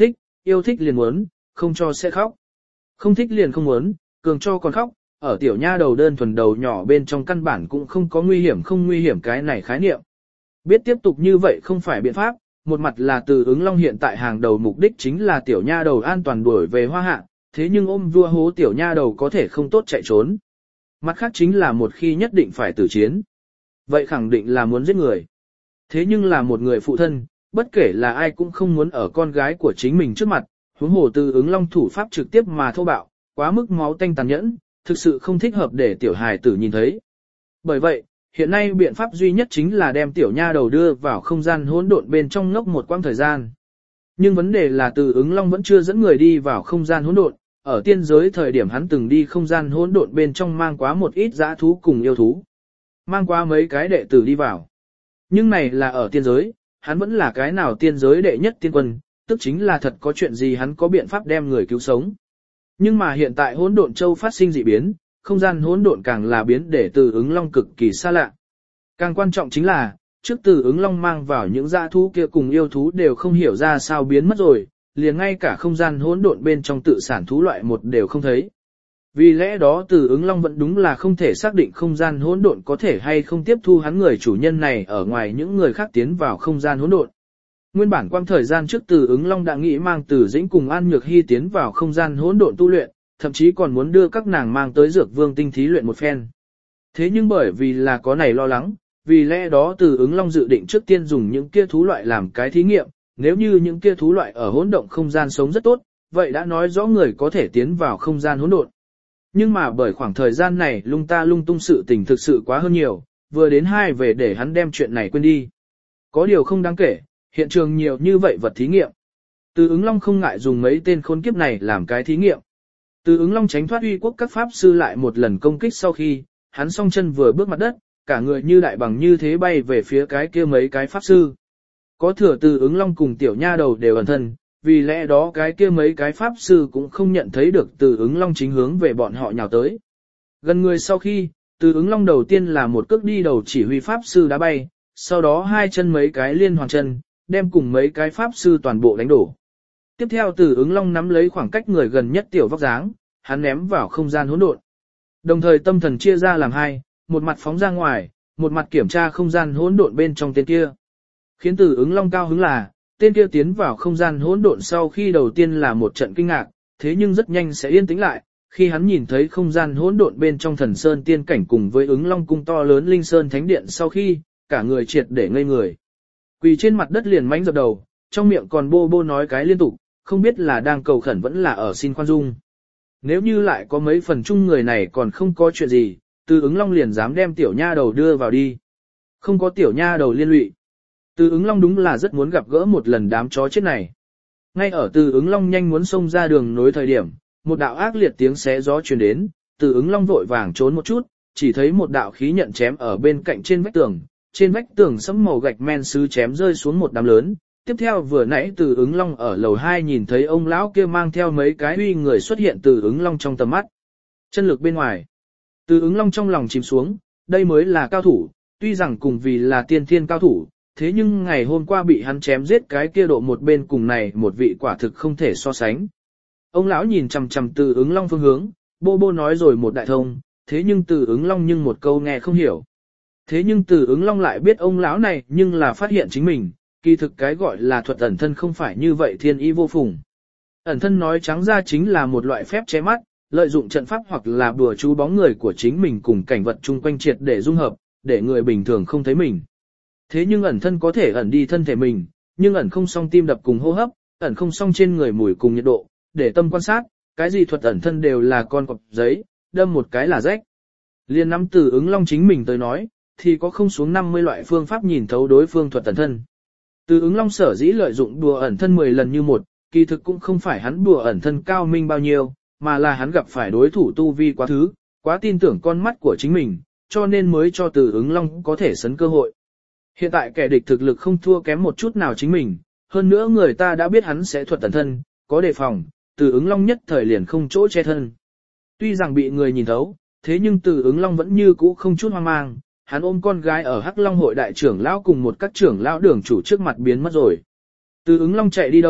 yêu thích liền muốn, không cho sẽ khóc. Không thích liền không muốn, cường cho còn khóc, ở tiểu nha đầu đơn thuần đầu nhỏ bên trong căn bản cũng không có nguy hiểm không nguy hiểm cái này khái niệm. Biết tiếp tục như vậy không phải biện pháp, một mặt là Từ Ứng Long hiện tại hàng đầu mục đích chính là tiểu nha đầu an toàn đuổi về Hoa Hạ, thế nhưng ôm vua hố tiểu nha đầu có thể không tốt chạy trốn. Mặt khác chính là một khi nhất định phải tử chiến. Vậy khẳng định là muốn giết người. Thế nhưng là một người phụ thân, bất kể là ai cũng không muốn ở con gái của chính mình trước mặt, huống hồ Từ Ứng Long thủ pháp trực tiếp mà thô bạo, quá mức máu tanh tàn nhẫn, thực sự không thích hợp để tiểu hài tử nhìn thấy. Bởi vậy, hiện nay biện pháp duy nhất chính là đem tiểu nha đầu đưa vào không gian hỗn độn bên trong ngốc một quãng thời gian. Nhưng vấn đề là Từ Ứng Long vẫn chưa dẫn người đi vào không gian hỗn độn, ở tiên giới thời điểm hắn từng đi không gian hỗn độn bên trong mang quá một ít dã thú cùng yêu thú. Mang qua mấy cái đệ tử đi vào. Nhưng này là ở tiên giới, hắn vẫn là cái nào tiên giới đệ nhất tiên quân, tức chính là thật có chuyện gì hắn có biện pháp đem người cứu sống. Nhưng mà hiện tại hỗn độn châu phát sinh dị biến, không gian hỗn độn càng là biến để Từ Ứng Long cực kỳ xa lạ. Càng quan trọng chính là, trước Từ Ứng Long mang vào những dã thú kia cùng yêu thú đều không hiểu ra sao biến mất rồi, liền ngay cả không gian hỗn độn bên trong tự sản thú loại một đều không thấy. Vì lẽ đó Từ Ứng Long vẫn đúng là không thể xác định không gian hỗn độn có thể hay không tiếp thu hắn người chủ nhân này ở ngoài những người khác tiến vào không gian hỗn độn. Nguyên bản quang thời gian trước Từ Ứng Long đã nghĩ mang Từ Dĩnh cùng An Nhược Hy tiến vào không gian hỗn độn tu luyện, thậm chí còn muốn đưa các nàng mang tới Dược Vương tinh thí luyện một phen. Thế nhưng bởi vì là có này lo lắng, vì lẽ đó Từ Ứng Long dự định trước tiên dùng những kia thú loại làm cái thí nghiệm, nếu như những kia thú loại ở hỗn độn không gian sống rất tốt, vậy đã nói rõ người có thể tiến vào không gian hỗn độn. Nhưng mà bởi khoảng thời gian này lung ta lung tung sự tình thực sự quá hơn nhiều, vừa đến hai về để hắn đem chuyện này quên đi. Có điều không đáng kể, hiện trường nhiều như vậy vật thí nghiệm. Từ Ứng Long không ngại dùng mấy tên khốn kiếp này làm cái thí nghiệm. Từ Ứng Long tránh thoát uy quốc các pháp sư lại một lần công kích sau khi, hắn song chân vừa bước mặt đất, cả người như đại bằng như thế bay về phía cái kia mấy cái pháp sư. Có thừa Từ Ứng Long cùng tiểu nha đầu đều ẩn thân, vì lẽ đó cái kia mấy cái pháp sư cũng không nhận thấy được Từ Ứng Long chính hướng về bọn họ nhào tới. Gần người sau khi, Từ Ứng Long đầu tiên là một cước đi đầu chỉ huy pháp sư đá bay, sau đó hai chân mấy cái liên hoàn chân, đem cùng mấy cái pháp sư toàn bộ đánh đổ. Tiếp theo Từ Ứng Long nắm lấy khoảng cách người gần nhất tiểu vóc dáng, hắn ném vào không gian hỗn độn. Đồng thời tâm thần chia ra làm hai, một mặt phóng ra ngoài, một mặt kiểm tra không gian hỗn độn bên trong tên kia. Khiến Từ Ứng Long cao hứng là, tên kia tiến vào không gian hỗn độn sau khi đầu tiên là một trận kinh ngạc, thế nhưng rất nhanh sẽ yên tĩnh lại, khi hắn nhìn thấy không gian hỗn độn bên trong Thần Sơn tiên cảnh cùng với Ứng Long cung to lớn Linh Sơn thánh điện sau khi, cả người triệt để ngây người. Quỳ trên mặt đất liền mánh dập đầu, trong miệng còn bô bô nói cái liên tục, không biết là đang cầu khẩn vẫn là ở xin khoan dung. Nếu như lại có mấy phần chung người này còn không có chuyện gì, Từ Ứng Long liền dám đem tiểu nha đầu đưa vào đi. Không có tiểu nha đầu liên lụy. Từ Ứng Long đúng là rất muốn gặp gỡ một lần đám chó chết này. Ngay ở Từ Ứng Long nhanh muốn xông ra đường nối thời điểm, một đạo ác liệt tiếng xé gió truyền đến, Từ Ứng Long vội vàng trốn một chút, chỉ thấy một đạo khí nhận chém ở bên cạnh trên vách tường, trên vách tường sẫm màu gạch men sứ chém rơi xuống một đám lớn. Tiếp theo vừa nãy Từ Ứng Long ở lầu hai nhìn thấy ông lão kia mang theo mấy cái uy người xuất hiện Từ Ứng Long trong tầm mắt. Chân lực bên ngoài. Từ Ứng Long trong lòng chìm xuống, đây mới là cao thủ, tuy rằng cùng vì là tiên thiên cao thủ, thế nhưng ngày hôm qua bị hắn chém giết cái kia độ một bên cùng này một vị quả thực không thể so sánh. Ông lão nhìn chằm chằm Từ Ứng Long phương hướng, bô bô nói rồi một đại thông, thế nhưng Từ Ứng Long nhưng một câu nghe không hiểu. Thế nhưng Từ Ứng Long lại biết ông lão này nhưng là phát hiện chính mình, kỳ thực cái gọi là thuật ẩn thân không phải như vậy thiên y vô phùng. Ẩn thân nói trắng ra chính là một loại phép che mắt, lợi dụng trận pháp hoặc là bùa chú bóng người của chính mình cùng cảnh vật chung quanh triệt để dung hợp, để người bình thường không thấy mình. Thế nhưng ẩn thân có thể ẩn đi thân thể mình, nhưng ẩn không song tim đập cùng hô hấp, ẩn không song trên người mùi cùng nhiệt độ, để tâm quan sát, cái gì thuật ẩn thân đều là con cọp giấy, đâm một cái là rách. Liên nắm Từ Ứng Long chính mình tới nói, thì có không xuống năm mươi loại phương pháp nhìn thấu đối phương thuật ẩn thân. Từ Ứng Long sở dĩ lợi dụng đùa ẩn thân mười lần như một, kỳ thực cũng không phải hắn đùa ẩn thân cao minh bao nhiêu, mà là hắn gặp phải đối thủ tu vi quá thứ, quá tin tưởng con mắt của chính mình, cho nên mới cho Từ Ứng Long có thể sấn cơ hội. Hiện tại kẻ địch thực lực không thua kém một chút nào chính mình, hơn nữa người ta đã biết hắn sẽ thuật ẩn thân, có đề phòng, Từ Ứng Long nhất thời liền không chỗ che thân. Tuy rằng bị người nhìn thấu, thế nhưng Từ Ứng Long vẫn như cũ không chút hoang mang, hắn ôm con gái ở Hắc Long hội đại trưởng lão cùng một các trưởng lão đường chủ trước mặt biến mất rồi. Từ Ứng Long chạy đi đâu,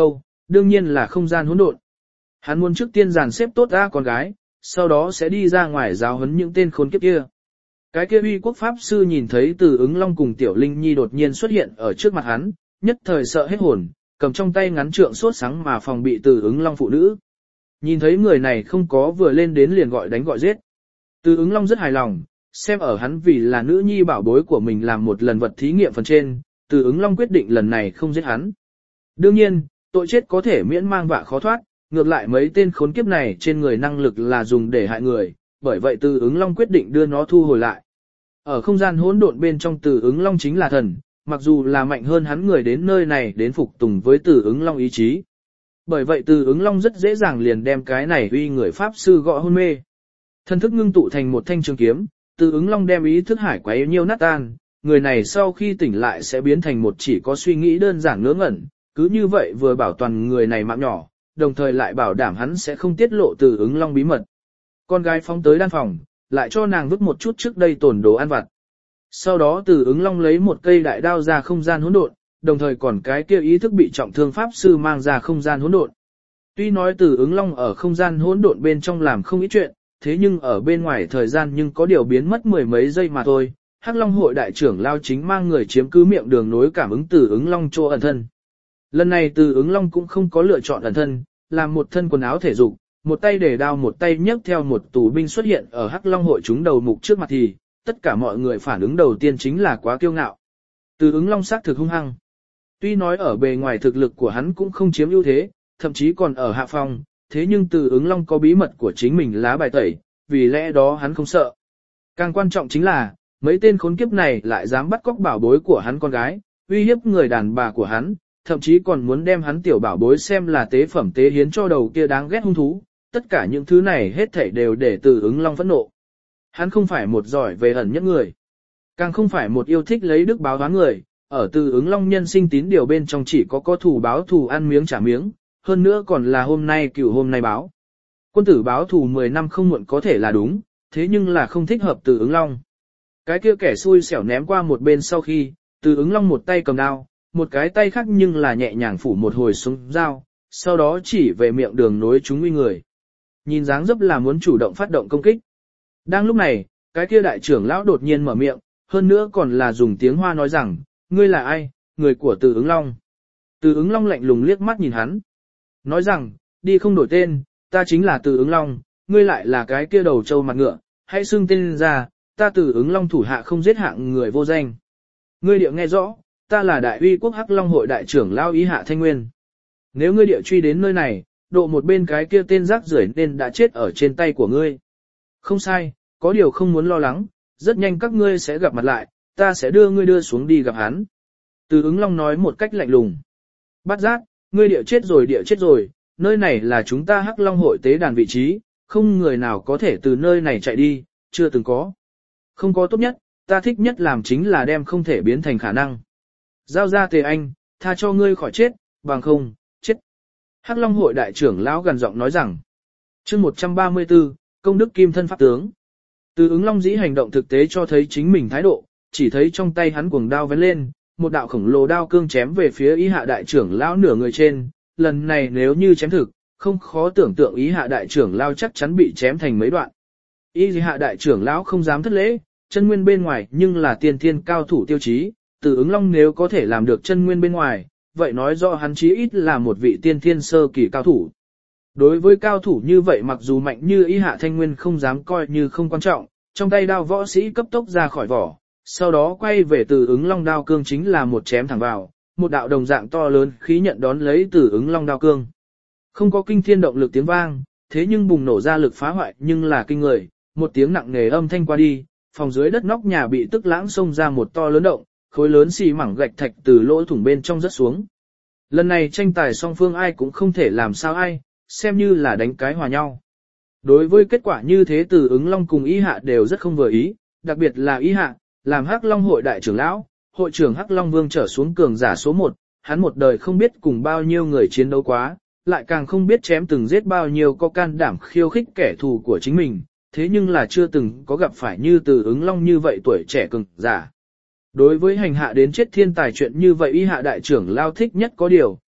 đương nhiên là không gian hỗn độn. Hắn muốn trước tiên dàn xếp tốt ra con gái, sau đó sẽ đi ra ngoài giáo huấn những tên khốn kiếp kia. Cái kia uy quốc pháp sư nhìn thấy Từ Ứng Long cùng Tiểu Linh Nhi đột nhiên xuất hiện ở trước mặt hắn, nhất thời sợ hết hồn, cầm trong tay ngắn trượng sốt sáng mà phòng bị Từ Ứng Long phụ nữ. Nhìn thấy người này không có vừa lên đến liền gọi đánh gọi giết. Từ Ứng Long rất hài lòng, xem ở hắn vì là nữ nhi bảo bối của mình làm một lần vật thí nghiệm phần trên, Từ Ứng Long quyết định lần này không giết hắn. Đương nhiên, tội chết có thể miễn mang vạ khó thoát, ngược lại mấy tên khốn kiếp này trên người năng lực là dùng để hại người, bởi vậy Từ Ứng Long quyết định đưa nó thu hồi lại. Ở không gian hỗn độn bên trong Từ Ứng Long chính là thần, mặc dù là mạnh hơn hắn người đến nơi này đến phục tùng với Từ Ứng Long ý chí. Bởi vậy Từ Ứng Long rất dễ dàng liền đem cái này uy người pháp sư gõ hôn mê. Thân thức ngưng tụ thành một thanh trường kiếm, Từ Ứng Long đem ý thức hải quấy nhiêu nát tan, người này sau khi tỉnh lại sẽ biến thành một chỉ có suy nghĩ đơn giản ngớ ngẩn, cứ như vậy vừa bảo toàn người này mạng nhỏ, đồng thời lại bảo đảm hắn sẽ không tiết lộ Từ Ứng Long bí mật. Con gái phóng tới đan phòng, lại cho nàng vứt một chút trước đây tổn đồ ăn vặt. Sau đó Từ Ứng Long lấy một cây đại đao ra không gian hỗn độn, đồng thời còn cái kia ý thức bị trọng thương pháp sư mang ra không gian hỗn độn. Tuy nói Từ Ứng Long ở không gian hỗn độn bên trong làm không ít chuyện, thế nhưng ở bên ngoài thời gian nhưng có điều biến mất mười mấy giây mà thôi. Hắc Long hội đại trưởng lao chính mang người chiếm cứ miệng đường nối cảm ứng Từ Ứng Long chỗ ẩn thân. Lần này Từ Ứng Long cũng không có lựa chọn ẩn thân, làm một thân quần áo thể dục, một tay để đao một tay nhấc theo một tù binh xuất hiện ở Hắc Long hội chúng đầu mục trước mặt thì, tất cả mọi người phản ứng đầu tiên chính là quá kiêu ngạo. Từ Ứng Long xác thực hung hăng. Tuy nói ở bề ngoài thực lực của hắn cũng không chiếm ưu thế, thậm chí còn ở hạ phong, thế nhưng Từ Ứng Long có bí mật của chính mình lá bài tẩy, vì lẽ đó hắn không sợ. Càng quan trọng chính là, mấy tên khốn kiếp này lại dám bắt cóc bảo bối của hắn con gái, uy hiếp người đàn bà của hắn, thậm chí còn muốn đem hắn tiểu bảo bối xem là tế phẩm tế hiến cho đầu kia đáng ghét hung thú. Tất cả những thứ này hết thảy đều để Từ Ứng Long phẫn nộ. Hắn không phải một giỏi về ẩn nhất người, càng không phải một yêu thích lấy đức báo oán người, ở Từ Ứng Long nhân sinh tín điều bên trong chỉ có có thù báo thù ăn miếng trả miếng, hơn nữa còn là hôm nay cửu hôm nay báo. Quân tử báo thù mười năm không muộn có thể là đúng, thế nhưng là không thích hợp Từ Ứng Long. Cái kia kẻ xui xẻo ném qua một bên sau khi, Từ Ứng Long một tay cầm đao, một cái tay khác nhưng là nhẹ nhàng phủ một hồi súng dao, sau đó chỉ về miệng đường nối chúng nguy người. Nhìn dáng dấp là muốn chủ động phát động công kích. Đang lúc này, cái kia đại trưởng lão đột nhiên mở miệng, hơn nữa còn là dùng tiếng Hoa nói rằng, ngươi là ai, người của Từ Ứng Long. Từ Ứng Long lạnh lùng liếc mắt nhìn hắn. Nói rằng, đi không đổi tên, ta chính là Từ Ứng Long, ngươi lại là cái kia đầu trâu mặt ngựa, hãy xưng tên ra, ta Từ Ứng Long thủ hạ không giết hạng người vô danh. Ngươi địa nghe rõ, ta là đại uy quốc Hắc Long hội đại trưởng lão Ý Hạ Thanh Nguyên. Nếu ngươi địa truy đến nơi này, độ một bên cái kia tên rác rưởi nên đã chết ở trên tay của ngươi. Không sai, có điều không muốn lo lắng, rất nhanh các ngươi sẽ gặp mặt lại, ta sẽ đưa ngươi đưa xuống đi gặp hắn. Từ Ứng Long nói một cách lạnh lùng. Bắt giác, ngươi địa chết rồi địa chết rồi, nơi này là chúng ta Hắc Long hội tế đàn vị trí, không người nào có thể từ nơi này chạy đi, chưa từng có. Không có tốt nhất, ta thích nhất làm chính là đem không thể biến thành khả năng. Giao ra Tề Anh, tha cho ngươi khỏi chết, bằng không, chết. Hắc Long hội đại trưởng lão gần giọng nói rằng. Chương một trăm ba mươi tư, công đức kim thân pháp tướng. Từ Ứng Long dĩ hành động thực tế cho thấy chính mình thái độ, chỉ thấy trong tay hắn cuồng đao vén lên, một đạo khổng lồ đao cương chém về phía Ý Hạ đại trưởng lão nửa người trên, lần này nếu như chém thực, không khó tưởng tượng Ý Hạ đại trưởng lão chắc chắn bị chém thành mấy đoạn. Ý Hạ đại trưởng lão không dám thất lễ, chân nguyên bên ngoài nhưng là tiên thiên cao thủ tiêu chí, Từ Ứng Long nếu có thể làm được chân nguyên bên ngoài, vậy nói rõ hắn chí ít là một vị tiên thiên sơ kỳ cao thủ. Đối với cao thủ như vậy mặc dù mạnh như Ý Hạ Thanh Nguyên không dám coi như không quan trọng, trong tay đao võ sĩ cấp tốc ra khỏi vỏ, sau đó quay về Từ Ứng Long đao cương chính là một chém thẳng vào, một đạo đồng dạng to lớn khí nhận đón lấy Từ Ứng Long đao cương. Không có kinh thiên động lực tiếng vang, thế nhưng bùng nổ ra lực phá hoại nhưng là kinh người, một tiếng nặng nề âm thanh qua đi, phòng dưới đất nóc nhà bị tức lãng xông ra một to lớn động, khối lớn xì mảng gạch thạch từ lỗ thủng bên trong rớt xuống. Lần này tranh tài song phương ai cũng không thể làm sao ai, xem như là đánh cái hòa nhau. Đối với kết quả như thế Từ Ứng Long cùng Ý Hạ đều rất không vừa ý, đặc biệt là Ý Hạ, làm Hắc Long hội đại trưởng lão, hội trưởng Hắc Long Vương trở xuống cường giả số một, hắn một đời không biết cùng bao nhiêu người chiến đấu quá, lại càng không biết chém từng giết bao nhiêu có can đảm khiêu khích kẻ thù của chính mình, thế nhưng là chưa từng có gặp phải như Từ Ứng Long như vậy tuổi trẻ cường giả. Đối với hành hạ đến chết thiên tài chuyện như vậy Ý Hạ đại trưởng lão thích nhất có điều,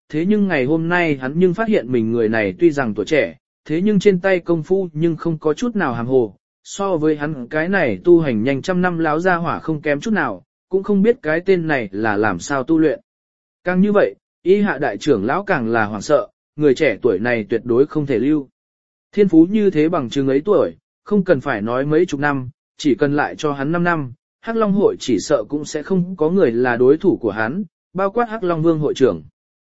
thế nhưng ngày hôm nay hắn nhưng phát hiện mình người này tuy rằng tuổi trẻ, thế nhưng trên tay công phu nhưng không có chút nào hàm hồ, so với hắn cái này tu hành nhanh trăm năm láo ra hỏa không kém chút nào, cũng không biết cái tên này là làm sao tu luyện. Càng như vậy, y hạ đại trưởng lão càng là hoảng sợ, người trẻ tuổi này tuyệt đối không thể lưu. Thiên phú như thế bằng chứng ấy tuổi, không cần phải nói mấy chục năm, chỉ cần lại cho hắn năm năm, Hắc Long hội chỉ sợ cũng sẽ không có người là đối thủ của hắn, bao quát Hắc Long Vương hội trưởng.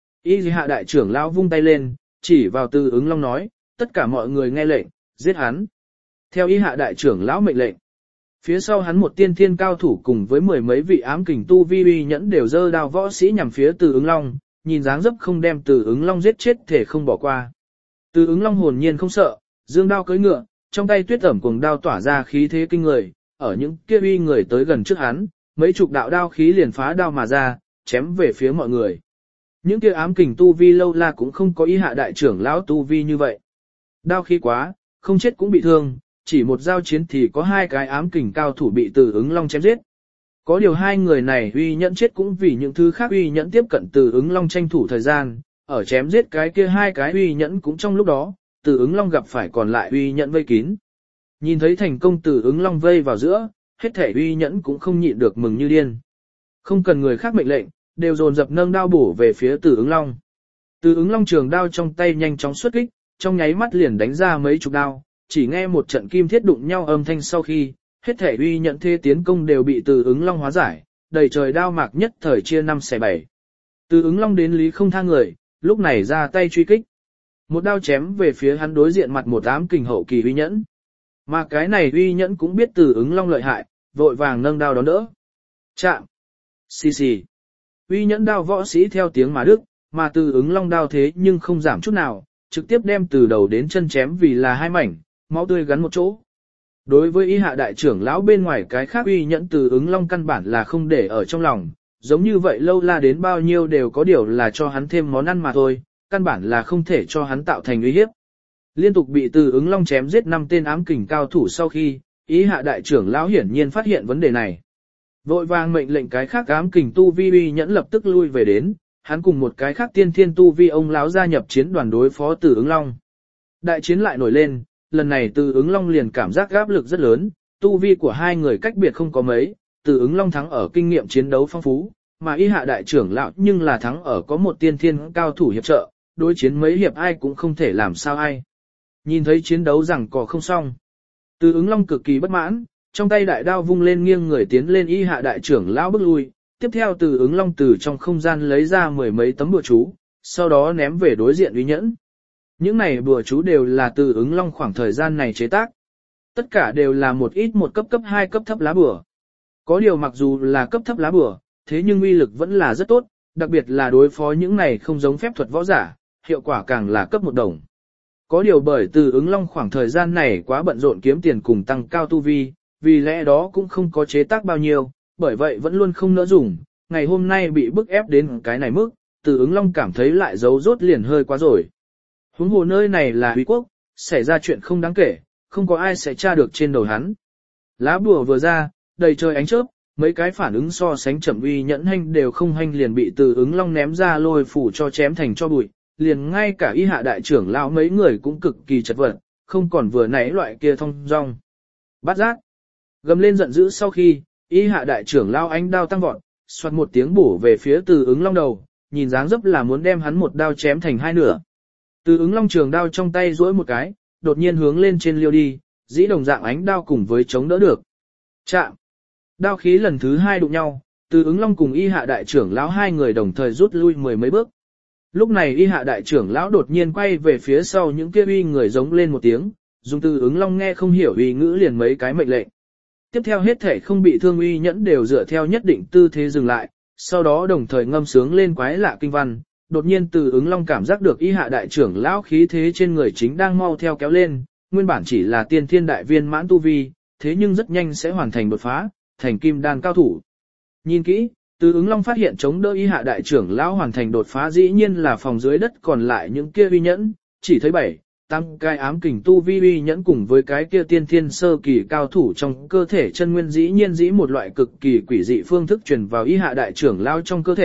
Y hạ đại trưởng lão vung tay lên, chỉ vào Từ Ứng Long nói, tất cả mọi người nghe lệnh, giết hắn. Theo y hạ đại trưởng lão mệnh lệnh, phía sau hắn một tiên thiên cao thủ cùng với mười mấy vị ám kình tu vi uy nhẫn đều giơ đao võ sĩ nhằm phía Từ Ứng Long, nhìn dáng dấp không đem Từ Ứng Long giết chết thể không bỏ qua. Từ Ứng Long hồn nhiên không sợ, dương đao cưỡi ngựa, trong tay tuyết ẩm cuồng đao tỏa ra khí thế kinh người, ở những kia uy người tới gần trước hắn, mấy chục đạo đao khí liền phá đao mà ra, chém về phía mọi người. Những kia ám kình tu vi lâu la cũng không có ý hạ đại trưởng lão tu vi như vậy. Đao khí quá, không chết cũng bị thương, chỉ một giao chiến thì có hai cái ám kình cao thủ bị Từ Ứng Long chém giết. Có điều hai người này uy nhẫn chết cũng vì những thứ khác uy nhẫn tiếp cận Từ Ứng Long tranh thủ thời gian, ở chém giết cái kia hai cái uy nhẫn cũng trong lúc đó, Từ Ứng Long gặp phải còn lại uy nhẫn vây kín. Nhìn thấy thành công Từ Ứng Long vây vào giữa, hết thể uy nhẫn cũng không nhịn được mừng như điên. Không cần người khác mệnh lệnh, đều dồn dập nâng đao bổ về phía Từ Ứng Long. Từ Ứng Long trường đao trong tay nhanh chóng xuất kích, trong nháy mắt liền đánh ra mấy chục đao, chỉ nghe một trận kim thiết đụng nhau âm thanh sau khi, hết thể uy nhận thế tiến công đều bị Từ Ứng Long hóa giải, đầy trời đao mạc nhất thời chia năm xẻ bảy. Từ Ứng Long đến lý không tha người, lúc này ra tay truy kích. Một đao chém về phía hắn đối diện mặt một ám kình hậu kỳ uy nhẫn. Mà cái này uy nhẫn cũng biết Từ Ứng Long lợi hại, vội vàng nâng đao đón đỡ. Chạm. Xì xì. Uy nhẫn đao võ sĩ theo tiếng mà đức, mà Từ Ứng Long đao thế nhưng không giảm chút nào, trực tiếp đem từ đầu đến chân chém vì là hai mảnh, máu tươi gắn một chỗ. Đối với y hạ đại trưởng lão bên ngoài cái khác uy nhẫn Từ Ứng Long căn bản là không để ở trong lòng, giống như vậy lâu la đến bao nhiêu đều có điều là cho hắn thêm món ăn mà thôi, căn bản là không thể cho hắn tạo thành uy hiếp. Liên tục bị Từ Ứng Long chém giết năm tên ám kình cao thủ sau khi, y hạ đại trưởng lão hiển nhiên phát hiện vấn đề này. Vội vàng mệnh lệnh cái khác ám kình tu vi uy nhẫn lập tức lui về đến, hắn cùng một cái khác tiên thiên tu vi ông lão gia nhập chiến đoàn đối phó Từ Ứng Long. Đại chiến lại nổi lên, lần này Từ Ứng Long liền cảm giác áp lực rất lớn, tu vi của hai người cách biệt không có mấy, Từ Ứng Long thắng ở kinh nghiệm chiến đấu phong phú, mà y hạ đại trưởng lão nhưng là thắng ở có một tiên thiên cao thủ hiệp trợ, đối chiến mấy hiệp ai cũng không thể làm sao ai. Nhìn thấy chiến đấu rằng có không xong, Từ Ứng Long cực kỳ bất mãn, trong tay đại đao vung lên nghiêng người tiến lên y hạ đại trưởng lão bước lui, tiếp theo Từ Ứng Long từ trong không gian lấy ra mười mấy tấm bùa chú, sau đó ném về đối diện uy nhẫn. Những này bùa chú đều là Từ Ứng Long khoảng thời gian này chế tác. Tất cả đều là một ít một cấp cấp hai cấp thấp lá bùa. Có điều mặc dù là cấp thấp lá bùa, thế nhưng uy lực vẫn là rất tốt, đặc biệt là đối phó những này không giống phép thuật võ giả, hiệu quả càng là cấp một đồng. Có điều bởi Từ Ứng Long khoảng thời gian này quá bận rộn kiếm tiền cùng tăng cao tu vi, vì lẽ đó cũng không có chế tác bao nhiêu, bởi vậy vẫn luôn không nỡ dùng, ngày hôm nay bị bức ép đến cái này mức, Từ Ứng Long cảm thấy lại giấu rốt liền hơi quá rồi. Huống hồ nơi này là Huy quốc, xảy ra chuyện không đáng kể, không có ai sẽ tra được trên đầu hắn. Lá bùa vừa ra, đầy trời ánh chớp, mấy cái phản ứng so sánh chậm uy nhẫn hành đều không hành liền bị Từ Ứng Long ném ra lôi phủ cho chém thành cho bụi, liền ngay cả y hạ đại trưởng lão mấy người cũng cực kỳ chật vật, không còn vừa nãy loại kia thông dong. Bắt giác. Gầm lên giận dữ sau khi, y hạ đại trưởng lão ánh đao tăng vọt, xoạt một tiếng bổ về phía Từ Ứng Long đầu, nhìn dáng dấp là muốn đem hắn một đao chém thành hai nửa. Từ Ứng Long trường đao trong tay duỗi một cái, đột nhiên hướng lên trên liêu đi, dĩ đồng dạng ánh đao cùng với chống đỡ được. Chạm. Đao khí lần thứ hai đụng nhau, Từ Ứng Long cùng y hạ đại trưởng lão hai người đồng thời rút lui mười mấy bước. Lúc này y hạ đại trưởng lão đột nhiên quay về phía sau những kia uy người giống lên một tiếng, dùng Từ Ứng Long nghe không hiểu uy ngữ liền mấy cái mệnh lệnh. Tiếp theo hết thể không bị thương uy nhẫn đều dựa theo nhất định tư thế dừng lại, sau đó đồng thời ngâm sướng lên quái lạ kinh văn. Đột nhiên Từ Ứng Long cảm giác được y hạ đại trưởng lão khí thế trên người chính đang mau theo kéo lên, nguyên bản chỉ là tiên thiên đại viên mãn tu vi, thế nhưng rất nhanh sẽ hoàn thành đột phá, thành kim đan cao thủ. Nhìn kỹ, Từ Ứng Long phát hiện chống đỡ y hạ đại trưởng lão hoàn thành đột phá dĩ nhiên là phòng dưới đất còn lại những kia uy nhẫn, chỉ thấy bảy, tám cái ám kình tu vi uy nhẫn cùng với cái kia tiên thiên sơ kỳ cao thủ trong cơ thể chân nguyên dĩ nhiên dĩ một loại cực kỳ quỷ dị phương thức truyền vào y hạ đại trưởng lão trong cơ thể.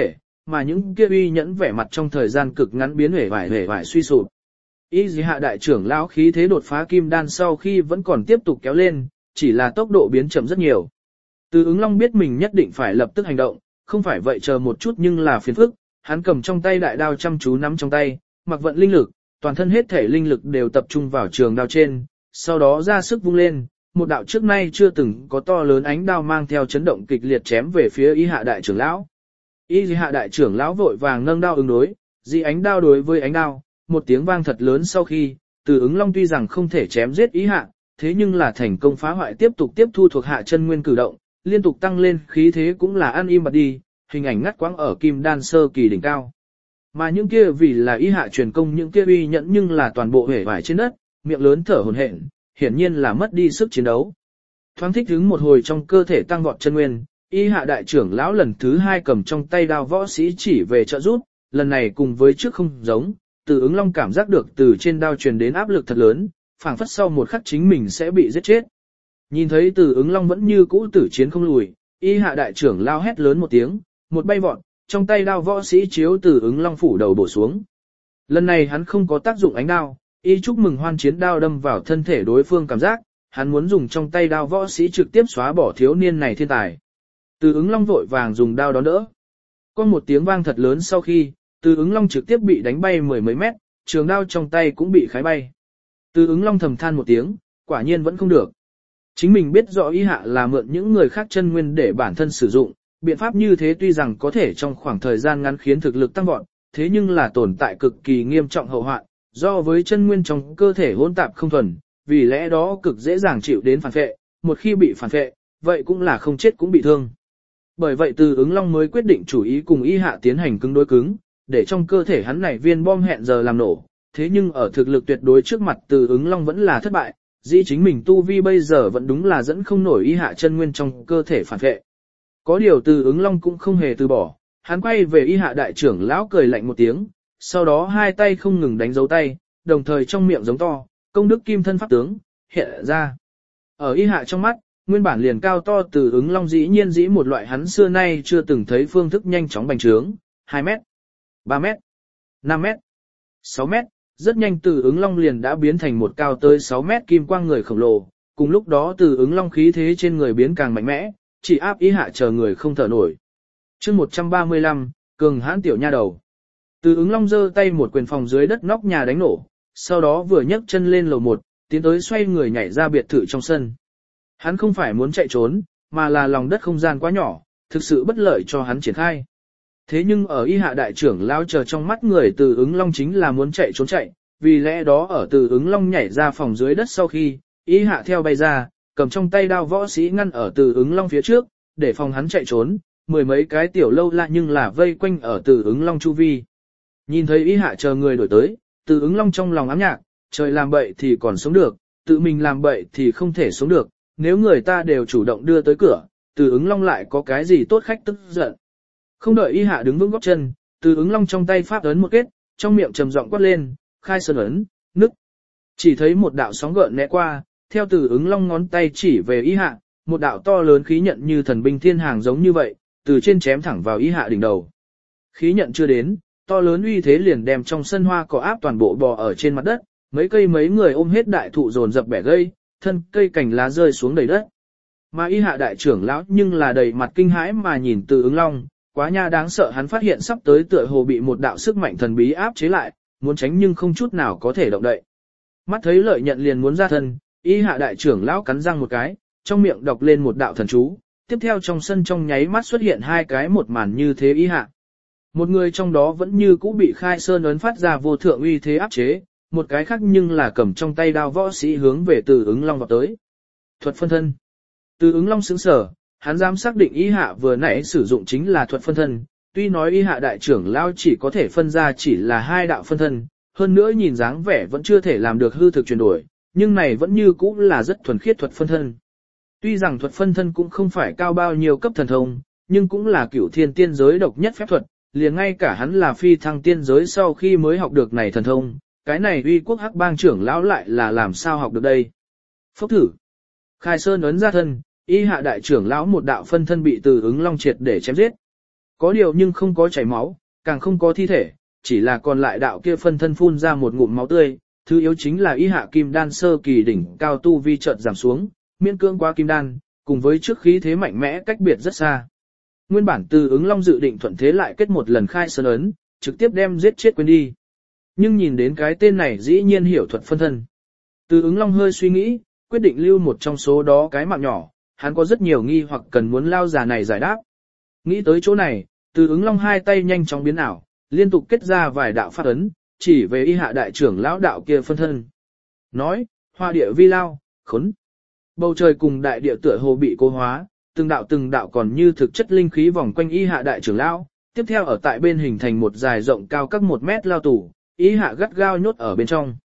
mà những kia uy nhẫn vẻ mặt trong thời gian cực ngắn biến hể vải hể vải suy sụp. Y dì hạ đại trưởng lão khí thế đột phá kim đan sau khi vẫn còn tiếp tục kéo lên, chỉ là tốc độ biến chậm rất nhiều. Từ ứng long biết mình nhất định phải lập tức hành động, không phải vậy chờ một chút nhưng là phiền phức, hắn cầm trong tay đại đao chăm chú nắm trong tay, mặc vận linh lực, toàn thân hết thể linh lực đều tập trung vào trường đao trên, sau đó ra sức vung lên, một đạo trước nay chưa từng có to lớn ánh đao mang theo chấn động kịch liệt chém về phía y hạ đại trưởng lão. Y hạ đại trưởng lão vội vàng nâng đao ứng đối, dị ánh đao đối với ánh đao, một tiếng vang thật lớn sau khi, Từ ứng long tuy rằng không thể chém giết ý hạ, thế nhưng là thành công phá hoại tiếp tục tiếp thu thuộc hạ chân nguyên cử động, liên tục tăng lên khí thế cũng là ăn im bặt đi, hình ảnh ngắt quãng ở kim đan sơ kỳ đỉnh cao. Mà những kia vì là ý hạ truyền công những kia uy nhẫn nhưng là toàn bộ hể vải trên đất, miệng lớn thở hổn hển, hiển nhiên là mất đi sức chiến đấu. Thoáng thích ứng một hồi trong cơ thể tăng vọt chân nguyên, y hạ đại trưởng lão lần thứ hai cầm trong tay đao võ sĩ chỉ về trợ giúp, lần này cùng với trước không giống, Từ ứng long cảm giác được từ trên đao truyền đến áp lực thật lớn, phảng phất sau một khắc chính mình sẽ bị giết chết. Nhìn thấy Từ ứng long vẫn như cũ tử chiến không lùi, y hạ đại trưởng lão hét lớn một tiếng, một bay vọt, trong tay đao võ sĩ chiếu Từ ứng long phủ đầu bổ xuống. Lần này hắn không có tác dụng ánh đao, y chúc mừng hoan chiến đao đâm vào thân thể đối phương cảm giác, hắn muốn dùng trong tay đao võ sĩ trực tiếp xóa bỏ thiếu niên này thiên tài. Từ ứng long vội vàng dùng đao đón đỡ. Có một tiếng vang thật lớn sau khi, Từ ứng long trực tiếp bị đánh bay mười mấy mét, trường đao trong tay cũng bị khái bay. Từ ứng long thầm than một tiếng, quả nhiên vẫn không được. Chính mình biết rõ y hạ là mượn những người khác chân nguyên để bản thân sử dụng, biện pháp như thế tuy rằng có thể trong khoảng thời gian ngắn khiến thực lực tăng vọt, thế nhưng là tồn tại cực kỳ nghiêm trọng hậu hoạn, do với chân nguyên trong cơ thể hỗn tạp không thuần, vì lẽ đó cực dễ dàng chịu đến phản phệ, một khi bị phản phệ, vậy cũng là không chết cũng bị thương. Bởi vậy Từ ứng long mới quyết định chủ ý cùng y hạ tiến hành cứng đối cứng, để trong cơ thể hắn này viên bom hẹn giờ làm nổ, thế nhưng ở thực lực tuyệt đối trước mặt Từ ứng long vẫn là thất bại, dĩ chính mình tu vi bây giờ vẫn đúng là dẫn không nổi y hạ chân nguyên trong cơ thể phản phệ. Có điều Từ ứng long cũng không hề từ bỏ, hắn quay về y hạ đại trưởng lão cười lạnh một tiếng, sau đó hai tay không ngừng đánh dấu tay, đồng thời trong miệng giống to, công đức kim thân pháp tướng, hiện ra. Ở y hạ trong mắt, nguyên bản liền cao to Từ ứng long dĩ nhiên dĩ một loại hắn xưa nay chưa từng thấy phương thức nhanh chóng bành trướng, hai mét, ba mét, năm mét, sáu mét, rất nhanh Từ ứng long liền đã biến thành một cao tới sáu mét kim quang người khổng lồ, cùng lúc đó Từ ứng long khí thế trên người biến càng mạnh mẽ, chỉ áp y hạ chờ người không thở nổi. Chương một trăm ba mươi lăm, cường hãn tiểu nha đầu. Từ ứng long giơ tay một quyền phòng dưới đất nóc nhà đánh nổ, sau đó vừa nhấc chân lên lầu một, tiến tới xoay người nhảy ra biệt thự trong sân. Hắn không phải muốn chạy trốn, mà là lòng đất không gian quá nhỏ, thực sự bất lợi cho hắn triển khai. Thế nhưng ở y hạ đại trưởng lão chờ trong mắt người Từ ứng long chính là muốn chạy trốn chạy, vì lẽ đó ở Từ ứng long nhảy ra phòng dưới đất sau khi, y hạ theo bay ra, cầm trong tay đao võ sĩ ngăn ở Từ ứng long phía trước, để phòng hắn chạy trốn, mười mấy cái tiểu lâu la nhưng là vây quanh ở Từ ứng long chu vi. Nhìn thấy y hạ chờ người đổi tới, Từ ứng long trong lòng ám nhạc, trời làm bậy thì còn sống được, tự mình làm bậy thì không thể sống được, nếu người ta đều chủ động đưa tới cửa, Từ ứng long lại có cái gì tốt khách tức giận. Không đợi y hạ đứng vững gót chân, Từ ứng long trong tay pháp ấn một kết, trong miệng trầm giọng quát lên, khai sơn ấn, nức. Chỉ thấy một đạo sóng gợn né qua, theo Từ ứng long ngón tay chỉ về y hạ, một đạo to lớn khí nhận như thần binh thiên hàng giống như vậy, từ trên chém thẳng vào y hạ đỉnh đầu. Khí nhận chưa đến, to lớn uy thế liền đem trong sân hoa cỏ áp toàn bộ bò ở trên mặt đất, mấy cây mấy người ôm hết đại thụ dồn dập bẻ gây, thân cây cành lá rơi xuống đầy đất. Mà y hạ đại trưởng lão nhưng là đầy mặt kinh hãi mà nhìn Từ ứng long, quá nha đáng sợ, hắn phát hiện sắp tới tựa hồ bị một đạo sức mạnh thần bí áp chế lại, muốn tránh nhưng không chút nào có thể động đậy. Mắt thấy lợi nhận liền muốn ra thân, y hạ đại trưởng lão cắn răng một cái, trong miệng đọc lên một đạo thần chú, tiếp theo trong sân trong nháy mắt xuất hiện hai cái một màn như thế y hạ. Một người trong đó vẫn như cũ bị khai sơn ấn phát ra vô thượng uy thế áp chế, một cái khác nhưng là cầm trong tay đao võ sĩ hướng về Từ ứng long vào tới. Thuật phân thân. Từ ứng long sững sờ, hắn dám xác định y hạ vừa nãy sử dụng chính là thuật phân thân, tuy nói y hạ đại trưởng lão chỉ có thể phân ra chỉ là hai đạo phân thân, hơn nữa nhìn dáng vẻ vẫn chưa thể làm được hư thực chuyển đổi, nhưng này vẫn như cũ là rất thuần khiết thuật phân thân. Tuy rằng thuật phân thân cũng không phải cao bao nhiêu cấp thần thông, nhưng cũng là cửu thiên tiên giới độc nhất phép thuật, liền ngay cả hắn là phi thăng tiên giới sau khi mới học được này thần thông, cái này uy quốc hắc bang trưởng lão lại là làm sao học được đây. Phốc thử. Khai sơn ấn ra thân, y hạ đại trưởng lão một đạo phân thân bị Từ ứng long triệt để chém giết. Có điều nhưng không có chảy máu, càng không có thi thể, chỉ là còn lại đạo kia phân thân phun ra một ngụm máu tươi, thứ yếu chính là y hạ kim đan sơ kỳ đỉnh cao tu vi chợt giảm xuống, miễn cưỡng qua kim đan, cùng với trước khí thế mạnh mẽ cách biệt rất xa. Nguyên bản Từ Ứng Long dự định thuận thế lại kết một lần khai sơn ấn, trực tiếp đem giết chết quên đi. Nhưng nhìn đến cái tên này dĩ nhiên hiểu thuật phân thân. Từ Ứng Long hơi suy nghĩ, quyết định lưu một trong số đó cái mạng nhỏ, hắn có rất nhiều nghi hoặc cần muốn lao già này giải đáp. Nghĩ tới chỗ này, Từ Ứng Long hai tay nhanh chóng biến ảo, liên tục kết ra vài đạo pháp ấn, chỉ về y hạ đại trưởng lão đạo kia phân thân. Nói, hoa địa vi lao, khốn. Bầu trời cùng đại địa tựa hồ bị cố hóa, từng đạo từng đạo còn như thực chất linh khí vòng quanh y hạ đại trưởng lão, tiếp theo ở tại bên hình thành một dài rộng cao các một mét lao tủ, y hạ gắt gao nhốt ở bên trong.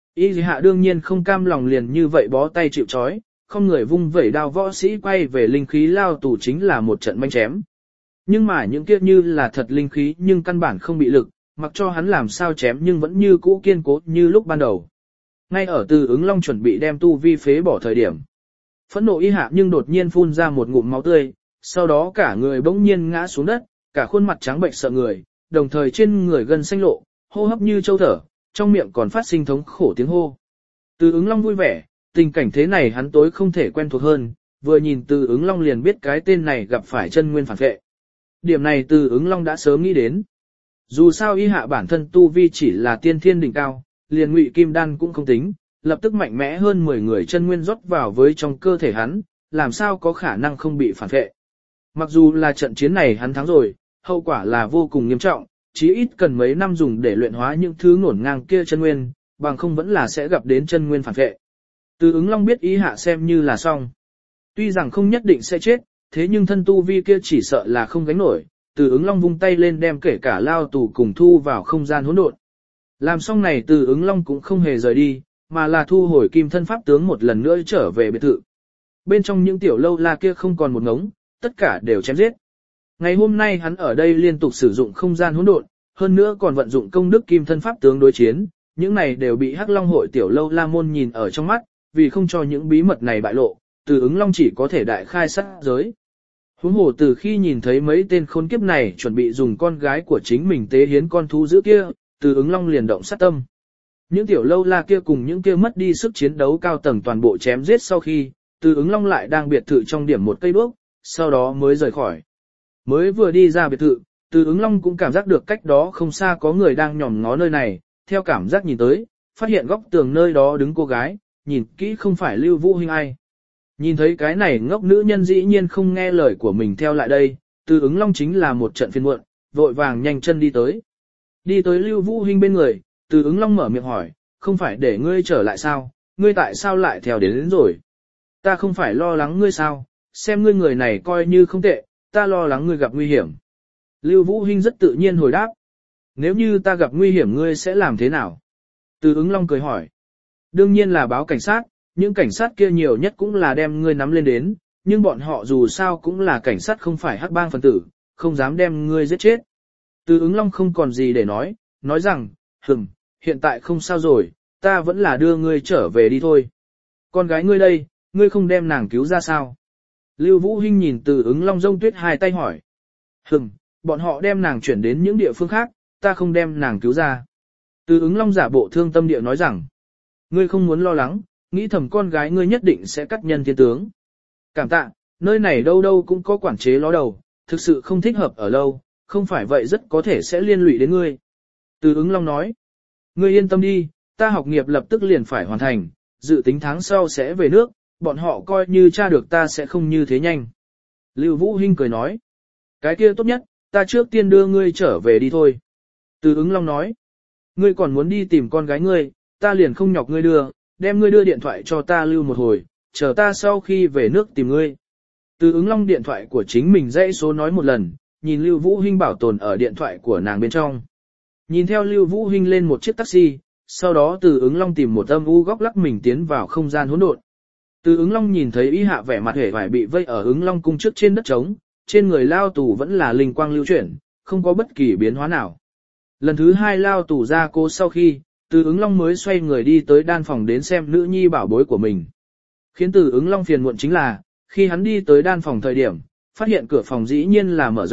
Y hạ đương nhiên không cam lòng liền như vậy bó tay chịu trói, không người vung vẩy đao võ sĩ quay về linh khí lao tủ chính là một trận manh chém. Nhưng mà những kia như là thật linh khí nhưng căn bản không bị lực, mặc cho hắn làm sao chém nhưng vẫn như cũ kiên cố như lúc ban đầu. Ngay ở Từ Ứng Long chuẩn bị đem tu vi phế bỏ thời điểm. Phẫn nộ y hạ nhưng đột nhiên phun ra một ngụm máu tươi, sau đó cả người bỗng nhiên ngã xuống đất, cả khuôn mặt trắng bệnh sợ người, đồng thời trên người gần xanh lộ, hô hấp như châu thở, trong miệng còn phát sinh thống khổ tiếng hô. Từ Ứng Long vui vẻ, tình cảnh thế này hắn tối không thể quen thuộc hơn, vừa nhìn Từ Ứng Long liền biết cái tên này gặp phải chân nguyên phản vệ. Điểm này Từ Ứng Long đã sớm nghĩ đến. Dù sao y hạ bản thân tu vi chỉ là tiên thiên đỉnh cao, liền ngụy kim đan cũng không tính, lập tức mạnh mẽ hơn mười người chân nguyên rót vào với trong cơ thể hắn, làm sao có khả năng không bị phản vệ. Mặc dù là trận chiến này hắn thắng rồi, hậu quả là vô cùng nghiêm trọng, chí ít cần mấy năm dùng để luyện hóa những thứ ngổn ngang kia chân nguyên, bằng không vẫn là sẽ gặp đến chân nguyên phản vệ. Từ Ứng Long biết y hạ xem như là xong. Tuy rằng không nhất định sẽ chết, thế nhưng thân tu vi kia chỉ sợ là không gánh nổi, Từ Ứng Long vung tay lên đem kể cả lao tù cùng thu vào không gian hỗn độn. Làm xong này Từ Ứng Long cũng không hề rời đi, mà là thu hồi kim thân pháp tướng một lần nữa trở về biệt thự. Bên trong những tiểu lâu la kia không còn một ngống, tất cả đều chém giết. Ngày hôm nay hắn ở đây liên tục sử dụng không gian hỗn độn, hơn nữa còn vận dụng công đức kim thân pháp tướng đối chiến, những này đều bị Hắc Long hội tiểu lâu la môn nhìn ở trong mắt, vì không cho những bí mật này bại lộ, Từ Ứng Long chỉ có thể đại khai sát giới. Huống hồ từ khi nhìn thấy mấy tên khốn kiếp này chuẩn bị dùng con gái của chính mình tế hiến con thú dữ kia, Từ Ứng Long liền động sát tâm. Những tiểu lâu la kia cùng những kia mất đi sức chiến đấu cao tầng toàn bộ chém giết sau khi, Từ Ứng Long lại đang biệt thự trong điểm một cây đuốc, sau đó mới rời khỏi. Mới vừa đi ra biệt thự, Từ Ứng Long cũng cảm giác được cách đó không xa có người đang nhòm ngó nơi này, theo cảm giác nhìn tới, phát hiện góc tường nơi đó đứng cô gái, nhìn kỹ không phải Lưu Vũ Hinh ai. Nhìn thấy cái này ngốc nữ nhân dĩ nhiên không nghe lời của mình theo lại đây, Từ Ứng Long chính là một trận phiền muộn, vội vàng nhanh chân đi tới. Đi tới Lưu Vũ Hinh bên người, Từ Ứng Long mở miệng hỏi, không phải để ngươi trở lại sao, ngươi tại sao lại theo đến, đến rồi? Ta không phải lo lắng ngươi sao, xem ngươi người này coi như không tệ, ta lo lắng ngươi gặp nguy hiểm. Lưu Vũ Hinh rất tự nhiên hồi đáp. Nếu như ta gặp nguy hiểm ngươi sẽ làm thế nào? Từ Ứng Long cười hỏi. Đương nhiên là báo cảnh sát, những cảnh sát kia nhiều nhất cũng là đem ngươi nắm lên đến, nhưng bọn họ dù sao cũng là cảnh sát không phải hắc bang phần tử, không dám đem ngươi giết chết. Từ Ứng Long không còn gì để nói, nói rằng, hừm, hiện tại không sao rồi, ta vẫn là đưa ngươi trở về đi thôi. Con gái ngươi đây, ngươi không đem nàng cứu ra sao? Lưu Vũ Hinh nhìn Từ Ứng Long rông tuyết hai tay hỏi. Hừm, bọn họ đem nàng chuyển đến những địa phương khác, ta không đem nàng cứu ra. Từ Ứng Long giả bộ thương tâm địa nói rằng, ngươi không muốn lo lắng, nghĩ thầm con gái ngươi nhất định sẽ cắt nhân thiên tướng. Cảm tạ, nơi này đâu đâu cũng có quản chế ló đầu, thực sự không thích hợp ở lâu, không phải vậy rất có thể sẽ liên lụy đến ngươi. Từ Ứng Long nói, ngươi yên tâm đi, ta học nghiệp lập tức liền phải hoàn thành, dự tính tháng sau sẽ về nước, bọn họ coi như tra được ta sẽ không như thế nhanh. Lưu Vũ Hinh cười nói, cái kia tốt nhất, ta trước tiên đưa ngươi trở về đi thôi. Từ Ứng Long nói, ngươi còn muốn đi tìm con gái ngươi, ta liền không nhọc ngươi đưa, đem ngươi đưa điện thoại cho ta lưu một hồi, chờ ta sau khi về nước tìm ngươi. Từ Ứng Long điện thoại của chính mình dãy số nói một lần, nhìn Lưu Vũ Hinh bảo tồn ở điện thoại của nàng bên trong. Nhìn theo Lưu Vũ Hinh lên một chiếc taxi, sau đó Từ Ứng Long tìm một âm u góc lắc mình tiến vào không gian hỗn độn. Từ Ứng Long nhìn thấy y hạ vẻ mặt hề vải bị vây ở Ứng Long cung trước trên đất trống, trên người lao tù vẫn là linh quang lưu chuyển, không có bất kỳ biến hóa nào. Lần thứ hai lao tù ra cô sau khi, Từ Ứng Long mới xoay người đi tới đan phòng đến xem nữ nhi bảo bối của mình. Khiến Từ Ứng Long phiền muộn chính là, khi hắn đi tới đan phòng thời điểm, phát hiện cửa phòng dĩ nhiên là mở rộng,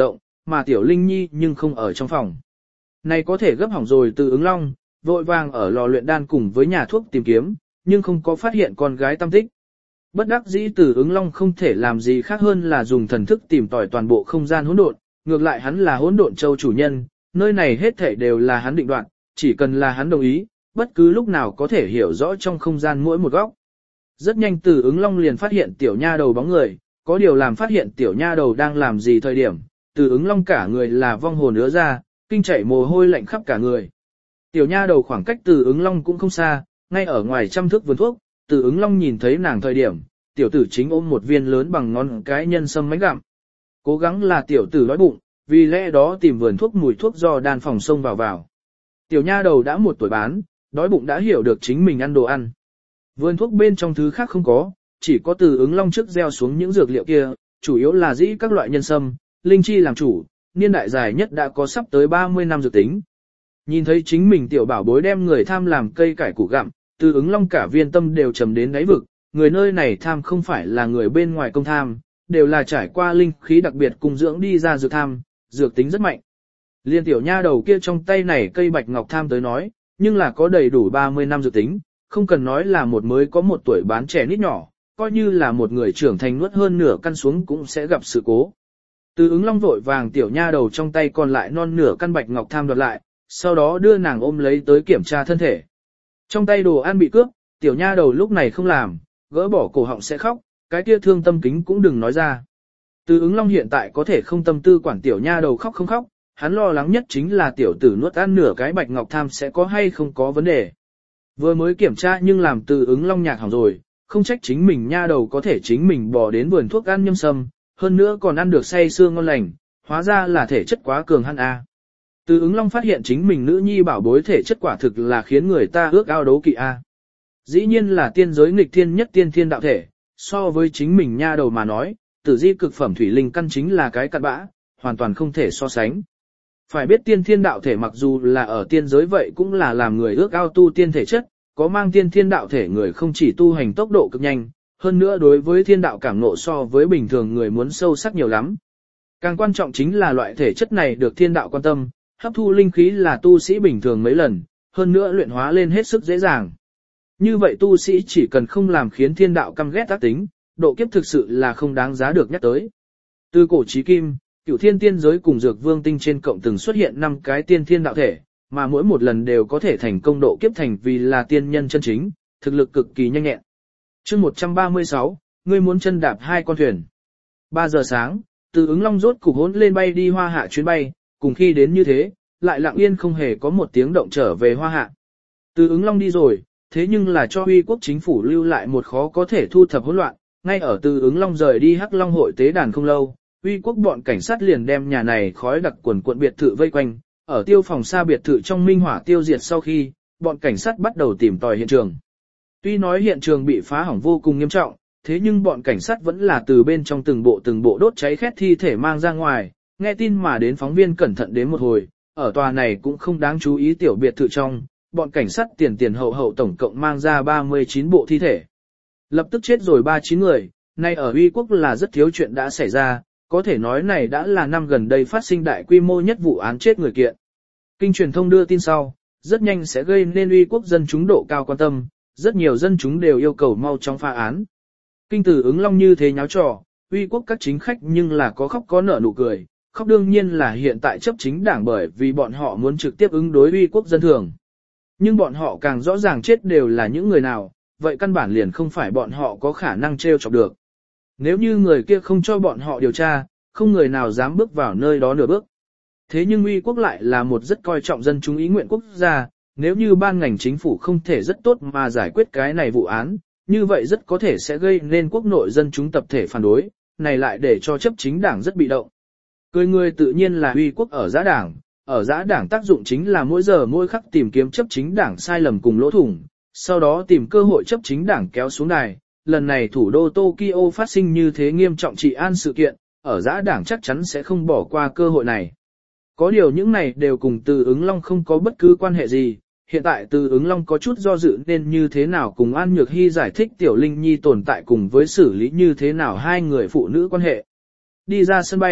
mà Tiểu Linh Nhi nhưng không ở trong phòng. Này có thể gấp hỏng rồi. Từ ứng long, vội vàng ở lò luyện đan cùng với nhà thuốc tìm kiếm, nhưng không có phát hiện con gái tăm tích. Bất đắc dĩ Từ ứng long không thể làm gì khác hơn là dùng thần thức tìm tòi toàn bộ không gian hỗn độn, ngược lại hắn là hỗn độn châu chủ nhân, nơi này hết thảy đều là hắn định đoạt, chỉ cần là hắn đồng ý, bất cứ lúc nào có thể hiểu rõ trong không gian mỗi một góc. Rất nhanh Từ ứng long liền phát hiện tiểu nha đầu bóng người, có điều làm phát hiện tiểu nha đầu đang làm gì thời điểm, Từ ứng long cả người là vong hồn ứa ra, kinh chảy mồ hôi lạnh khắp cả người. Tiểu nha đầu khoảng cách Từ ứng long cũng không xa, ngay ở ngoài trăm thước vườn thuốc, Từ ứng long nhìn thấy nàng thời điểm, tiểu tử chính ôm một viên lớn bằng ngón cái nhân sâm mánh gặm. Cố gắng là tiểu tử đói bụng, vì lẽ đó tìm vườn thuốc mùi thuốc do đan phòng xông vào vào. Tiểu nha đầu đã một tuổi bán, đói bụng đã hiểu được chính mình ăn đồ ăn. Vườn thuốc bên trong thứ khác không có, chỉ có Từ ứng long trước gieo xuống những dược liệu kia, chủ yếu là dĩ các loại nhân sâm, linh chi làm chủ, niên đại dài nhất đã có sắp tới ba mươi năm dược tính. Nhìn thấy chính mình tiểu bảo bối đem người tham làm cây cải củ gặm, Từ ứng long cả viên tâm đều trầm đến đáy vực, người nơi này tham không phải là người bên ngoài công tham, đều là trải qua linh khí đặc biệt cùng dưỡng đi ra dược tham, dược tính rất mạnh. Liên tiểu nha đầu kia trong tay này cây bạch ngọc tham tới nói, nhưng là có đầy đủ ba mươi năm dược tính, không cần nói là một mới có một tuổi bán trẻ nít nhỏ, coi như là một người trưởng thành nuốt hơn nửa căn xuống cũng sẽ gặp sự cố. Từ ứng long vội vàng tiểu nha đầu trong tay còn lại non nửa căn bạch ngọc tham đoạt lại, sau đó đưa nàng ôm lấy tới kiểm tra thân thể. Trong tay đồ ăn bị cướp, tiểu nha đầu lúc này không làm, gỡ bỏ cổ họng sẽ khóc, cái kia thương tâm kính cũng đừng nói ra. Từ ứng long hiện tại có thể không tâm tư quản tiểu nha đầu khóc không khóc, hắn lo lắng nhất chính là tiểu tử nuốt ăn nửa cái bạch ngọc tham sẽ có hay không có vấn đề. Vừa mới kiểm tra nhưng làm Từ ứng long nhạc hỏng rồi, không trách chính mình nha đầu có thể chính mình bỏ đến vườn thuốc ăn nhâm sâm, hơn nữa còn ăn được say sưa ngon lành, hóa ra là thể chất quá cường hắn a. Từ ứng long phát hiện chính mình nữ nhi bảo bối thể chất quả thực là khiến người ta ước ao đấu kỵ a. Dĩ nhiên là tiên giới nghịch thiên nhất tiên thiên đạo thể, so với chính mình nha đầu mà nói, tử di cực phẩm thủy linh căn chính là cái cặn bã, hoàn toàn không thể so sánh. Phải biết tiên thiên đạo thể mặc dù là ở tiên giới vậy cũng là làm người ước ao tu tiên thể chất, có mang tiên thiên đạo thể người không chỉ tu hành tốc độ cực nhanh, hơn nữa đối với thiên đạo cảm ngộ so với bình thường người muốn sâu sắc nhiều lắm. Càng quan trọng chính là loại thể chất này được thiên đạo quan tâm, hấp thu linh khí là tu sĩ bình thường mấy lần, hơn nữa luyện hóa lên hết sức dễ dàng. Như vậy tu sĩ chỉ cần không làm khiến thiên đạo căm ghét tác tính, độ kiếp thực sự là không đáng giá được nhắc tới. Từ cổ chí kim, cửu thiên tiên giới cùng dược vương tinh trên cộng từng xuất hiện năm cái tiên thiên đạo thể, mà mỗi một lần đều có thể thành công độ kiếp thành vì là tiên nhân chân chính, thực lực cực kỳ nhanh nhẹn. Chương một trăm ba mươi sáu, ngươi muốn chân đạp hai con thuyền. ba giờ sáng, Từ ứng long rốt cục hỗn lên bay đi Hoa Hạ chuyến bay, cùng khi đến như thế, lại lặng yên không hề có một tiếng động trở về Hoa Hạ. Từ ứng long đi rồi, thế nhưng là cho Huy quốc chính phủ lưu lại một khó có thể thu thập hỗn loạn, ngay ở Từ ứng long rời đi Hắc Long hội tế đàn không lâu, Huy quốc bọn cảnh sát liền đem nhà này khói đặc quần quận biệt thự vây quanh, ở tiêu phòng xa biệt thự trong minh hỏa tiêu diệt sau khi, bọn cảnh sát bắt đầu tìm tòi hiện trường. Tuy nói hiện trường bị phá hỏng vô cùng nghiêm trọng, thế nhưng bọn cảnh sát vẫn là từ bên trong từng bộ từng bộ đốt cháy khét thi thể mang ra ngoài, nghe tin mà đến phóng viên cẩn thận đến một hồi, ở tòa này cũng không đáng chú ý tiểu biệt thự trong, bọn cảnh sát tiền tiền hậu hậu tổng cộng mang ra ba mươi chín bộ thi thể. Lập tức chết rồi ba mươi chín người, nay ở Huy quốc là rất thiếu chuyện đã xảy ra, có thể nói này đã là năm gần đây phát sinh đại quy mô nhất vụ án chết người kiện. Kinh truyền thông đưa tin sau, rất nhanh sẽ gây nên Huy quốc dân chúng độ cao quan tâm, rất nhiều dân chúng đều yêu cầu mau chóng phá án. Kinh Từ ứng long như thế nháo trò, Huy quốc các chính khách nhưng là có khóc có nở nụ cười, khóc đương nhiên là hiện tại chấp chính đảng bởi vì bọn họ muốn trực tiếp ứng đối Huy quốc dân thường. Nhưng bọn họ càng rõ ràng chết đều là những người nào, vậy căn bản liền không phải bọn họ có khả năng trêu chọc được. Nếu như người kia không cho bọn họ điều tra, không người nào dám bước vào nơi đó nửa bước. Thế nhưng Huy quốc lại là một rất coi trọng dân chúng ý nguyện quốc gia, nếu như ban ngành chính phủ không thể rất tốt mà giải quyết cái này vụ án, như vậy rất có thể sẽ gây nên quốc nội dân chúng tập thể phản đối, này lại để cho chấp chính đảng rất bị động. Cười người tự nhiên là Huy quốc ở giã đảng, ở giã đảng tác dụng chính là mỗi giờ mỗi khắc tìm kiếm chấp chính đảng sai lầm cùng lỗ thủng, sau đó tìm cơ hội chấp chính đảng kéo xuống đài. Lần này thủ đô Tokyo phát sinh như thế nghiêm trọng trị an sự kiện, ở giã đảng chắc chắn sẽ không bỏ qua cơ hội này. Có điều những này đều cùng Từ ứng long không có bất cứ quan hệ gì, hiện tại Từ ứng long có chút do dự nên như thế nào cùng An Nhược Hy giải thích Tiểu Linh Nhi tồn tại cùng với xử lý như thế nào hai người phụ nữ quan hệ. Đi ra sân bay,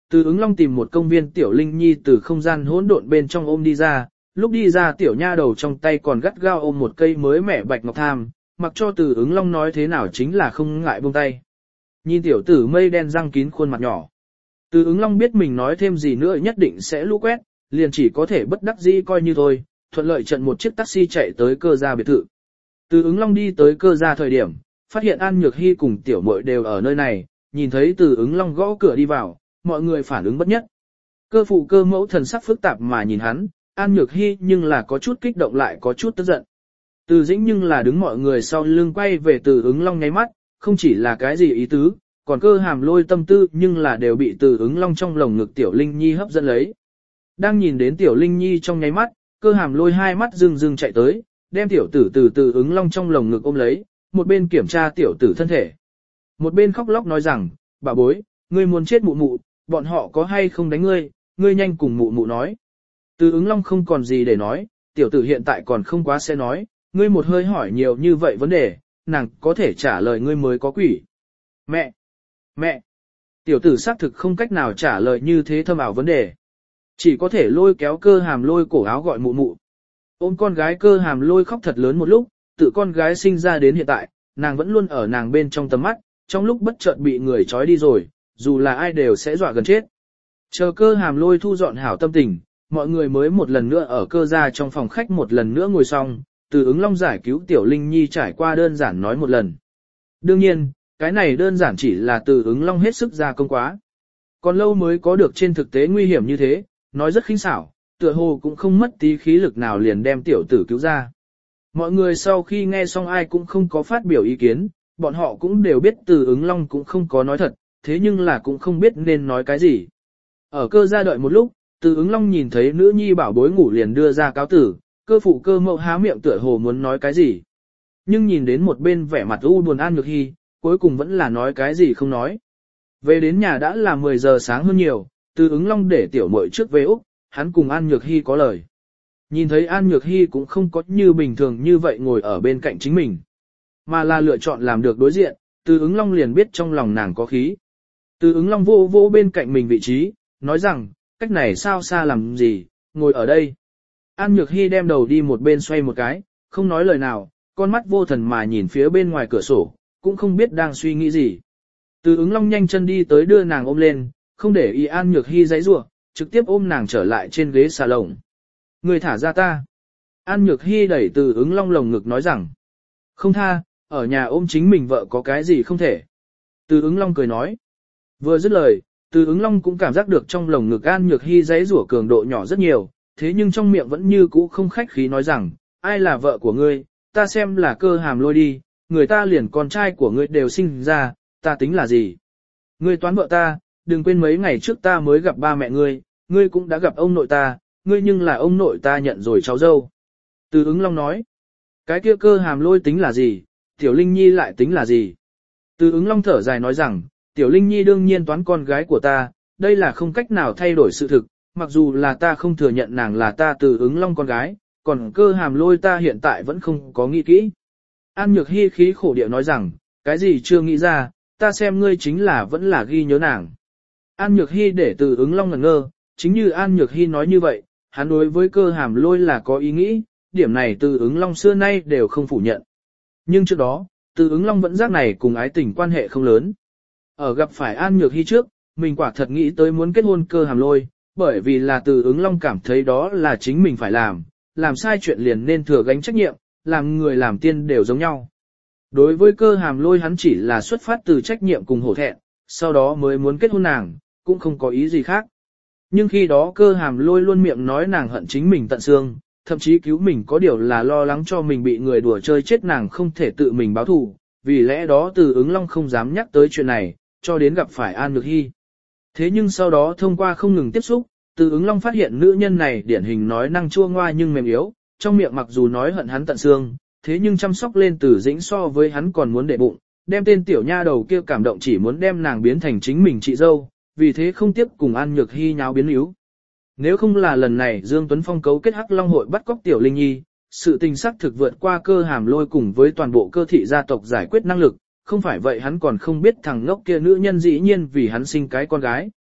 Từ ứng long tìm một công viên tiểu linh nhi từ không gian hỗn độn bên trong ôm đi ra, lúc đi ra tiểu nha đầu trong tay còn gắt gao ôm một cây mới mẻ bạch ngọc tham, mặc cho từ ứng long nói thế nào chính là không ngại buông tay. Nhìn tiểu tử mây đen răng kín khuôn mặt nhỏ. Từ ứng long biết mình nói thêm gì nữa nhất định sẽ lũ quét, liền chỉ có thể bất đắc dĩ coi như thôi, thuận lợi trận một chiếc taxi chạy tới cơ gia biệt thự. Từ ứng long đi tới cơ gia thời điểm, phát hiện An Nhược Hy cùng tiểu muội đều ở nơi này, nhìn thấy từ ứng long gõ cửa đi vào, mọi người phản ứng bất nhất. Cơ phụ cơ mẫu thần sắc phức tạp mà nhìn hắn, An Nhược Hy nhưng là có chút kích động lại có chút tức giận. Từ dĩnh nhưng là đứng mọi người sau lưng quay về từ ứng long nháy mắt, không chỉ là cái gì ý tứ, còn cơ hàm lôi tâm tư nhưng là đều bị từ ứng long trong lồng ngực tiểu linh nhi hấp dẫn lấy. Đang nhìn đến tiểu linh nhi trong nháy mắt, cơ hàm lôi hai mắt rưng rưng chạy tới, đem tiểu tử từ từ ứng long trong lồng ngực ôm lấy, một bên kiểm tra tiểu tử thân thể. Một bên khóc lóc nói rằng, bà bối, ngươi muốn chết mụ mụ, bọn họ có hay không đánh ngươi, ngươi nhanh cùng mụ mụ nói. Từ ứng long không còn gì để nói, tiểu tử hiện tại còn không quá sẽ nói, ngươi một hơi hỏi nhiều như vậy vấn đề, nàng có thể trả lời ngươi mới có quỷ. Mẹ! Mẹ! Tiểu tử xác thực không cách nào trả lời như thế thâm ảo vấn đề. Chỉ có thể lôi kéo cơ hàm lôi cổ áo gọi mụ mụ. Ôm con gái cơ hàm lôi khóc thật lớn một lúc, tự con gái sinh ra đến hiện tại, nàng vẫn luôn ở nàng bên trong tầm mắt, trong lúc bất chợt bị người trói đi rồi, dù là ai đều sẽ dọa gần chết. Chờ cơ hàm lôi thu dọn hảo tâm tình, mọi người mới một lần nữa ở cơ gia trong phòng khách một lần nữa ngồi xong, từ ứng long giải cứu tiểu linh nhi trải qua đơn giản nói một lần. Đương nhiên, cái này đơn giản chỉ là từ ứng long hết sức ra công quá. Còn lâu mới có được trên thực tế nguy hiểm như thế, nói rất khinh xảo, tựa hồ cũng không mất tí khí lực nào liền đem tiểu tử cứu ra. Mọi người sau khi nghe xong ai cũng không có phát biểu ý kiến, bọn họ cũng đều biết từ ứng long cũng không có nói thật, thế nhưng là cũng không biết nên nói cái gì. Ở cơ gia đợi một lúc, từ ứng long nhìn thấy nữ nhi bảo bối ngủ liền đưa ra cáo tử, cơ phụ cơ mẫu há miệng tựa hồ muốn nói cái gì. Nhưng nhìn đến một bên vẻ mặt u buồn An Nhược Hy, cuối cùng vẫn là nói cái gì không nói. Về đến nhà đã là mười giờ sáng hơn nhiều, từ ứng long để tiểu muội trước về Úc, hắn cùng An Nhược Hy có lời. Nhìn thấy An Nhược Hy cũng không có như bình thường như vậy ngồi ở bên cạnh chính mình, mà là lựa chọn làm được đối diện, từ ứng long liền biết trong lòng nàng có khí. Từ ứng long vô vô bên cạnh mình vị trí, nói rằng, cách này sao xa làm gì, ngồi ở đây. An Nhược Hy đem đầu đi một bên xoay một cái, không nói lời nào, con mắt vô thần mà nhìn phía bên ngoài cửa sổ, cũng không biết đang suy nghĩ gì. Từ ứng long nhanh chân đi tới đưa nàng ôm lên, không để ý An Nhược Hy giãy giụa, trực tiếp ôm nàng trở lại trên ghế salon. Người thả ra ta. An Nhược Hy đẩy từ ứng long lồng ngực nói rằng, không tha, ở nhà ôm chính mình vợ có cái gì không thể. Từ ứng long cười nói. Vừa dứt lời, từ ứng long cũng cảm giác được trong lồng ngực An Nhược Hy giãy giụa cường độ nhỏ rất nhiều, thế nhưng trong miệng vẫn như cũ không khách khí nói rằng, ai là vợ của ngươi, ta xem là cơ hàm lôi đi, người ta liền con trai của ngươi đều sinh ra, ta tính là gì? Ngươi toán vợ ta, đừng quên mấy ngày trước ta mới gặp ba mẹ ngươi, ngươi cũng đã gặp ông nội ta, ngươi nhưng là ông nội ta nhận rồi cháu dâu. Từ ứng long nói, cái kia cơ hàm lôi tính là gì, tiểu linh nhi lại tính là gì? Từ ứng long thở dài nói rằng, tiểu linh nhi đương nhiên toán con gái của ta, đây là không cách nào thay đổi sự thực, mặc dù là ta không thừa nhận nàng là ta từ ứng long con gái, còn cơ hàm lôi ta hiện tại vẫn không có nghĩ kỹ. An Nhược Hy khí khổ điệu nói rằng, cái gì chưa nghĩ ra, ta xem ngươi chính là vẫn là ghi nhớ nàng. An Nhược Hy để từ ứng long ngẩn ngơ, chính như An Nhược Hy nói như vậy, hắn đối với cơ hàm lôi là có ý nghĩ, điểm này từ ứng long xưa nay đều không phủ nhận. Nhưng trước đó, từ ứng long vẫn giác này cùng ái tình quan hệ không lớn. Ở gặp phải An Nhược Hy trước, mình quả thật nghĩ tới muốn kết hôn cơ hàm lôi, bởi vì là từ ứng long cảm thấy đó là chính mình phải làm, làm sai chuyện liền nên thừa gánh trách nhiệm, làm người làm tiên đều giống nhau. Đối với cơ hàm lôi hắn chỉ là xuất phát từ trách nhiệm cùng hổ thẹn, sau đó mới muốn kết hôn nàng, cũng không có ý gì khác. Nhưng khi đó cơ hàm lôi luôn miệng nói nàng hận chính mình tận xương, thậm chí cứu mình có điều là lo lắng cho mình bị người đùa chơi chết nàng không thể tự mình báo thù, vì lẽ đó từ ứng long không dám nhắc tới chuyện này, cho đến gặp phải An Nhược Hy. Thế nhưng sau đó thông qua không ngừng tiếp xúc, từ ứng long phát hiện nữ nhân này điển hình nói năng chua ngoa nhưng mềm yếu, trong miệng mặc dù nói hận hắn tận xương, thế nhưng chăm sóc lên từ dĩnh so với hắn còn muốn để bụng, đem tên tiểu nha đầu kia cảm động chỉ muốn đem nàng biến thành chính mình chị dâu, vì thế không tiếp cùng An Nhược Hy nháo biến yếu. Nếu không là lần này Dương Tuấn Phong cấu kết Hắc Long hội bắt cóc tiểu Linh Nhi, sự tình sắc thực vượt qua cơ hàm lôi cùng với toàn bộ cơ thị gia tộc giải quyết năng lực, không phải vậy hắn còn không biết thằng ngốc kia nữ nhân dĩ nhiên vì hắn sinh cái con gái.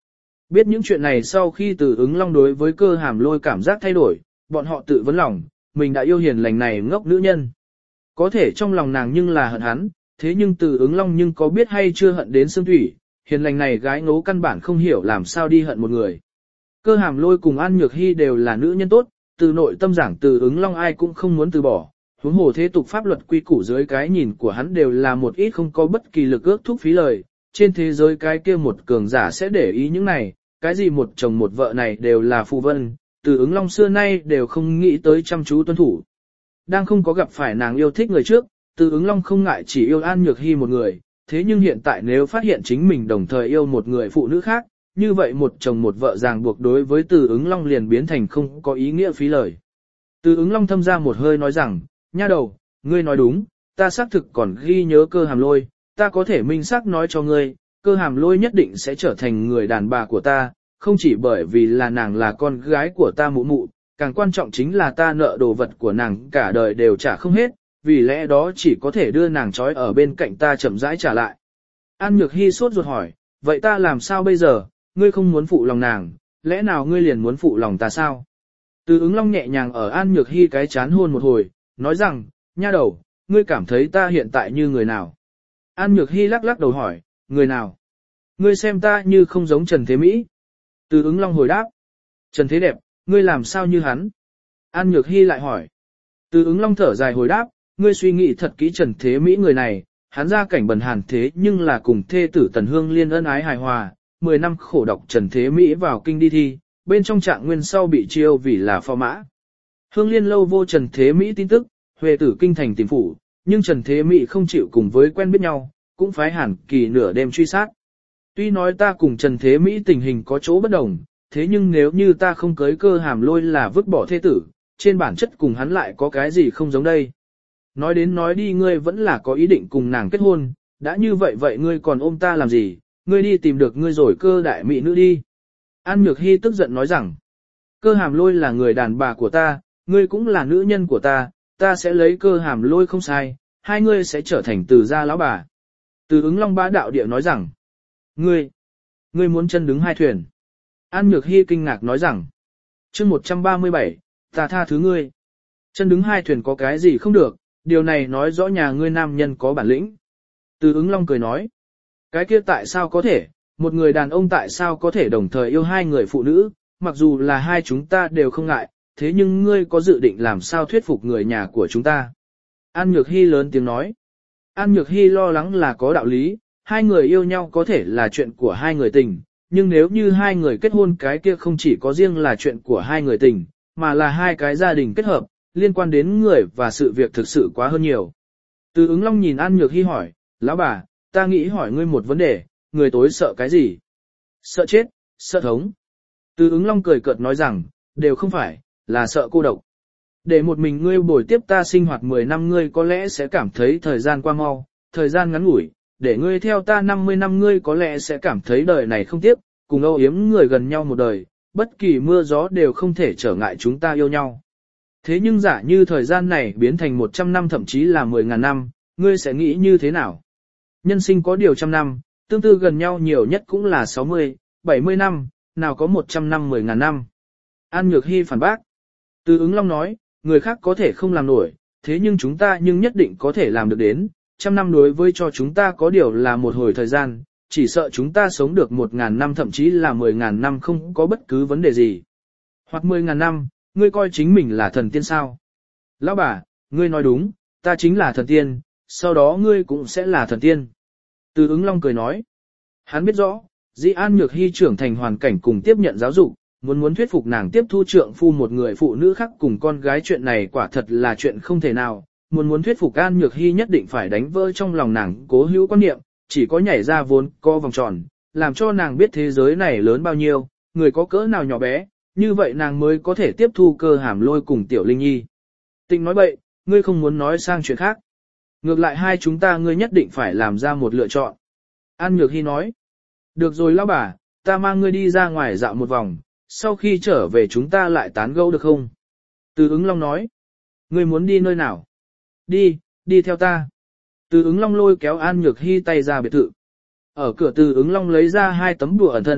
Biết những chuyện này sau khi Từ Ứng Long đối với Cơ Hàm Lôi cảm giác thay đổi, bọn họ tự vấn lòng, mình đã yêu hiền lành này ngốc nữ nhân. Có thể trong lòng nàng nhưng là hận hắn, thế nhưng Từ Ứng Long nhưng có biết hay chưa hận đến xương thủy, hiền lành này gái ngố căn bản không hiểu làm sao đi hận một người. Cơ Hàm Lôi cùng An Nhược Hy đều là nữ nhân tốt, từ nội tâm giảng Từ Ứng Long ai cũng không muốn từ bỏ, huống hồ thế tục pháp luật quy củ dưới cái nhìn của hắn đều là một ít không có bất kỳ lực ước thúc phí lời, trên thế giới cái kia một cường giả sẽ để ý những này, cái gì một chồng một vợ này đều là phù vân, Từ Ứng Long xưa nay đều không nghĩ tới chăm chú tuân thủ. Đang không có gặp phải nàng yêu thích người trước, Từ Ứng Long không ngại chỉ yêu An Nhược Hy một người, thế nhưng hiện tại nếu phát hiện chính mình đồng thời yêu một người phụ nữ khác, như vậy một chồng một vợ ràng buộc đối với Từ Ứng Long liền biến thành không có ý nghĩa phí lời. Từ Ứng Long thâm ra một hơi nói rằng, nha đầu, ngươi nói đúng, ta xác thực còn ghi nhớ Cơ Hàm Lôi, ta có thể minh xác nói cho ngươi, Cơ Hàm Lôi nhất định sẽ trở thành người đàn bà của ta, không chỉ bởi vì là nàng là con gái của ta mụ mụ, càng quan trọng chính là ta nợ đồ vật của nàng cả đời đều trả không hết, vì lẽ đó chỉ có thể đưa nàng trói ở bên cạnh ta chậm rãi trả lại. An Nhược Hy sốt ruột hỏi, vậy ta làm sao bây giờ, ngươi không muốn phụ lòng nàng, lẽ nào ngươi liền muốn phụ lòng ta sao? Từ Ứng Long nhẹ nhàng ở An Nhược Hy cái chán hôn một hồi, nói rằng, nha đầu, ngươi cảm thấy ta hiện tại như người nào? An Nhược Hy lắc lắc đầu hỏi, người nào? Ngươi xem ta như không giống Trần Thế Mỹ. Từ Ứng Long hồi đáp, Trần Thế đẹp, ngươi làm sao như hắn? An Nhược Hy lại hỏi. Từ Ứng Long thở dài hồi đáp, ngươi suy nghĩ thật kỹ Trần Thế Mỹ người này, hắn ra cảnh bần hàn thế nhưng là cùng thê tử Tần Hương Liên ân ái hài hòa, mười năm khổ độc Trần Thế Mỹ vào kinh đi thi, bên trong trạng nguyên sau bị chiêu vì là phò mã. Hương Liên lâu vô Trần Thế Mỹ tin tức, huệ tử kinh thành tìm phủ, nhưng Trần Thế Mỹ không chịu cùng với quen biết nhau, cũng phái Hàn Kỳ nửa đêm truy sát. Tuy nói ta cùng Trần Thế Mỹ tình hình có chỗ bất đồng, thế nhưng nếu như ta không cưới Cơ Hàm Lôi là vứt bỏ thê tử, trên bản chất cùng hắn lại có cái gì không giống đây. Nói đến nói đi ngươi vẫn là có ý định cùng nàng kết hôn, đã như vậy vậy ngươi còn ôm ta làm gì, ngươi đi tìm được ngươi rồi Cơ đại mỹ nữ đi. An Nhược Hy tức giận nói rằng, Cơ Hàm Lôi là người đàn bà của ta, ngươi cũng là nữ nhân của ta, ta sẽ lấy Cơ Hàm Lôi không sai, hai ngươi sẽ trở thành Từ gia lão bà. Từ Ứng Long bá đạo địa nói rằng, ngươi, ngươi muốn chân đứng hai thuyền. An Nhược Hy kinh ngạc nói rằng, chương một trăm ba mươi bảy, ta tha thứ ngươi. Chân đứng hai thuyền có cái gì không được, điều này nói rõ nhà ngươi nam nhân có bản lĩnh. Từ Ứng Long cười nói, cái kia tại sao có thể, một người đàn ông tại sao có thể đồng thời yêu hai người phụ nữ, mặc dù là hai chúng ta đều không ngại, thế nhưng ngươi có dự định làm sao thuyết phục người nhà của chúng ta. An Nhược Hy lớn tiếng nói, An Nhược Hy lo lắng là có đạo lý, hai người yêu nhau có thể là chuyện của hai người tình, nhưng nếu như hai người kết hôn cái kia không chỉ có riêng là chuyện của hai người tình, mà là hai cái gia đình kết hợp, liên quan đến người và sự việc thực sự quá hơn nhiều. Từ Ứng Long nhìn An Nhược Hy hỏi, lão bà, ta nghĩ hỏi ngươi một vấn đề, người tối sợ cái gì? Sợ chết, sợ thống. Từ Ứng Long cười cợt nói rằng, đều không phải, là sợ cô độc. Để một mình ngươi bồi tiếp ta sinh hoạt mười năm ngươi có lẽ sẽ cảm thấy thời gian qua mau, thời gian ngắn ngủi, để ngươi theo ta năm mươi năm ngươi có lẽ sẽ cảm thấy đời này không tiếc, cùng âu yếm người gần nhau một đời, bất kỳ mưa gió đều không thể trở ngại chúng ta yêu nhau. Thế nhưng giả như thời gian này biến thành một trăm năm thậm chí là mười ngàn năm, ngươi sẽ nghĩ như thế nào? Nhân sinh có điều trăm năm, tương tư gần nhau nhiều nhất cũng là sáu mươi, bảy mươi năm, nào có một trăm năm mười ngàn năm. An Nhược Hy phản bác. Từ Ứng Long nói, người khác có thể không làm nổi, thế nhưng chúng ta nhưng nhất định có thể làm được đến, trăm năm đối với cho chúng ta có điều là một hồi thời gian, chỉ sợ chúng ta sống được một ngàn năm thậm chí là mười ngàn năm không có bất cứ vấn đề gì. Hoặc mười ngàn năm, ngươi coi chính mình là thần tiên sao? Lão bà, ngươi nói đúng, ta chính là thần tiên, sau đó ngươi cũng sẽ là thần tiên. Từ Ứng Long cười nói, hắn biết rõ, Dĩ An Nhược Hy trưởng thành hoàn cảnh cùng tiếp nhận giáo dục, muốn muốn thuyết phục nàng tiếp thu trượng phu một người phụ nữ khác cùng con gái chuyện này quả thật là chuyện không thể nào, muốn muốn thuyết phục An Nhược Hy nhất định phải đánh vỡ trong lòng nàng cố hữu quan niệm, chỉ có nhảy ra vốn co vòng tròn, làm cho nàng biết thế giới này lớn bao nhiêu, người có cỡ nào nhỏ bé, như vậy nàng mới có thể tiếp thu Cơ Hàm Lôi cùng Tiểu Linh Nhi. Tịnh nói bậy, ngươi không muốn nói sang chuyện khác. Ngược lại hai chúng ta ngươi nhất định phải làm ra một lựa chọn. An Nhược Hy nói, được rồi lão bà, ta mang ngươi đi ra ngoài dạo một vòng, sau khi trở về chúng ta lại tán gẫu được không? Từ Ứng Long nói, ngươi muốn đi nơi nào? Đi, đi theo ta. Từ Ứng Long lôi kéo An Nhược Hy tay ra biệt thự. Ở cửa Từ Ứng Long lấy ra hai tấm đùa ẩn thân,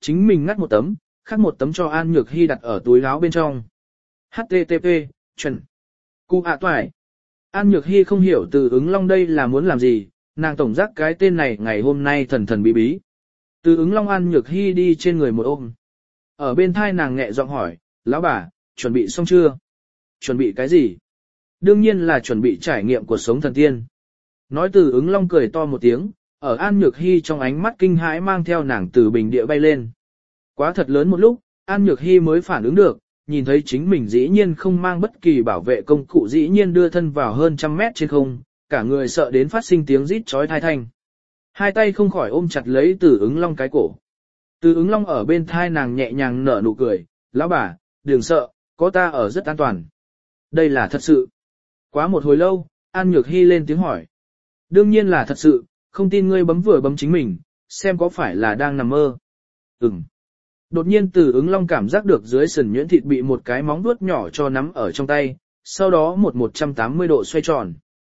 chính mình ngắt một tấm, khác một tấm cho An Nhược Hy đặt ở túi áo bên trong. hát tê tê pê, chuẩn. Cụ ạ toại. An Nhược Hy không hiểu Từ Ứng Long đây là muốn làm gì, nàng tổng giác cái tên này ngày hôm nay thần thần bí bí. Từ Ứng Long An Nhược Hy đi trên người một ôm. Ở bên thai nàng nhẹ giọng hỏi, lão bà, chuẩn bị xong chưa? Chuẩn bị cái gì? Đương nhiên là chuẩn bị trải nghiệm cuộc sống thần tiên. Nói Từ Ứng Long cười to một tiếng, ở An Nhược Hy trong ánh mắt kinh hãi mang theo nàng từ bình địa bay lên. Quá thật lớn một lúc, An Nhược Hy mới phản ứng được, nhìn thấy chính mình dĩ nhiên không mang bất kỳ bảo vệ công cụ dĩ nhiên đưa thân vào hơn trăm mét trên không, cả người sợ đến phát sinh tiếng rít chói tai thanh. Hai tay không khỏi ôm chặt lấy Từ Ứng Long cái cổ. Từ Ứng Long ở bên thai nàng nhẹ nhàng nở nụ cười, lão bà, đừng sợ, có ta ở rất an toàn. Đây là thật sự. Quá một hồi lâu, An Nhược Hy lên tiếng hỏi. Đương nhiên là thật sự, không tin ngươi bấm vừa bấm chính mình, xem có phải là đang nằm mơ. Ừm. Đột nhiên Từ Ứng Long cảm giác được dưới sườn nhuyễn thịt bị một cái móng vuốt nhỏ cho nắm ở trong tay, sau đó một một trăm tám mươi độ xoay tròn.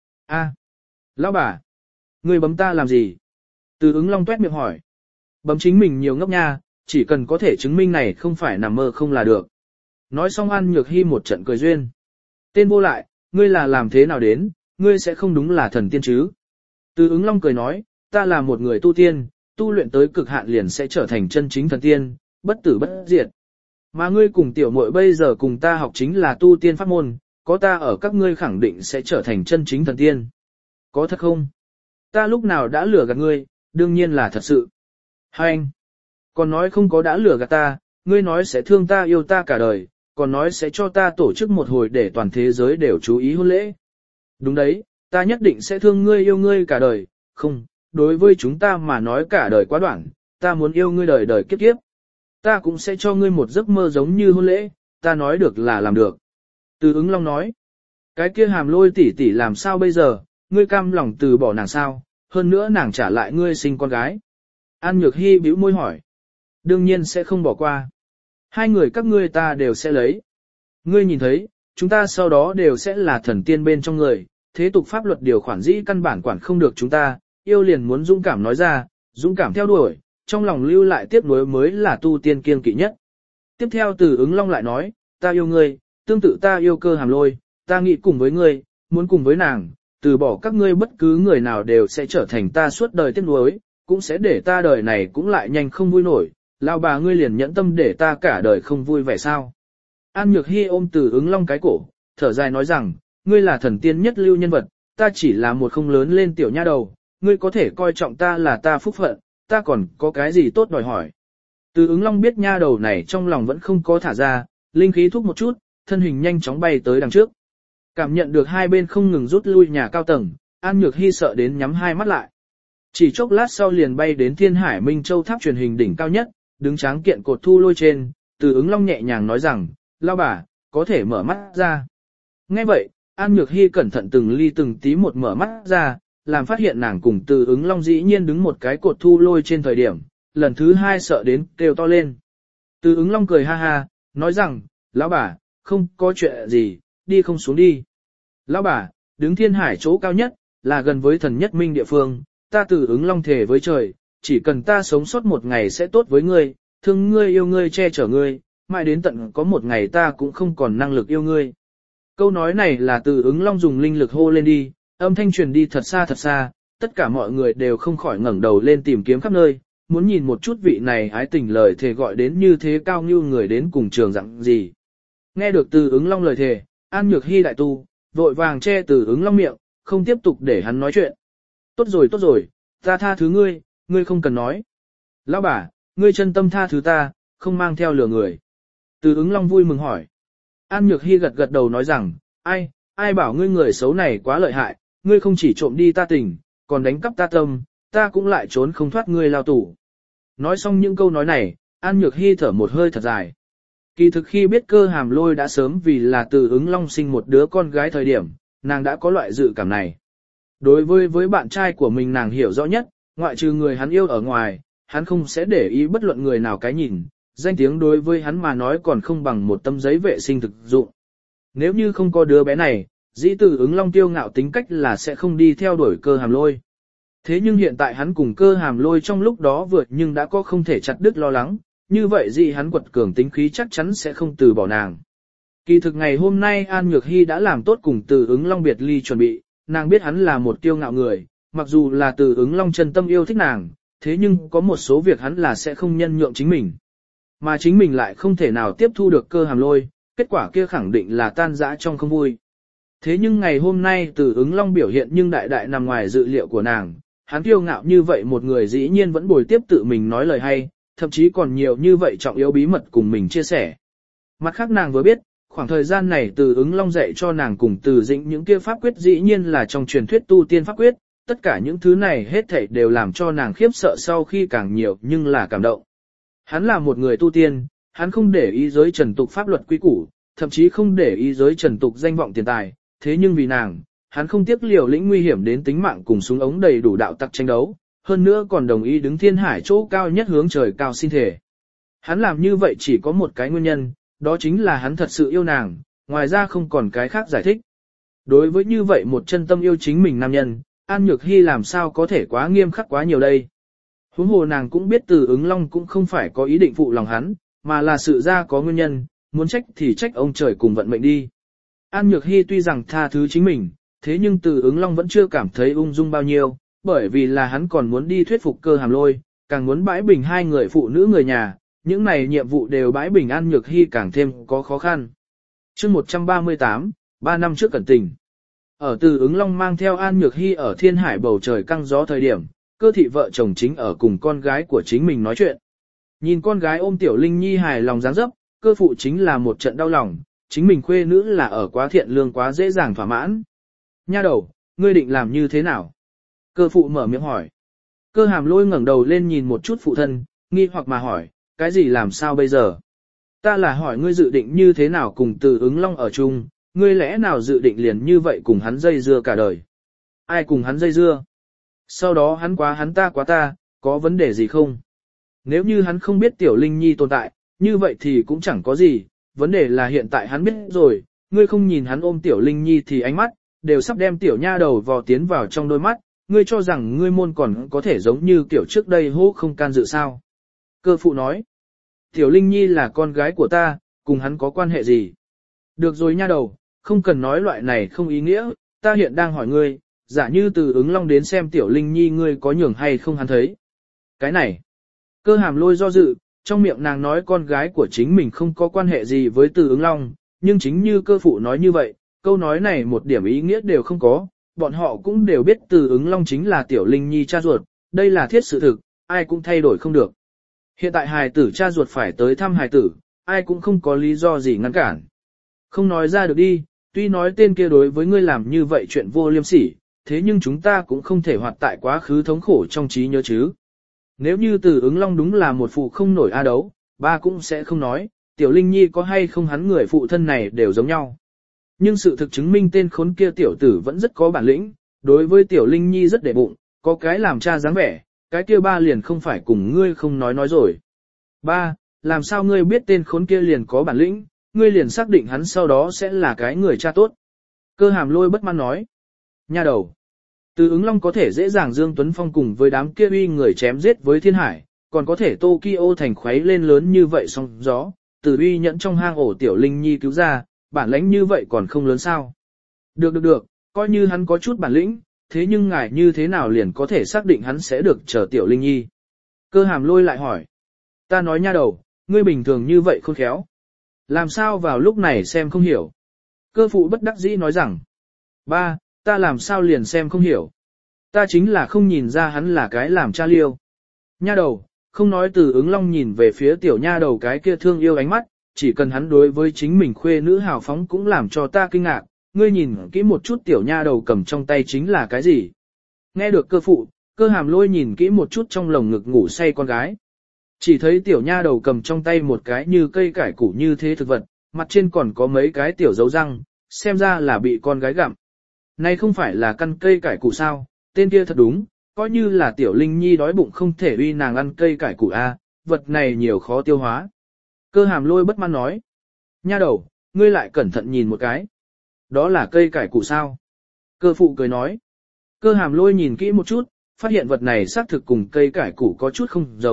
A, lão bà, ngươi bấm ta làm gì? Từ Ứng Long tuét miệng hỏi. Bấm chính mình nhiều ngốc nha, chỉ cần có thể chứng minh này không phải nằm mơ không là được. Nói xong An Nhược Hy một trận cười duyên. Tên vô lại, ngươi là làm thế nào đến, ngươi sẽ không đúng là thần tiên chứ? Từ Ứng Long cười nói, ta là một người tu tiên, tu luyện tới cực hạn liền sẽ trở thành chân chính thần tiên, bất tử bất diệt. Mà ngươi cùng tiểu muội bây giờ cùng ta học chính là tu tiên pháp môn, có ta ở các ngươi khẳng định sẽ trở thành chân chính thần tiên. Có thật không? Ta lúc nào đã lừa gạt ngươi, đương nhiên là thật sự. Hai anh, còn nói không có đã lừa gạt ta, ngươi nói sẽ thương ta yêu ta cả đời, còn nói sẽ cho ta tổ chức một hồi để toàn thế giới đều chú ý hôn lễ. Đúng đấy, ta nhất định sẽ thương ngươi yêu ngươi cả đời, không, đối với chúng ta mà nói cả đời quá đoạn, ta muốn yêu ngươi đời đời kiếp kiếp. Ta cũng sẽ cho ngươi một giấc mơ giống như hôn lễ, ta nói được là làm được. Từ Ứng Long nói, cái kia Hàm Lôi tỷ tỷ làm sao bây giờ, ngươi cam lòng từ bỏ nàng sao, hơn nữa nàng trả lại ngươi sinh con gái. An Nhược Hy bĩu môi hỏi, đương nhiên sẽ không bỏ qua. Hai người các ngươi ta đều sẽ lấy. Ngươi nhìn thấy, chúng ta sau đó đều sẽ là thần tiên bên trong người, thế tục pháp luật điều khoản dĩ căn bản quản không được chúng ta, yêu liền muốn dũng cảm nói ra, dũng cảm theo đuổi, trong lòng lưu lại tiếc nuối mới là tu tiên kiên kỵ nhất. Tiếp theo Từ Ứng Long lại nói, ta yêu ngươi, tương tự ta yêu Cơ Hàm Lôi, ta nghĩ cùng với ngươi, muốn cùng với nàng, từ bỏ các ngươi bất cứ người nào đều sẽ trở thành ta suốt đời tiếc nuối, cũng sẽ để ta đời này cũng lại nhanh không vui nổi, lao bà ngươi liền nhẫn tâm để ta cả đời không vui vẻ sao. An Nhược Hy ôm Từ Ứng Long cái cổ, thở dài nói rằng, ngươi là thần tiên nhất lưu nhân vật, ta chỉ là một không lớn lên tiểu nha đầu, ngươi có thể coi trọng ta là ta phúc phận, ta còn có cái gì tốt đòi hỏi. Từ Ứng Long biết nha đầu này trong lòng vẫn không có thả ra, linh khí thúc một chút, thân hình nhanh chóng bay tới đằng trước. Cảm nhận được hai bên không ngừng rút lui nhà cao tầng, An Nhược Hy sợ đến nhắm hai mắt lại. Chỉ chốc lát sau liền bay đến Thiên Hải Minh Châu tháp truyền hình đỉnh cao nhất, đứng tráng kiện cột thu lôi trên, Từ Ứng Long nhẹ nhàng nói rằng, lao bà, có thể mở mắt ra. Nghe vậy, An Nhược Hy cẩn thận từng ly từng tí một mở mắt ra, làm phát hiện nàng cùng Từ Ứng Long dĩ nhiên đứng một cái cột thu lôi trên thời điểm, lần thứ hai sợ đến kêu to lên. Từ Ứng Long cười ha ha, nói rằng, lão bà, không có chuyện gì, đi không xuống đi. Lão bà, đứng Thiên Hải chỗ cao nhất, là gần với thần nhất minh địa phương, ta Từ Ứng Long thề với trời, chỉ cần ta sống sót một ngày sẽ tốt với ngươi, thương ngươi yêu ngươi che chở ngươi, mãi đến tận có một ngày ta cũng không còn năng lực yêu ngươi. Câu nói này là Từ Ứng Long dùng linh lực hô lên đi, âm thanh truyền đi thật xa thật xa, tất cả mọi người đều không khỏi ngẩng đầu lên tìm kiếm khắp nơi, muốn nhìn một chút vị này ái tình lời thề gọi đến như thế cao như người đến cùng trường dạng gì. Nghe được Từ Ứng Long lời thề, An Nhược Hy đại tu, vội vàng che Từ Ứng Long miệng, không tiếp tục để hắn nói chuyện. Tốt rồi tốt rồi, ta tha thứ ngươi, ngươi không cần nói. Lão bà, ngươi chân tâm tha thứ ta, không mang theo lừa người. Từ Ứng Long vui mừng hỏi. An Nhược Hy gật gật đầu nói rằng, ai, ai bảo ngươi người xấu này quá lợi hại, ngươi không chỉ trộm đi ta tình, còn đánh cắp ta tâm, ta cũng lại trốn không thoát ngươi lao tù. Nói xong những câu nói này, An Nhược Hy thở một hơi thật dài. Kỳ thực khi biết Cơ Hàm Lôi đã sớm vì là Từ Ứng Long sinh một đứa con gái thời điểm, nàng đã có loại dự cảm này. Đối với với bạn trai của mình nàng hiểu rõ nhất, ngoại trừ người hắn yêu ở ngoài, hắn không sẽ để ý bất luận người nào cái nhìn, danh tiếng đối với hắn mà nói còn không bằng một tấm giấy vệ sinh thực dụng. Nếu như không có đứa bé này, dĩ Từ Ứng Long tiêu ngạo tính cách là sẽ không đi theo đuổi Cơ Hàm Lôi. Thế nhưng hiện tại hắn cùng Cơ Hàm Lôi trong lúc đó vượt nhưng đã có không thể chặt đứt lo lắng, như vậy gì hắn quật cường tính khí chắc chắn sẽ không từ bỏ nàng. Kỳ thực ngày hôm nay An Nhược Hy đã làm tốt cùng Từ Ứng Long biệt ly chuẩn bị, nàng biết hắn là một kiêu ngạo người, mặc dù là Từ Ứng Long chân tâm yêu thích nàng, thế nhưng có một số việc hắn là sẽ không nhân nhượng chính mình. Mà chính mình lại không thể nào tiếp thu được Cơ Hàm Lôi, kết quả kia khẳng định là tan rã trong không vui. Thế nhưng ngày hôm nay Từ Ứng Long biểu hiện nhưng đại đại nằm ngoài dự liệu của nàng, hắn kiêu ngạo như vậy một người dĩ nhiên vẫn bồi tiếp tự mình nói lời hay, thậm chí còn nhiều như vậy trọng yếu bí mật cùng mình chia sẻ. Mặt khác nàng vừa biết, khoảng thời gian này Từ Ứng Long dạy cho nàng cùng Từ Dĩnh những kia pháp quyết dĩ nhiên là trong truyền thuyết tu tiên pháp quyết, tất cả những thứ này hết thảy đều làm cho nàng khiếp sợ sau khi càng nhiều nhưng là cảm động. Hắn là một người tu tiên, hắn không để ý giới trần tục pháp luật quy củ, thậm chí không để ý giới trần tục danh vọng tiền tài, thế nhưng vì nàng, hắn không tiếc liều lĩnh nguy hiểm đến tính mạng cùng súng ống đầy đủ đạo tặc tranh đấu, hơn nữa còn đồng ý đứng thiên hải chỗ cao nhất hướng trời cao xin thể. Hắn làm như vậy chỉ có một cái nguyên nhân, đó chính là hắn thật sự yêu nàng, ngoài ra không còn cái khác giải thích. Đối với như vậy một chân tâm yêu chính mình nam nhân, An Nhược Hy làm sao có thể quá nghiêm khắc quá nhiều đây. Huống hồ nàng cũng biết Từ Ứng Long cũng không phải có ý định phụ lòng hắn, mà là sự ra có nguyên nhân, muốn trách thì trách ông trời cùng vận mệnh đi. An Nhược Hy tuy rằng tha thứ chính mình, thế nhưng Từ Ứng Long vẫn chưa cảm thấy ung dung bao nhiêu, bởi vì là hắn còn muốn đi thuyết phục Cơ Hàm Lôi, càng muốn bãi bình hai người phụ nữ người nhà, những này nhiệm vụ đều bãi bình An Nhược Hy càng thêm có khó khăn. Chương một trăm ba mươi tám, ba năm trước cẩn tình. Ở Từ Ứng Long mang theo An Nhược Hy ở thiên hải bầu trời căng gió thời điểm, Cơ thị vợ chồng chính ở cùng con gái của chính mình nói chuyện. Nhìn con gái ôm Tiểu Linh Nhi hài lòng dáng dấp, Cơ phụ chính là một trận đau lòng, chính mình khuê nữ là ở quá thiện lương quá dễ dàng thỏa mãn. Nha đầu, ngươi định làm như thế nào? Cơ phụ mở miệng hỏi. Cơ Hàm Lôi ngẩng đầu lên nhìn một chút phụ thân, nghi hoặc mà hỏi, cái gì làm sao bây giờ? Ta là hỏi ngươi dự định như thế nào cùng Từ Ứng Long ở chung, ngươi lẽ nào dự định liền như vậy cùng hắn dây dưa cả đời? Ai cùng hắn dây dưa? Sau đó hắn quá hắn ta quá ta, có vấn đề gì không? Nếu như hắn không biết Tiểu Linh Nhi tồn tại, như vậy thì cũng chẳng có gì, vấn đề là hiện tại hắn biết rồi, ngươi không nhìn hắn ôm Tiểu Linh Nhi thì ánh mắt, đều sắp đem Tiểu Nha đầu vò tiến vào trong đôi mắt, ngươi cho rằng ngươi môn còn có thể giống như kiểu trước đây hô không can dự sao? Cơ phụ nói, Tiểu Linh Nhi là con gái của ta, cùng hắn có quan hệ gì? Được rồi nha đầu, không cần nói loại này không ý nghĩa, ta hiện đang hỏi ngươi, giả như Từ Ứng Long đến xem Tiểu Linh Nhi ngươi có nhường hay không hắn thấy. Cái này, Cơ Hàm Lôi do dự, trong miệng nàng nói con gái của chính mình không có quan hệ gì với Từ Ứng Long, nhưng chính như cơ phụ nói như vậy, câu nói này một điểm ý nghĩa đều không có, bọn họ cũng đều biết Từ Ứng Long chính là Tiểu Linh Nhi cha ruột, đây là thiết sự thực, ai cũng thay đổi không được. Hiện tại hài tử cha ruột phải tới thăm hài tử, ai cũng không có lý do gì ngăn cản. Không nói ra được đi, tuy nói tên kia đối với ngươi làm như vậy chuyện vô liêm sỉ, thế nhưng chúng ta cũng không thể hoạt tại quá khứ thống khổ trong trí nhớ chứ. Nếu như Từ Ứng Long đúng là một phụ không nổi a đấu, ba cũng sẽ không nói, Tiểu Linh Nhi có hay không hắn người phụ thân này đều giống nhau. Nhưng sự thực chứng minh tên khốn kia tiểu tử vẫn rất có bản lĩnh, đối với Tiểu Linh Nhi rất để bụng, có cái làm cha dáng vẻ, cái kia ba liền không phải cùng ngươi không nói nói rồi. Ba, làm sao ngươi biết tên khốn kia liền có bản lĩnh, ngươi liền xác định hắn sau đó sẽ là cái người cha tốt. Cơ Hàm Lôi bất mãn nói. Nha đầu. Từ Ứng Long có thể dễ dàng Dương Tuấn Phong cùng với đám kia uy người chém giết với thiên hải, còn có thể Tokyo thành khuấy lên lớn như vậy sóng gió, từ uy nhẫn trong hang ổ Tiểu Linh Nhi cứu ra, bản lãnh như vậy còn không lớn sao. Được được được, coi như hắn có chút bản lĩnh, thế nhưng ngài như thế nào liền có thể xác định hắn sẽ được chờ Tiểu Linh Nhi. Cơ Hàm Lôi lại hỏi. Ta nói nha đầu, ngươi bình thường như vậy khôn khéo. Làm sao vào lúc này xem không hiểu. Cơ phụ bất đắc dĩ nói rằng. Ba, ta làm sao liền xem không hiểu. Ta chính là không nhìn ra hắn là cái làm cha liêu. Nha đầu, không nói Từ Ứng Long nhìn về phía tiểu nha đầu cái kia thương yêu ánh mắt, chỉ cần hắn đối với chính mình khuê nữ hào phóng cũng làm cho ta kinh ngạc, ngươi nhìn kỹ một chút tiểu nha đầu cầm trong tay chính là cái gì. Nghe được cơ phụ, Cơ Hàm Lôi nhìn kỹ một chút trong lồng ngực ngủ say con gái. Chỉ thấy tiểu nha đầu cầm trong tay một cái như cây cải củ như thế thực vật, mặt trên còn có mấy cái tiểu dấu răng, xem ra là bị con gái gặm. Này không phải là căn cây cải củ sao, tên kia thật đúng, coi như là Tiểu Linh Nhi đói bụng không thể uy nàng ăn cây cải củ a, vật này nhiều khó tiêu hóa. Cơ Hàm Lôi bất mãn nói. Nha đầu, ngươi lại cẩn thận nhìn một cái. Đó là cây cải củ sao? Cơ phụ cười nói. Cơ Hàm Lôi nhìn kỹ một chút, phát hiện vật này xác thực cùng cây cải củ có chút không giống,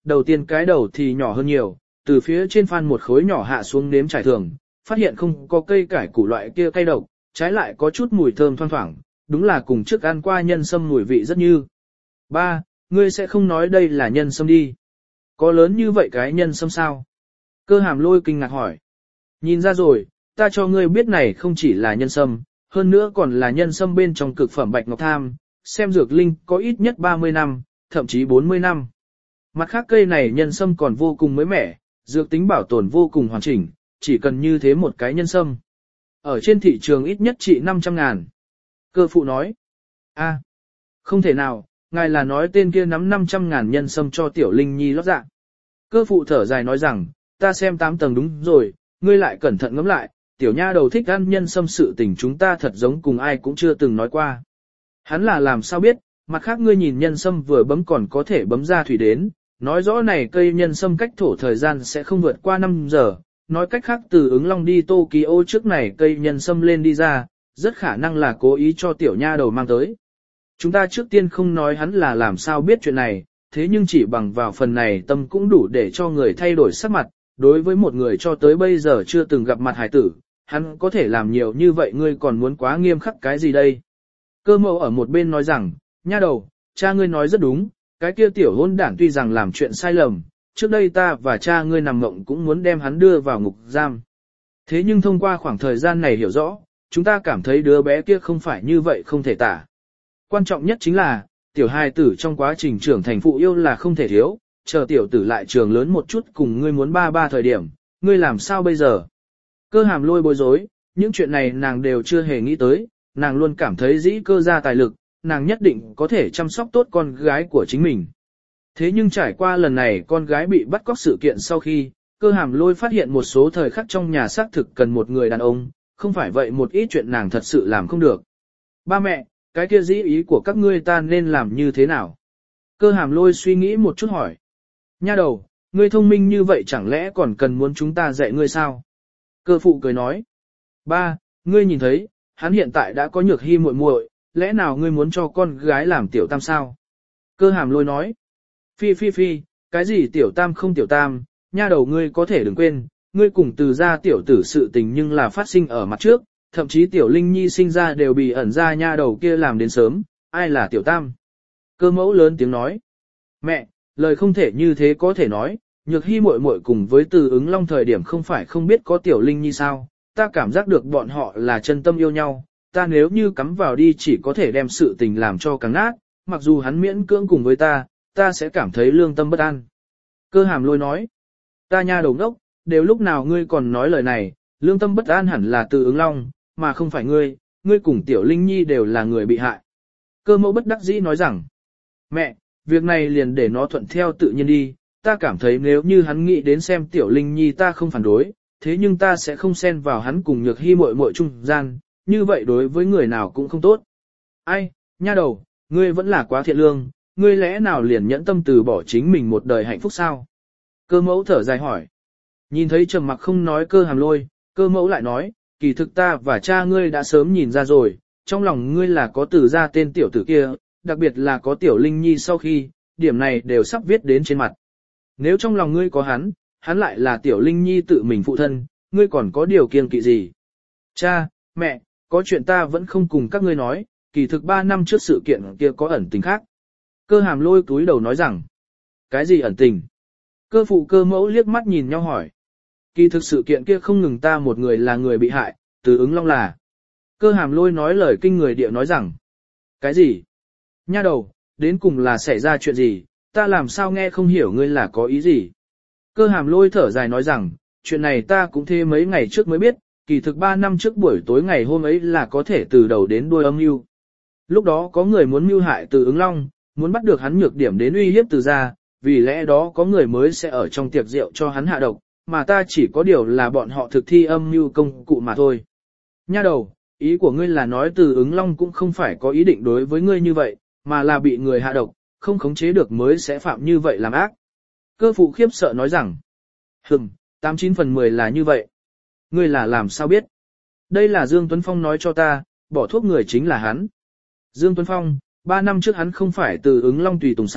đầu tiên cái đầu thì nhỏ hơn nhiều, từ phía trên phan một khối nhỏ hạ xuống nếm trải thường, phát hiện không có cây cải củ loại kia cay độc, trái lại có chút mùi thơm thoang thoảng, đúng là cùng trước ăn qua nhân sâm mùi vị rất như. Ba, ngươi sẽ không nói đây là nhân sâm đi. Có lớn như vậy cái nhân sâm sao? Cơ hàm lôi kinh ngạc hỏi. Nhìn ra rồi, ta cho ngươi biết này không chỉ là nhân sâm, hơn nữa còn là nhân sâm bên trong cực phẩm bạch ngọc tham, xem dược linh có ít nhất ba mươi năm, thậm chí bốn mươi năm. Mặt khác cây này nhân sâm còn vô cùng mới mẻ, dược tính bảo tồn vô cùng hoàn chỉnh, chỉ cần như thế một cái nhân sâm. Ở trên thị trường ít nhất trị năm trăm ngàn. Cơ phụ nói, a, không thể nào, ngài là nói tên kia nắm năm trăm ngàn nhân sâm cho tiểu linh nhi lót dạ. Cơ phụ thở dài nói rằng, ta xem tám tầng đúng rồi, ngươi lại cẩn thận ngẫm lại, tiểu nha đầu thích ăn nhân sâm sự tình chúng ta thật giống cùng ai cũng chưa từng nói qua. Hắn là làm sao biết, mặt khác ngươi nhìn nhân sâm vừa bấm còn có thể bấm ra thủy đến, nói rõ này cây nhân sâm cách thổ thời gian sẽ không vượt qua năm giờ, nói cách khác từ ứng long đi Tokyo trước này cây nhân sâm lên đi ra, rất khả năng là cố ý cho tiểu nha đầu mang tới. Chúng ta trước tiên không nói hắn là làm sao biết chuyện này, thế nhưng chỉ bằng vào phần này tâm cũng đủ để cho người thay đổi sắc mặt, đối với một người cho tới bây giờ chưa từng gặp mặt hải tử, hắn có thể làm nhiều như vậy ngươi còn muốn quá nghiêm khắc cái gì đây. Cơ mẫu ở một bên nói rằng, nha đầu, cha ngươi nói rất đúng, cái kia tiểu hôn đảng tuy rằng làm chuyện sai lầm, trước đây ta và cha ngươi nằm mộng cũng muốn đem hắn đưa vào ngục giam. Thế nhưng thông qua khoảng thời gian này hiểu rõ, chúng ta cảm thấy đứa bé kia không phải như vậy không thể tả. Quan trọng nhất chính là, tiểu hài tử trong quá trình trưởng thành phụ yêu là không thể thiếu, chờ tiểu tử lại trường lớn một chút cùng ngươi muốn ba ba thời điểm, ngươi làm sao bây giờ? Cơ hàm lôi bối rối, những chuyện này nàng đều chưa hề nghĩ tới, nàng luôn cảm thấy dĩ cơ ra tài lực, nàng nhất định có thể chăm sóc tốt con gái của chính mình. Thế nhưng trải qua lần này con gái bị bắt cóc sự kiện sau khi, cơ hàm lôi phát hiện một số thời khắc trong nhà xác thực cần một người đàn ông, không phải vậy một ít chuyện nàng thật sự làm không được. Ba mẹ, cái kia dĩ ý của các ngươi ta nên làm như thế nào? Cơ hàm lôi suy nghĩ một chút hỏi. Nha đầu, ngươi thông minh như vậy chẳng lẽ còn cần muốn chúng ta dạy ngươi sao? Cơ phụ cười nói. Ba, ngươi nhìn thấy, hắn hiện tại đã có nhược hy muội muội, lẽ nào ngươi muốn cho con gái làm tiểu tam sao? Cơ hàm lôi nói. Phi phi phi, cái gì tiểu tam không tiểu tam, nha đầu ngươi có thể đừng quên, ngươi cùng từ ra tiểu tử sự tình nhưng là phát sinh ở mặt trước, thậm chí tiểu linh nhi sinh ra đều bị ẩn ra nha đầu kia làm đến sớm, ai là tiểu tam? Cơ mẫu lớn tiếng nói. Mẹ, lời không thể như thế có thể nói, nhược hy muội muội cùng với từ ứng long thời điểm không phải không biết có tiểu linh nhi sao, ta cảm giác được bọn họ là chân tâm yêu nhau, ta nếu như cắm vào đi chỉ có thể đem sự tình làm cho càng nát, mặc dù hắn miễn cưỡng cùng với ta, ta sẽ cảm thấy lương tâm bất an. Cơ hàm lôi nói, ta nha đầu ngốc, đều lúc nào ngươi còn nói lời này, lương tâm bất an hẳn là từ ứng long, mà không phải ngươi, ngươi cùng tiểu linh nhi đều là người bị hại. Cơ mẫu bất đắc dĩ nói rằng, mẹ, việc này liền để nó thuận theo tự nhiên đi, ta cảm thấy nếu như hắn nghĩ đến xem tiểu linh nhi ta không phản đối, thế nhưng ta sẽ không xen vào hắn cùng nhược hy muội muội trung gian, như vậy đối với người nào cũng không tốt. Ai, nha đầu, ngươi vẫn là quá thiện lương, ngươi lẽ nào liền nhẫn tâm từ bỏ chính mình một đời hạnh phúc sao? Cơ mẫu thở dài hỏi. Nhìn thấy trầm mặc không nói cơ hàm lôi, cơ mẫu lại nói, kỳ thực ta và cha ngươi đã sớm nhìn ra rồi, trong lòng ngươi là có từ ra tên tiểu tử kia, đặc biệt là có tiểu linh nhi sau khi, điểm này đều sắp viết đến trên mặt. Nếu trong lòng ngươi có hắn, hắn lại là tiểu linh nhi tự mình phụ thân, ngươi còn có điều kiêng kỵ gì? Cha, mẹ, có chuyện ta vẫn không cùng các ngươi nói, kỳ thực ba năm trước sự kiện kia có ẩn tình khác. Cơ hàm lôi túi đầu nói rằng, cái gì ẩn tình? Cơ phụ cơ mẫu liếc mắt nhìn nhau hỏi. Kỳ thực sự kiện kia không ngừng ta một người là người bị hại, từ ứng long là. Cơ hàm lôi nói lời kinh người địa nói rằng, cái gì? Nha đầu, đến cùng là xảy ra chuyện gì, ta làm sao nghe không hiểu ngươi là có ý gì? Cơ hàm lôi thở dài nói rằng, chuyện này ta cũng thế mấy ngày trước mới biết, kỳ thực ba năm trước buổi tối ngày hôm ấy là có thể từ đầu đến đuôi âm mưu. Lúc đó có người muốn mưu hại từ ứng long, muốn bắt được hắn nhược điểm đến uy hiếp từ ra, vì lẽ đó có người mới sẽ ở trong tiệc rượu cho hắn hạ độc, mà ta chỉ có điều là bọn họ thực thi âm mưu công cụ mà thôi. Nha đầu, ý của ngươi là nói từ ứng long cũng không phải có ý định đối với ngươi như vậy, mà là bị người hạ độc, không khống chế được mới sẽ phạm như vậy làm ác. Cơ phụ khiếp sợ nói rằng, hừm, tám chín phần mười là như vậy. Ngươi là làm sao biết? Đây là Dương Tuấn Phong nói cho ta, bỏ thuốc người chính là hắn. Dương Tuấn Phong, ba năm trước hắn không phải từ ứng long tùy tùng sao,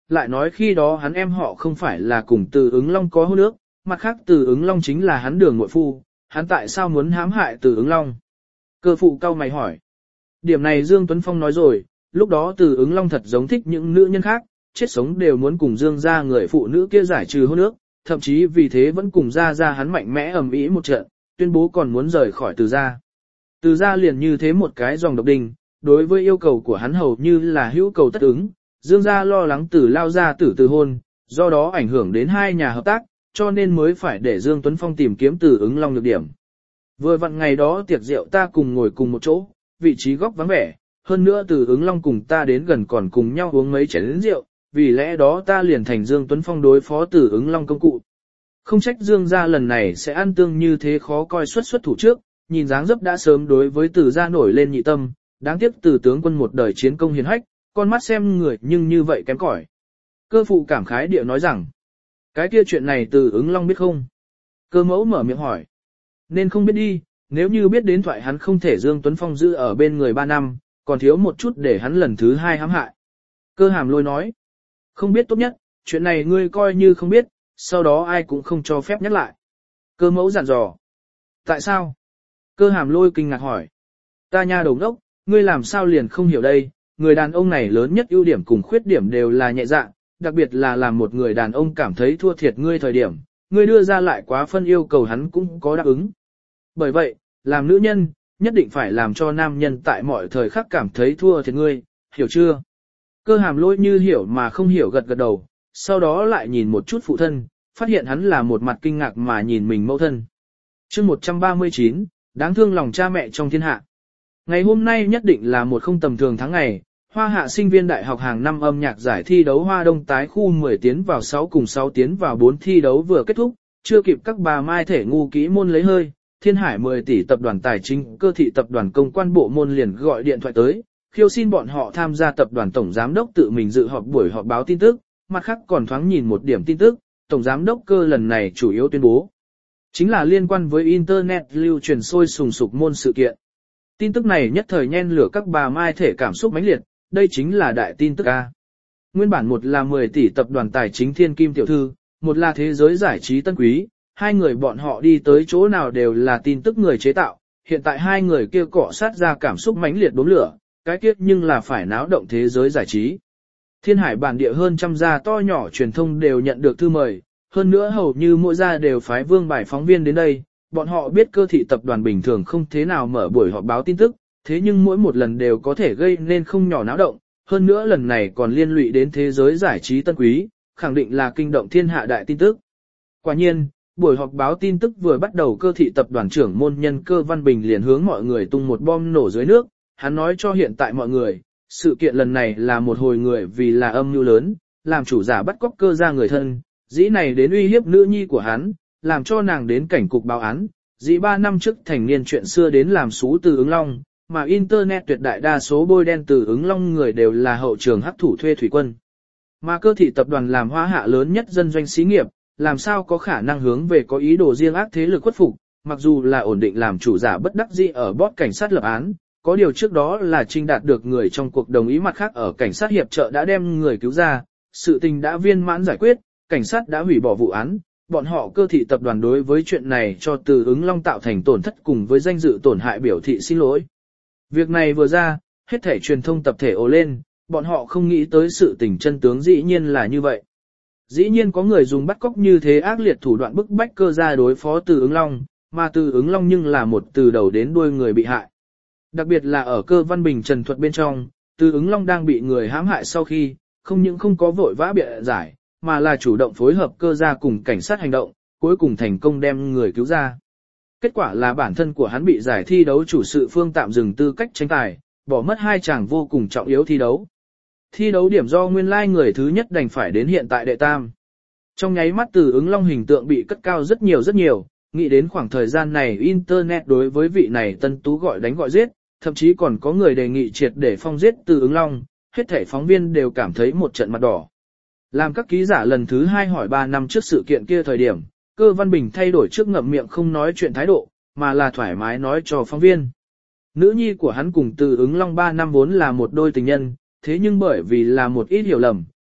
lại nói khi đó hắn em họ không phải là cùng Từ ứng long có hôn ước, mặt khác Từ ứng long chính là hắn đường muội phu, hắn tại sao muốn hãm hại Từ ứng long? Cơ phụ cau mày hỏi. Điểm này Dương Tuấn Phong nói rồi, lúc đó Từ ứng long thật giống thích những nữ nhân khác, chết sống đều muốn cùng Dương gia người phụ nữ kia giải trừ hôn ước, thậm chí vì thế vẫn cùng gia gia hắn mạnh mẽ ầm ĩ một trận, tuyên bố còn muốn rời khỏi Từ gia. Từ gia liền như thế một cái dòng độc đinh, đối với yêu cầu của hắn hầu như là hữu cầu tất ứng, Dương gia lo lắng Từ lao gia tử từ hôn, do đó ảnh hưởng đến hai nhà hợp tác, cho nên mới phải để Dương Tuấn Phong tìm kiếm Từ ứng long nhược điểm. Vừa vặn ngày đó tiệc rượu ta cùng ngồi cùng một chỗ, vị trí góc vắng vẻ, hơn nữa Từ ứng long cùng ta đến gần còn cùng nhau uống mấy chén rượu, vì lẽ đó ta liền thành Dương Tuấn Phong đối phó Từ ứng long công cụ. Không trách Dương gia lần này sẽ ăn tương như thế khó coi xuất xuất thủ trước, nhìn dáng dấp đã sớm đối với Từ gia nổi lên nhị tâm, đáng tiếc Từ tướng quân một đời chiến công hiển hách, con mắt xem người nhưng như vậy kém cỏi. Cơ phụ cảm khái địa nói rằng, cái kia chuyện này Từ ứng long biết không? Cơ mẫu mở miệng hỏi, nên không biết đi, nếu như biết đến thoại hắn không thể Dương Tuấn Phong giữ ở bên người ba năm, còn thiếu một chút để hắn lần thứ hai hãm hại. Cơ hàm lôi nói, không biết tốt nhất, chuyện này ngươi coi như không biết, sau đó ai cũng không cho phép nhắc lại. Cơ mẫu dặn dò. Tại sao? Cơ hàm lôi kinh ngạc hỏi. Ta nha đầu ngốc, ngươi làm sao liền không hiểu đây, người đàn ông này lớn nhất ưu điểm cùng khuyết điểm đều là nhẹ dạ, đặc biệt là làm một người đàn ông cảm thấy thua thiệt ngươi thời điểm, ngươi đưa ra lại quá phân yêu cầu hắn cũng có đáp ứng. Bởi vậy, làm nữ nhân, nhất định phải làm cho nam nhân tại mọi thời khắc cảm thấy thua thiệt ngươi, hiểu chưa? Cơ hàm lôi như hiểu mà không hiểu gật gật đầu, sau đó lại nhìn một chút phụ thân, phát hiện hắn là một mặt kinh ngạc mà nhìn mình mẫu thân. chương một trăm ba mươi chín, đáng thương lòng cha mẹ trong thiên hạ. Ngày hôm nay nhất định là một không tầm thường tháng ngày, Hoa Hạ sinh viên đại học hàng năm âm nhạc giải thi đấu Hoa Đông tái khu mười tiến vào sáu cùng sáu tiến vào bốn thi đấu vừa kết thúc, chưa kịp các bà mai thể ngu kỹ môn lấy hơi, Thiên Hải mười tỷ tập đoàn tài chính cơ thị tập đoàn công quan bộ môn liền gọi điện thoại tới, khiêu xin bọn họ tham gia tập đoàn tổng giám đốc tự mình dự họp buổi họp báo tin tức, mặt khác còn thoáng nhìn một điểm tin tức, tổng giám đốc cơ lần này chủ yếu tuyên bố chính là liên quan với internet lưu truyền sôi sùng sục môn sự kiện. Tin tức này nhất thời nhen lửa các bà mai thể cảm xúc mãnh liệt, đây chính là đại tin tức a. Nguyên bản một là mười tỷ tập đoàn tài chính Thiên Kim tiểu thư, một là thế giới giải trí Tân Quý, hai người bọn họ đi tới chỗ nào đều là tin tức người chế tạo, hiện tại hai người kia cọ sát ra cảm xúc mãnh liệt đốm lửa, cái kiếp nhưng là phải náo động thế giới giải trí. Thiên Hải bản địa hơn trăm gia to nhỏ truyền thông đều nhận được thư mời, hơn nữa hầu như mỗi gia đều phái vương bài phóng viên đến đây, bọn họ biết cơ thị tập đoàn bình thường không thế nào mở buổi họp báo tin tức, thế nhưng mỗi một lần đều có thể gây nên không nhỏ náo động, hơn nữa lần này còn liên lụy đến thế giới giải trí Tân Quý, khẳng định là kinh động thiên hạ đại tin tức. Quả nhiên, buổi họp báo tin tức vừa bắt đầu cơ thị tập đoàn trưởng môn nhân Cơ Văn Bình liền hướng mọi người tung một bom nổ dưới nước, hắn nói cho hiện tại mọi người, sự kiện lần này là một hồi người vì là âm mưu lớn, làm chủ giả bắt cóc cơ gia người thân, dĩ này đến uy hiếp nữ nhi của hắn, làm cho nàng đến cảnh cục báo án, dĩ ba năm trước thành niên chuyện xưa đến làm xú Từ ứng long, mà internet tuyệt đại đa số bôi đen Từ ứng long người đều là hậu trường hắc thủ thuê thủy quân. Mà cơ thị tập đoàn làm Hoa Hạ lớn nhất dân doanh xí nghiệp, làm sao có khả năng hướng về có ý đồ riêng ác thế lực khuất phục, mặc dù là ổn định làm chủ giả bất đắc dĩ ở bót cảnh sát lập án, có điều trước đó là trinh đạt được người trong cuộc đồng ý, mặt khác ở cảnh sát hiệp trợ đã đem người cứu ra, sự tình đã viên mãn giải quyết, cảnh sát đã hủy bỏ vụ án, bọn họ cơ thị tập đoàn đối với chuyện này cho Từ ứng long tạo thành tổn thất cùng với danh dự tổn hại biểu thị xin lỗi. Việc này vừa ra, hết thảy truyền thông tập thể ồ lên, bọn họ không nghĩ tới sự tình chân tướng dĩ nhiên là như vậy. Dĩ nhiên có người dùng bắt cóc như thế ác liệt thủ đoạn bức bách cơ gia đối phó Từ ứng long, mà Từ ứng long nhưng là một từ đầu đến đuôi người bị hại. Đặc biệt là ở Cơ Văn Bình trần thuật bên trong, Từ ứng long đang bị người hãm hại sau khi, không những không có vội vã bịa giải, mà là chủ động phối hợp cơ gia cùng cảnh sát hành động, cuối cùng thành công đem người cứu ra. Kết quả là bản thân của hắn bị giải thi đấu chủ sự phương tạm dừng tư cách tranh tài, bỏ mất hai chàng vô cùng trọng yếu thi đấu. Thi đấu điểm do nguyên lai người thứ nhất đành phải đến hiện tại đệ tam. Trong nháy mắt Từ ứng long hình tượng bị cất cao rất nhiều rất nhiều, nghĩ đến khoảng thời gian này internet đối với vị này tân tú gọi đánh gọi giết, thậm chí còn có người đề nghị triệt để phong giết Từ ứng long, hết thảy phóng viên đều cảm thấy một trận mặt đỏ. Làm các ký giả lần thứ hai hỏi ba năm trước sự kiện kia thời điểm, Cơ Văn Bình thay đổi trước ngậm miệng không nói chuyện thái độ, mà là thoải mái nói cho phóng viên. Nữ nhi của hắn cùng Từ ứng long ba năm vốn là một đôi tình nhân, thế nhưng bởi vì là một ít hiểu lầm,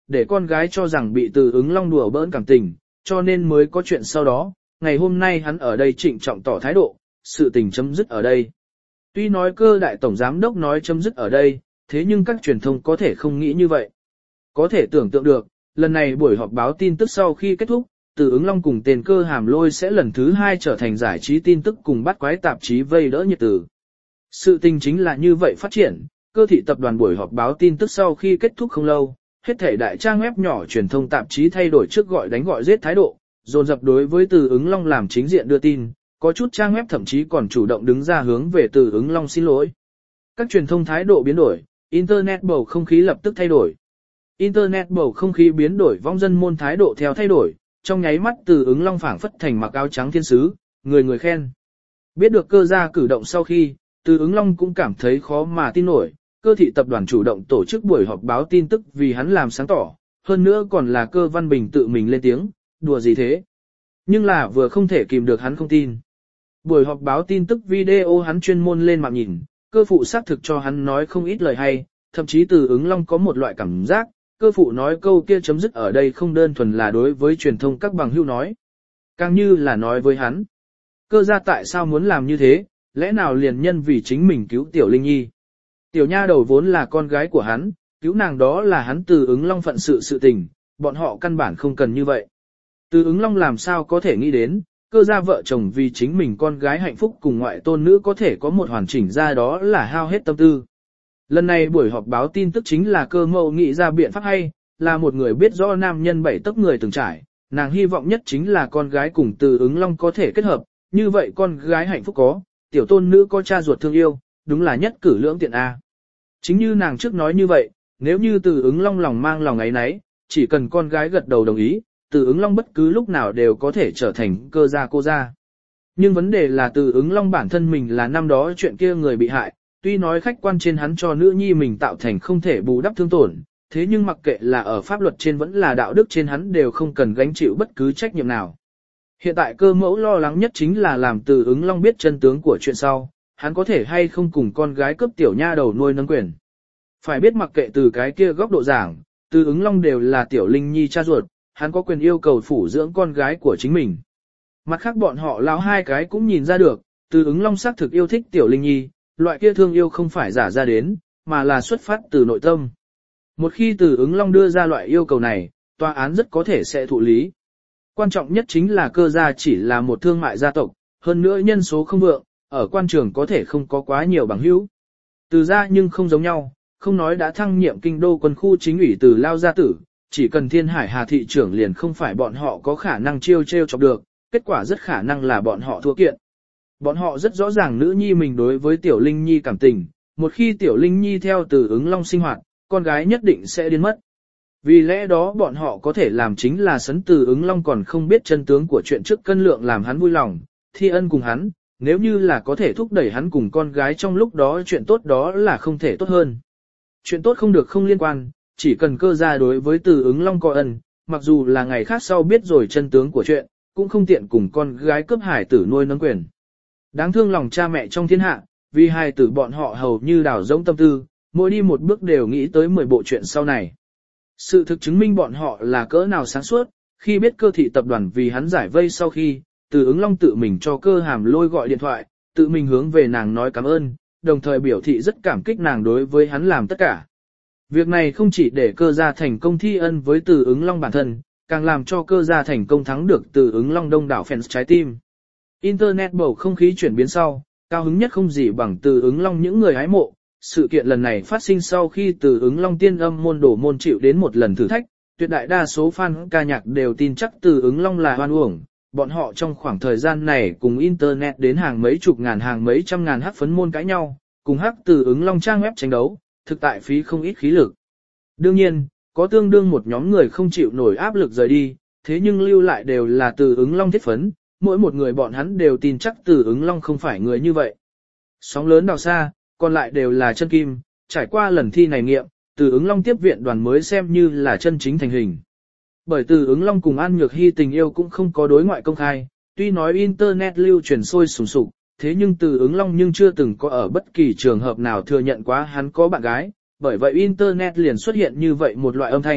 để con gái cho rằng bị Từ Ứng Long đùa bỡn cảm tình, cho nên mới có chuyện sau đó, ngày hôm nay hắn ở đây trịnh trọng tỏ thái độ, sự tình chấm dứt ở đây. Tuy nói Cơ đại tổng giám đốc nói chấm dứt ở đây, thế nhưng các truyền thông có thể không nghĩ như vậy. Có thể tưởng tượng được, lần này buổi họp báo tin tức sau khi kết thúc, Từ Ứng Long cùng tên Cơ Hàm Lôi sẽ lần thứ hai trở thành giải trí tin tức cùng bắt quái tạp chí vây đỡ nhiệt tử. Sự tình chính là như vậy phát triển, Cơ thị tập đoàn buổi họp báo tin tức sau khi kết thúc không lâu, hết thảy đại trang web nhỏ truyền thông tạp chí thay đổi trước gọi đánh gọi giết thái độ, dồn dập đối với Từ Ứng Long làm chính diện đưa tin, có chút trang web thậm chí còn chủ động đứng ra hướng về Từ Ứng Long xin lỗi. Các truyền thông thái độ biến đổi, Internet bầu không khí lập tức thay đổi. Internet bầu không khí biến đổi, vong dân môn thái độ theo thay đổi, trong nháy mắt Từ Ứng Long phảng phất thành mặc áo trắng thiên sứ, người người khen. Biết được Cơ gia cử động sau khi, Từ Ứng Long cũng cảm thấy khó mà tin nổi, Cơ thị tập đoàn chủ động tổ chức buổi họp báo tin tức vì hắn làm sáng tỏ, hơn nữa còn là Cơ Văn Bình tự mình lên tiếng, đùa gì thế. Nhưng là vừa không thể kìm được hắn không tin. Buổi họp báo tin tức video hắn chuyên môn lên mạng nhìn, Cơ phụ xác thực cho hắn nói không ít lời hay, thậm chí Từ Ứng Long có một loại cảm giác, Cơ phụ nói câu kia chấm dứt ở đây không đơn thuần là đối với truyền thông các bằng hữu nói, càng như là nói với hắn. Cơ gia tại sao muốn làm như thế, lẽ nào liền nhân vì chính mình cứu Tiểu Linh Nhi. Tiểu nha đầu vốn là con gái của hắn, cứu nàng đó là hắn Từ Ứng Long phận sự sự tình, bọn họ căn bản không cần như vậy. Từ Ứng Long làm sao có thể nghĩ đến, Cơ gia vợ chồng vì chính mình con gái hạnh phúc cùng ngoại tôn nữ có thể có một hoàn chỉnh ra đó là hao hết tâm tư. Lần này buổi họp báo tin tức chính là Cơ mẫu nghĩ ra biện pháp hay, là một người biết rõ nam nhân bảy tấc người từng trải, nàng hy vọng nhất chính là con gái cùng Từ Ứng Long có thể kết hợp, như vậy con gái hạnh phúc có, tiểu tôn nữ có cha ruột thương yêu, đúng là nhất cử lưỡng tiện A. Chính như nàng trước nói như vậy, nếu như Từ Ứng Long lòng mang lòng ấy nấy, chỉ cần con gái gật đầu đồng ý, Từ Ứng Long bất cứ lúc nào đều có thể trở thành Cơ gia cô gia. Nhưng vấn đề là Từ Ứng Long bản thân mình là năm đó chuyện kia người bị hại, tuy nói khách quan trên hắn cho nữ nhi mình tạo thành không thể bù đắp thương tổn, thế nhưng mặc kệ là ở pháp luật trên vẫn là đạo đức trên hắn đều không cần gánh chịu bất cứ trách nhiệm nào. Hiện tại Cơ mẫu lo lắng nhất chính là làm Từ Ứng Long biết chân tướng của chuyện sau, hắn có thể hay không cùng con gái cướp tiểu nha đầu nuôi nấng quyền. Phải biết mặc kệ từ cái kia góc độ giảng, Từ Ứng Long đều là Tiểu Linh Nhi cha ruột, hắn có quyền yêu cầu phủ dưỡng con gái của chính mình. Mặt khác bọn họ lão hai cái cũng nhìn ra được, Từ Ứng Long xác thực yêu thích Tiểu Linh Nhi, loại kia thương yêu không phải giả ra đến, mà là xuất phát từ nội tâm. Một khi Từ Ứng Long đưa ra loại yêu cầu này, tòa án rất có thể sẽ thụ lý. Quan trọng nhất chính là Cơ gia chỉ là một thương mại gia tộc, hơn nữa nhân số không vượng, ở quan trường có thể không có quá nhiều bằng hữu. Từ gia nhưng không giống nhau, không nói đã thăng nhiệm kinh đô quân khu chính ủy từ lao gia tử, chỉ cần Thiên Hải Hà thị trưởng liền không phải bọn họ có khả năng chiêu trêu chọc được, kết quả rất khả năng là bọn họ thua kiện. Bọn họ rất rõ ràng nữ nhi mình đối với Tiểu Linh Nhi cảm tình, một khi Tiểu Linh Nhi theo Từ Ứng Long sinh hoạt, con gái nhất định sẽ điên mất. Vì lẽ đó bọn họ có thể làm chính là sấn Từ Ứng Long còn không biết chân tướng của chuyện trước cân lượng làm hắn vui lòng, thi ân cùng hắn, nếu như là có thể thúc đẩy hắn cùng con gái trong lúc đó chuyện tốt đó là không thể tốt hơn. Chuyện tốt không được không liên quan, chỉ cần Cơ gia đối với Từ Ứng Long có ân, mặc dù là ngày khác sau biết rồi chân tướng của chuyện, cũng không tiện cùng con gái cướp hải tử nuôi nấng quyền. Đáng thương lòng cha mẹ trong thiên hạ, vì hài tử bọn họ hầu như đào rỗng tâm tư, mỗi đi một bước đều nghĩ tới mười bộ chuyện sau này. Sự thực chứng minh bọn họ là cỡ nào sáng suốt, khi biết Cơ thị tập đoàn vì hắn giải vây sau khi, Từ Ứng Long tự mình cho Cơ Hàm Lôi gọi điện thoại, tự mình hướng về nàng nói cảm ơn, đồng thời biểu thị rất cảm kích nàng đối với hắn làm tất cả. Việc này không chỉ để Cơ gia thành công thi ân với Từ Ứng Long bản thân, càng làm cho Cơ gia thành công thắng được Từ Ứng Long đông đảo fans trái tim. Internet bầu không khí chuyển biến sau, cao hứng nhất không gì bằng Từ Ứng Long những người hái mộ. Sự kiện lần này phát sinh sau khi Từ Ứng Long tiên âm môn đổ môn chịu đến một lần thử thách, tuyệt đại đa số fan ca nhạc đều tin chắc Từ Ứng Long là hoan uổng. Bọn họ trong khoảng thời gian này cùng Internet đến hàng mấy chục ngàn hàng mấy trăm ngàn hắc phấn môn cãi nhau, cùng hắc Từ Ứng Long trang web tranh đấu, thực tại phí không ít khí lực. Đương nhiên, có tương đương một nhóm người không chịu nổi áp lực rời đi, thế nhưng lưu lại đều là Từ Ứng Long thiết phấn, mỗi một người bọn hắn đều tin chắc Từ Ứng Long không phải người như vậy. Sóng lớn đào xa, còn lại đều là chân kim, trải qua lần thi này nghiệm, Từ Ứng Long tiếp viện đoàn mới xem như là chân chính thành hình. Bởi Từ Ứng Long cùng An Nhược Hy tình yêu cũng không có đối ngoại công khai, tuy nói Internet lưu truyền sôi sùng sục, thế nhưng Từ Ứng Long nhưng chưa từng có ở bất kỳ trường hợp nào thừa nhận quá hắn có bạn gái, bởi vậy Internet liền xuất hiện như vậy một loại âm thanh,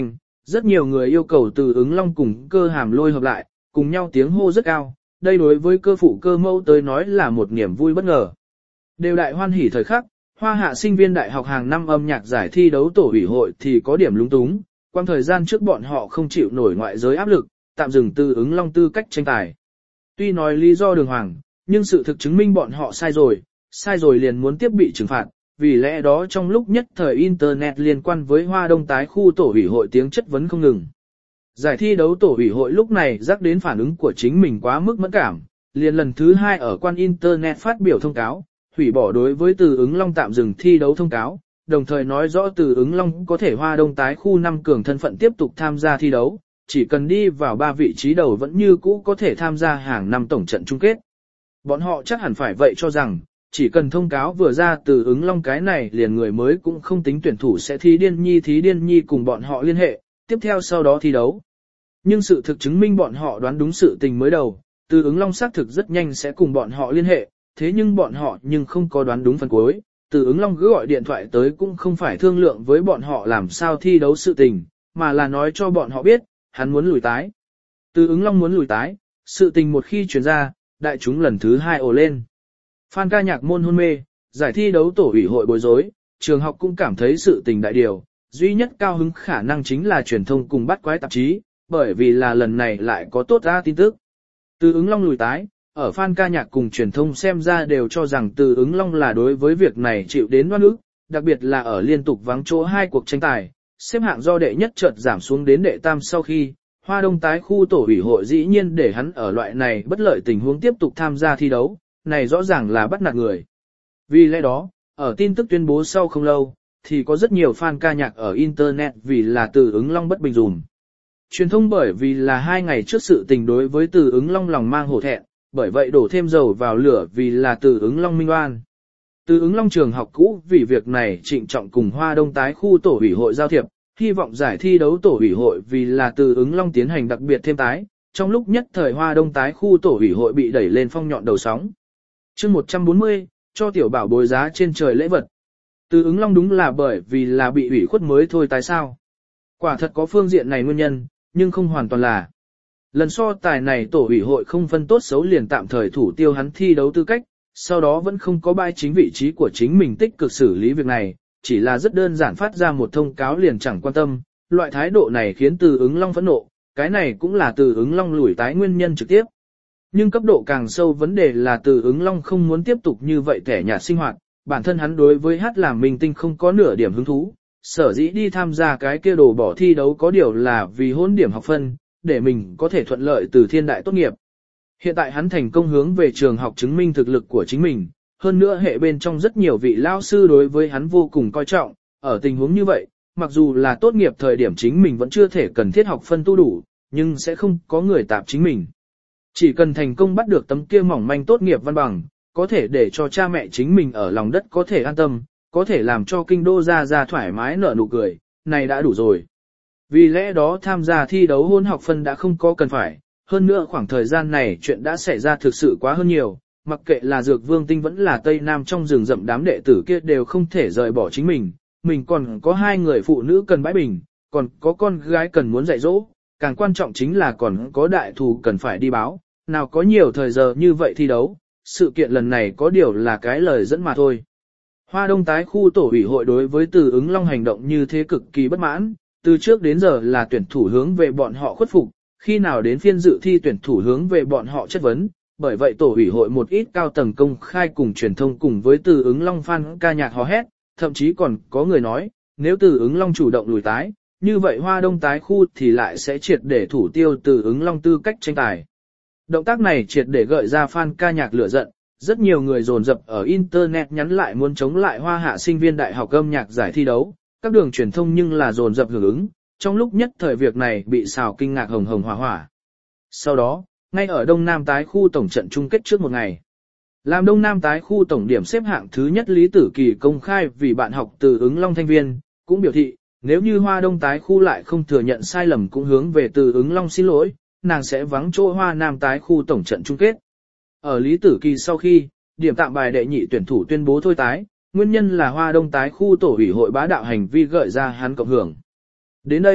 Rất nhiều người yêu cầu Từ Ứng Long cùng Cơ Hàm Lôi hợp lại, cùng nhau tiếng hô rất cao, đây đối với cơ phụ cơ mẫu tới nói là một niềm vui bất ngờ. Đều đại hoan hỉ thời khắc, Hoa Hạ sinh viên đại học hàng năm âm nhạc giải thi đấu tổ ủy hội thì có điểm lúng túng, quang thời gian trước bọn họ không chịu nổi ngoại giới áp lực, tạm dừng Từ Ứng Long tư cách tranh tài. Tuy nói lý do đường hoàng, nhưng sự thực chứng minh bọn họ sai rồi, sai rồi liền muốn tiếp bị trừng phạt, vì lẽ đó trong lúc nhất thời Internet liên quan với Hoa Đông tái khu tổ ủy hội tiếng chất vấn không ngừng. Giải thi đấu tổ ủy hội lúc này rắc đến phản ứng của chính mình quá mức mẫn cảm, liền lần thứ hai ở quan Internet phát biểu thông cáo, hủy bỏ đối với Từ Ứng Long tạm dừng thi đấu thông cáo, đồng thời nói rõ Từ Ứng Long có thể Hoa Đông tái khu năm cường thân phận tiếp tục tham gia thi đấu, chỉ cần đi vào ba vị trí đầu vẫn như cũ có thể tham gia hàng năm tổng trận chung kết. Bọn họ chắc hẳn phải vậy cho rằng, chỉ cần thông cáo vừa ra Từ Ứng Long cái này liền người mới cũng không tính tuyển thủ sẽ thí điên nhi thí điên nhi cùng bọn họ liên hệ, tiếp theo sau đó thi đấu. Nhưng sự thực chứng minh bọn họ đoán đúng sự tình mới đầu, Từ Ứng Long xác thực rất nhanh sẽ cùng bọn họ liên hệ, thế nhưng bọn họ nhưng không có đoán đúng phần cuối. Từ Ứng Long cứ gọi điện thoại tới cũng không phải thương lượng với bọn họ làm sao thi đấu sự tình, mà là nói cho bọn họ biết, hắn muốn lùi tái. Từ Ứng Long muốn lùi tái, sự tình một khi truyền ra, đại chúng lần thứ hai ồ lên. Fan ca nhạc môn hôn mê, giải thi đấu tổ ủy hội bối rối, trường học cũng cảm thấy sự tình đại điều, duy nhất cao hứng khả năng chính là truyền thông cùng bắt quái tạp chí, bởi vì là lần này lại có tốt ra tin tức. Từ Ứng Long lùi tái, ở fan ca nhạc cùng truyền thông xem ra đều cho rằng Từ Ứng Long là đối với việc này chịu đến oan ức, đặc biệt là ở liên tục vắng chỗ hai cuộc tranh tài, xếp hạng do đệ nhất chợt giảm xuống đến đệ tam sau khi, Hoa Đông tái khu tổ ủy hội dĩ nhiên để hắn ở loại này bất lợi tình huống tiếp tục tham gia thi đấu, này rõ ràng là bắt nạt người. Vì lẽ đó, ở tin tức tuyên bố sau không lâu, thì có rất nhiều fan ca nhạc ở Internet vì là Từ Ứng Long bất bình dùm. Truyền thông bởi vì là hai ngày trước sự tình đối với Từ Ứng Long lòng mang hổ thẹn, bởi vậy đổ thêm dầu vào lửa vì là Từ Ứng Long minh oan. Từ Ứng Long trường học cũ vì việc này trịnh trọng cùng Hoa Đông tái khu tổ ủy hội giao thiệp, hy vọng giải thi đấu tổ ủy hội vì là Từ Ứng Long tiến hành đặc biệt thêm tái, trong lúc nhất thời Hoa Đông tái khu tổ ủy hội bị đẩy lên phong nhọn đầu sóng. Chương một trăm bốn mươi, cho tiểu bảo bối giá trên trời lễ vật. Từ Ứng Long đúng là bởi vì là bị ủy khuất mới thôi tại sao? Quả thật có phương diện này nguyên nhân, nhưng không hoàn toàn là. Lần so tài này tổ ủy hội không phân tốt xấu liền tạm thời thủ tiêu hắn thi đấu tư cách, sau đó vẫn không có bãi chính vị trí của chính mình tích cực xử lý việc này, chỉ là rất đơn giản phát ra một thông cáo liền chẳng quan tâm, loại thái độ này khiến Từ Ứng Long phẫn nộ, cái này cũng là Từ Ứng Long lùi tái nguyên nhân trực tiếp. Nhưng cấp độ càng sâu vấn đề là Từ Ứng Long không muốn tiếp tục như vậy thẻ nhạt sinh hoạt, bản thân hắn đối với hát làm minh tinh không có nửa điểm hứng thú, sở dĩ đi tham gia cái kia đồ bỏ thi đấu có điều là vì hôn điểm học phân, để mình có thể thuận lợi từ thiên đại tốt nghiệp. Hiện tại hắn thành công hướng về trường học chứng minh thực lực của chính mình, hơn nữa hệ bên trong rất nhiều vị lao sư đối với hắn vô cùng coi trọng, ở tình huống như vậy, mặc dù là tốt nghiệp thời điểm chính mình vẫn chưa thể cần thiết học phân tu đủ, nhưng sẽ không có người tạp chính mình. Chỉ cần thành công bắt được tấm kia mỏng manh tốt nghiệp văn bằng, có thể để cho cha mẹ chính mình ở lòng đất có thể an tâm, có thể làm cho kinh đô ra ra thoải mái nở nụ cười, này đã đủ rồi. Vì lẽ đó tham gia thi đấu hôn học phân đã không có cần phải, hơn nữa khoảng thời gian này chuyện đã xảy ra thực sự quá hơn nhiều, mặc kệ là Dược Vương Tinh vẫn là Tây Nam trong rừng rậm đám đệ tử kia đều không thể rời bỏ chính mình, mình còn có hai người phụ nữ cần bãi bình, còn có con gái cần muốn dạy dỗ, càng quan trọng chính là còn có đại thù cần phải đi báo, nào có nhiều thời giờ như vậy thi đấu, sự kiện lần này có điều là cái lời dẫn mà thôi. Hoa Đông tái khu tổ ủy hội đối với Từ Ứng Long hành động như thế cực kỳ bất mãn, từ trước đến giờ là tuyển thủ hướng về bọn họ khuất phục, khi nào đến phiên dự thi tuyển thủ hướng về bọn họ chất vấn, bởi vậy tổ ủy hội một ít cao tầng công khai cùng truyền thông cùng với Từ Ứng Long fan ca nhạc hò hét, thậm chí còn có người nói, nếu Từ Ứng Long chủ động lùi tái, như vậy Hoa Đông tái khu thì lại sẽ triệt để thủ tiêu Từ Ứng Long tư cách tranh tài. Động tác này triệt để gợi ra fan ca nhạc lửa giận, rất nhiều người dồn dập ở Internet nhắn lại muốn chống lại Hoa Hạ sinh viên đại học âm nhạc giải thi đấu, các đường truyền thông nhưng là dồn dập hưởng ứng, trong lúc nhất thời việc này bị xào kinh ngạc hồng hồng hỏa hỏa. Sau đó, ngay ở Đông Nam tái khu tổng trận chung kết trước một ngày, làm Đông Nam tái khu tổng điểm xếp hạng thứ nhất Lý Tử Kỳ công khai vì bạn học Từ Ứng Long thanh viên, cũng biểu thị, nếu như Hoa Đông tái khu lại không thừa nhận sai lầm cũng hướng về Từ Ứng Long xin lỗi, nàng sẽ vắng chỗ Hoa Nam tái khu tổng trận chung kết. Ở Lý Tử Kỳ sau khi, điểm tạm bài đệ nhị tuyển thủ tuyên bố thôi tái, nguyên nhân là Hoa Đông tái khu tổ ủy hội bá đạo hành vi gợi ra hắn cộng hưởng. Đến đây,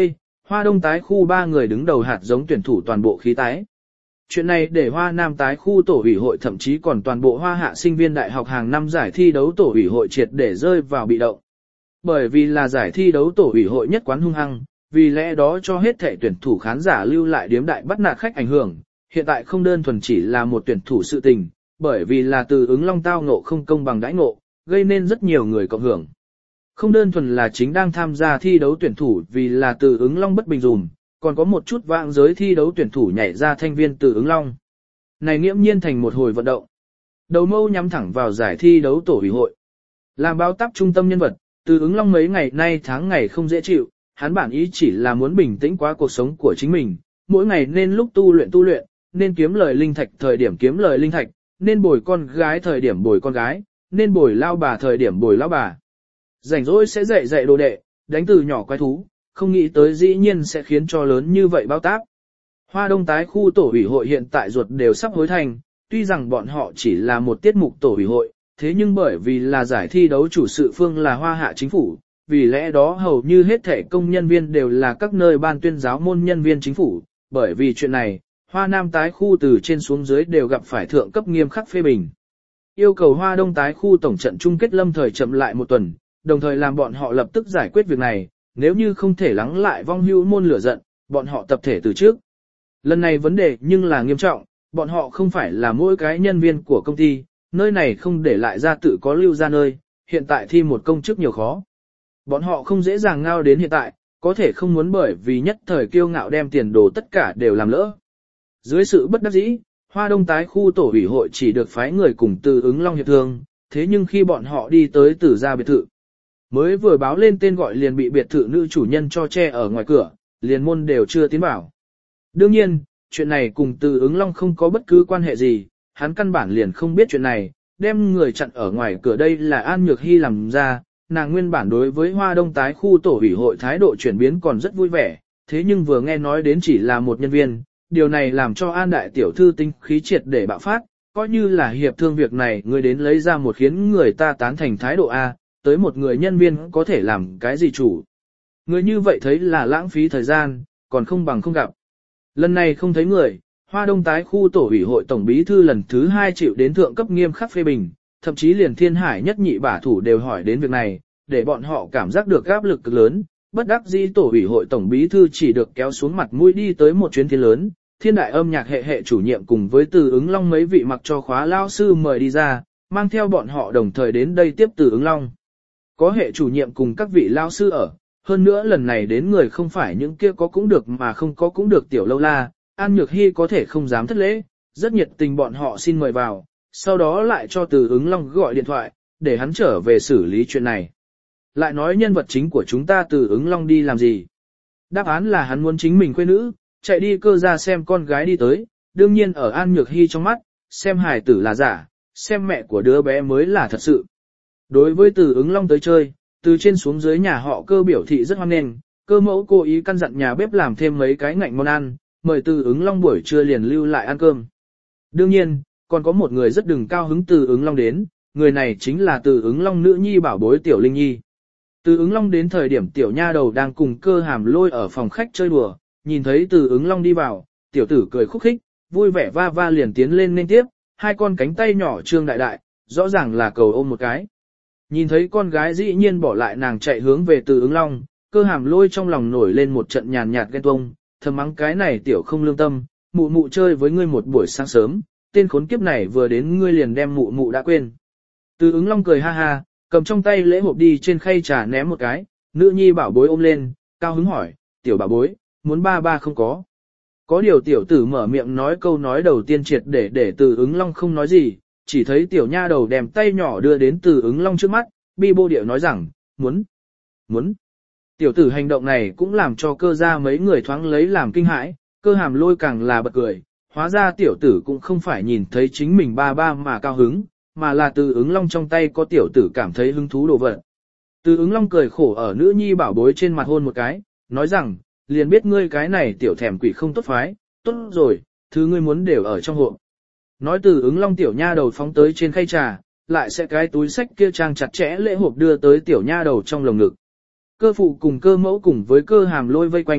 Hoa Đông tái khu ba người đứng đầu hạt giống tuyển thủ toàn bộ khí tái. Chuyện này để Hoa Nam tái khu tổ ủy hội thậm chí còn toàn bộ Hoa Hạ sinh viên đại học hàng năm giải thi đấu tổ ủy hội triệt để rơi vào bị động. Bởi vì là giải thi đấu tổ ủy hội nhất quán hung hăng, vì lẽ đó cho hết thể tuyển thủ khán giả lưu lại điếm đại bắt nạt khách ảnh hưởng, hiện tại không đơn thuần chỉ là một tuyển thủ sự tình, bởi vì là Từ Ứng Long tao ngộ không công bằng đãi ngộ, gây nên rất nhiều người cộng hưởng. Không đơn thuần là chính đang tham gia thi đấu tuyển thủ vì là Từ Ứng Long bất bình dùm, còn có một chút vãng giới thi đấu tuyển thủ nhảy ra thanh viên Từ Ứng Long. Này nghiễm nhiên thành một hồi vận động. Đầu mâu nhắm thẳng vào giải thi đấu tổ ủy hội. Làm báo táp trung tâm nhân vật, Từ Ứng Long mấy ngày nay tháng ngày không dễ chịu, hắn bản ý chỉ là muốn bình tĩnh qua cuộc sống của chính mình, mỗi ngày nên lúc tu luyện tu luyện, nên kiếm lời linh thạch thời điểm kiếm lời linh thạch, nên bồi con gái thời điểm bồi con gái, nên bồi lao bà thời điểm bồi lao bà. Rảnh rỗi sẽ dạy dạy đồ đệ, đánh từ nhỏ quái thú, không nghĩ tới dĩ nhiên sẽ khiến cho lớn như vậy bao tác. Hoa Đông tái khu tổ ủy hội hiện tại ruột đều sắp hối thành, tuy rằng bọn họ chỉ là một tiết mục tổ ủy hội, thế nhưng bởi vì là giải thi đấu chủ sự phương là Hoa Hạ chính phủ, vì lẽ đó hầu như hết thể công nhân viên đều là các nơi ban tuyên giáo môn nhân viên chính phủ, bởi vì chuyện này, Hoa Nam tái khu từ trên xuống dưới đều gặp phải thượng cấp nghiêm khắc phê bình. Yêu cầu Hoa Đông tái khu tổng trận chung kết lâm thời chậm lại một tuần, đồng thời làm bọn họ lập tức giải quyết việc này, nếu như không thể lắng lại vong hưu môn lửa giận, bọn họ tập thể từ trước. Lần này vấn đề nhưng là nghiêm trọng, bọn họ không phải là mỗi cái nhân viên của công ty, nơi này không để lại ra tự có lưu ra nơi, hiện tại thi một công chức nhiều khó. Bọn họ không dễ dàng ngao đến hiện tại, có thể không muốn bởi vì nhất thời kiêu ngạo đem tiền đồ tất cả đều làm lỡ. Dưới sự bất đắc dĩ, Hoa Đông tái khu tổ ủy hội chỉ được phái người cùng Từ Ứng Long hiệp thương, thế nhưng khi bọn họ đi tới Từ gia biệt thự, mới vừa báo lên tên gọi liền bị biệt thự nữ chủ nhân cho che ở ngoài cửa, liền môn đều chưa tiến vào. Đương nhiên, chuyện này cùng Từ Ứng Long không có bất cứ quan hệ gì, hắn căn bản liền không biết chuyện này, đem người chặn ở ngoài cửa đây là An Nhược Hy làm ra, nàng nguyên bản đối với Hoa Đông tái khu tổ ủy hội thái độ chuyển biến còn rất vui vẻ, thế nhưng vừa nghe nói đến chỉ là một nhân viên, điều này làm cho An đại tiểu thư tinh khí triệt để bạo phát, coi như là hiệp thương việc này người đến lấy ra một khiến người ta tán thành thái độ A, tới một người nhân viên có thể làm cái gì chủ. Người như vậy thấy là lãng phí thời gian, còn không bằng không gặp. Lần này không thấy người, Hoa Đông tái khu tổ ủy hội tổng bí thư lần thứ hai chịu đến thượng cấp nghiêm khắc phê bình, thậm chí liền Thiên Hải nhất nhị bả thủ đều hỏi đến việc này, để bọn họ cảm giác được áp lực cực lớn, bất đắc dĩ tổ ủy hội tổng bí thư chỉ được kéo xuống mặt mũi đi tới một chuyến thiên lớn, Thiên Đại âm nhạc hệ hệ chủ nhiệm cùng với Từ Ứng Long mấy vị mặc cho khóa lao sư mời đi ra, mang theo bọn họ đồng thời đến đây tiếp Từ Ứng Long. Có hệ chủ nhiệm cùng các vị lao sư ở, hơn nữa lần này đến người không phải những kia có cũng được mà không có cũng được tiểu lâu la, An Nhược Hy có thể không dám thất lễ, rất nhiệt tình bọn họ xin mời vào, sau đó lại cho Từ Ứng Long gọi điện thoại, để hắn trở về xử lý chuyện này. Lại nói nhân vật chính của chúng ta Từ Ứng Long đi làm gì? Đáp án là hắn muốn chính mình khuê nữ, chạy đi cơ ra xem con gái đi tới, đương nhiên ở An Nhược Hy trong mắt, xem hài tử là giả, xem mẹ của đứa bé mới là thật sự. Đối với Từ Ứng Long tới chơi, từ trên xuống dưới nhà họ Cơ biểu thị rất hoan nghênh, Cơ mẫu cố ý căn dặn nhà bếp làm thêm mấy cái ngạnh món ăn, mời Từ Ứng Long buổi trưa liền lưu lại ăn cơm. Đương nhiên, còn có một người rất đừng cao hứng Từ Ứng Long đến, người này chính là Từ Ứng Long nữ nhi bảo bối Tiểu Linh Nhi. Từ Ứng Long đến thời điểm Tiểu nha đầu đang cùng Cơ Hàm Lôi ở phòng khách chơi đùa, nhìn thấy Từ Ứng Long đi vào, tiểu tử cười khúc khích, vui vẻ va va liền tiến lên nên tiếp, hai con cánh tay nhỏ trương đại đại, rõ ràng là cầu ôm một cái. Nhìn thấy con gái dĩ nhiên bỏ lại nàng chạy hướng về Từ Ứng Long, Cơ Hàm Lôi trong lòng nổi lên một trận nhàn nhạt ghen tuông, thầm mắng cái này tiểu không lương tâm, mụ mụ chơi với ngươi một buổi sáng sớm, tên khốn kiếp này vừa đến ngươi liền đem mụ mụ đã quên. Từ Ứng Long cười ha ha, cầm trong tay lễ hộp đi trên khay trà ném một cái, nữ nhi bảo bối ôm lên, cao hứng hỏi, tiểu bảo bối, muốn ba ba không có. Có điều tiểu tử mở miệng nói câu nói đầu tiên triệt để để Từ Ứng Long không nói gì, chỉ thấy tiểu nha đầu đem tay nhỏ đưa đến Từ Ứng Long trước mắt, bi bô điệu nói rằng, muốn, muốn. Tiểu tử hành động này cũng làm cho Cơ ra mấy người thoáng lấy làm kinh hãi, Cơ Hàm Lôi càng là bật cười, hóa ra tiểu tử cũng không phải nhìn thấy chính mình ba ba mà cao hứng, mà là Từ Ứng Long trong tay có tiểu tử cảm thấy hứng thú đồ vật. Từ Ứng Long cười khổ ở nữ nhi bảo bối trên mặt hôn một cái, nói rằng, liền biết ngươi cái này tiểu thèm quỷ không tốt phái, tốt rồi, thứ ngươi muốn đều ở trong hộp. Nói Từ Ứng Long tiểu nha đầu phóng tới trên khay trà, lại sẽ cái túi sách kia trang chặt chẽ lễ hộp đưa tới tiểu nha đầu trong lồng ngực. Cơ phụ cùng Cơ mẫu cùng với Cơ Hàm Lôi vây quanh,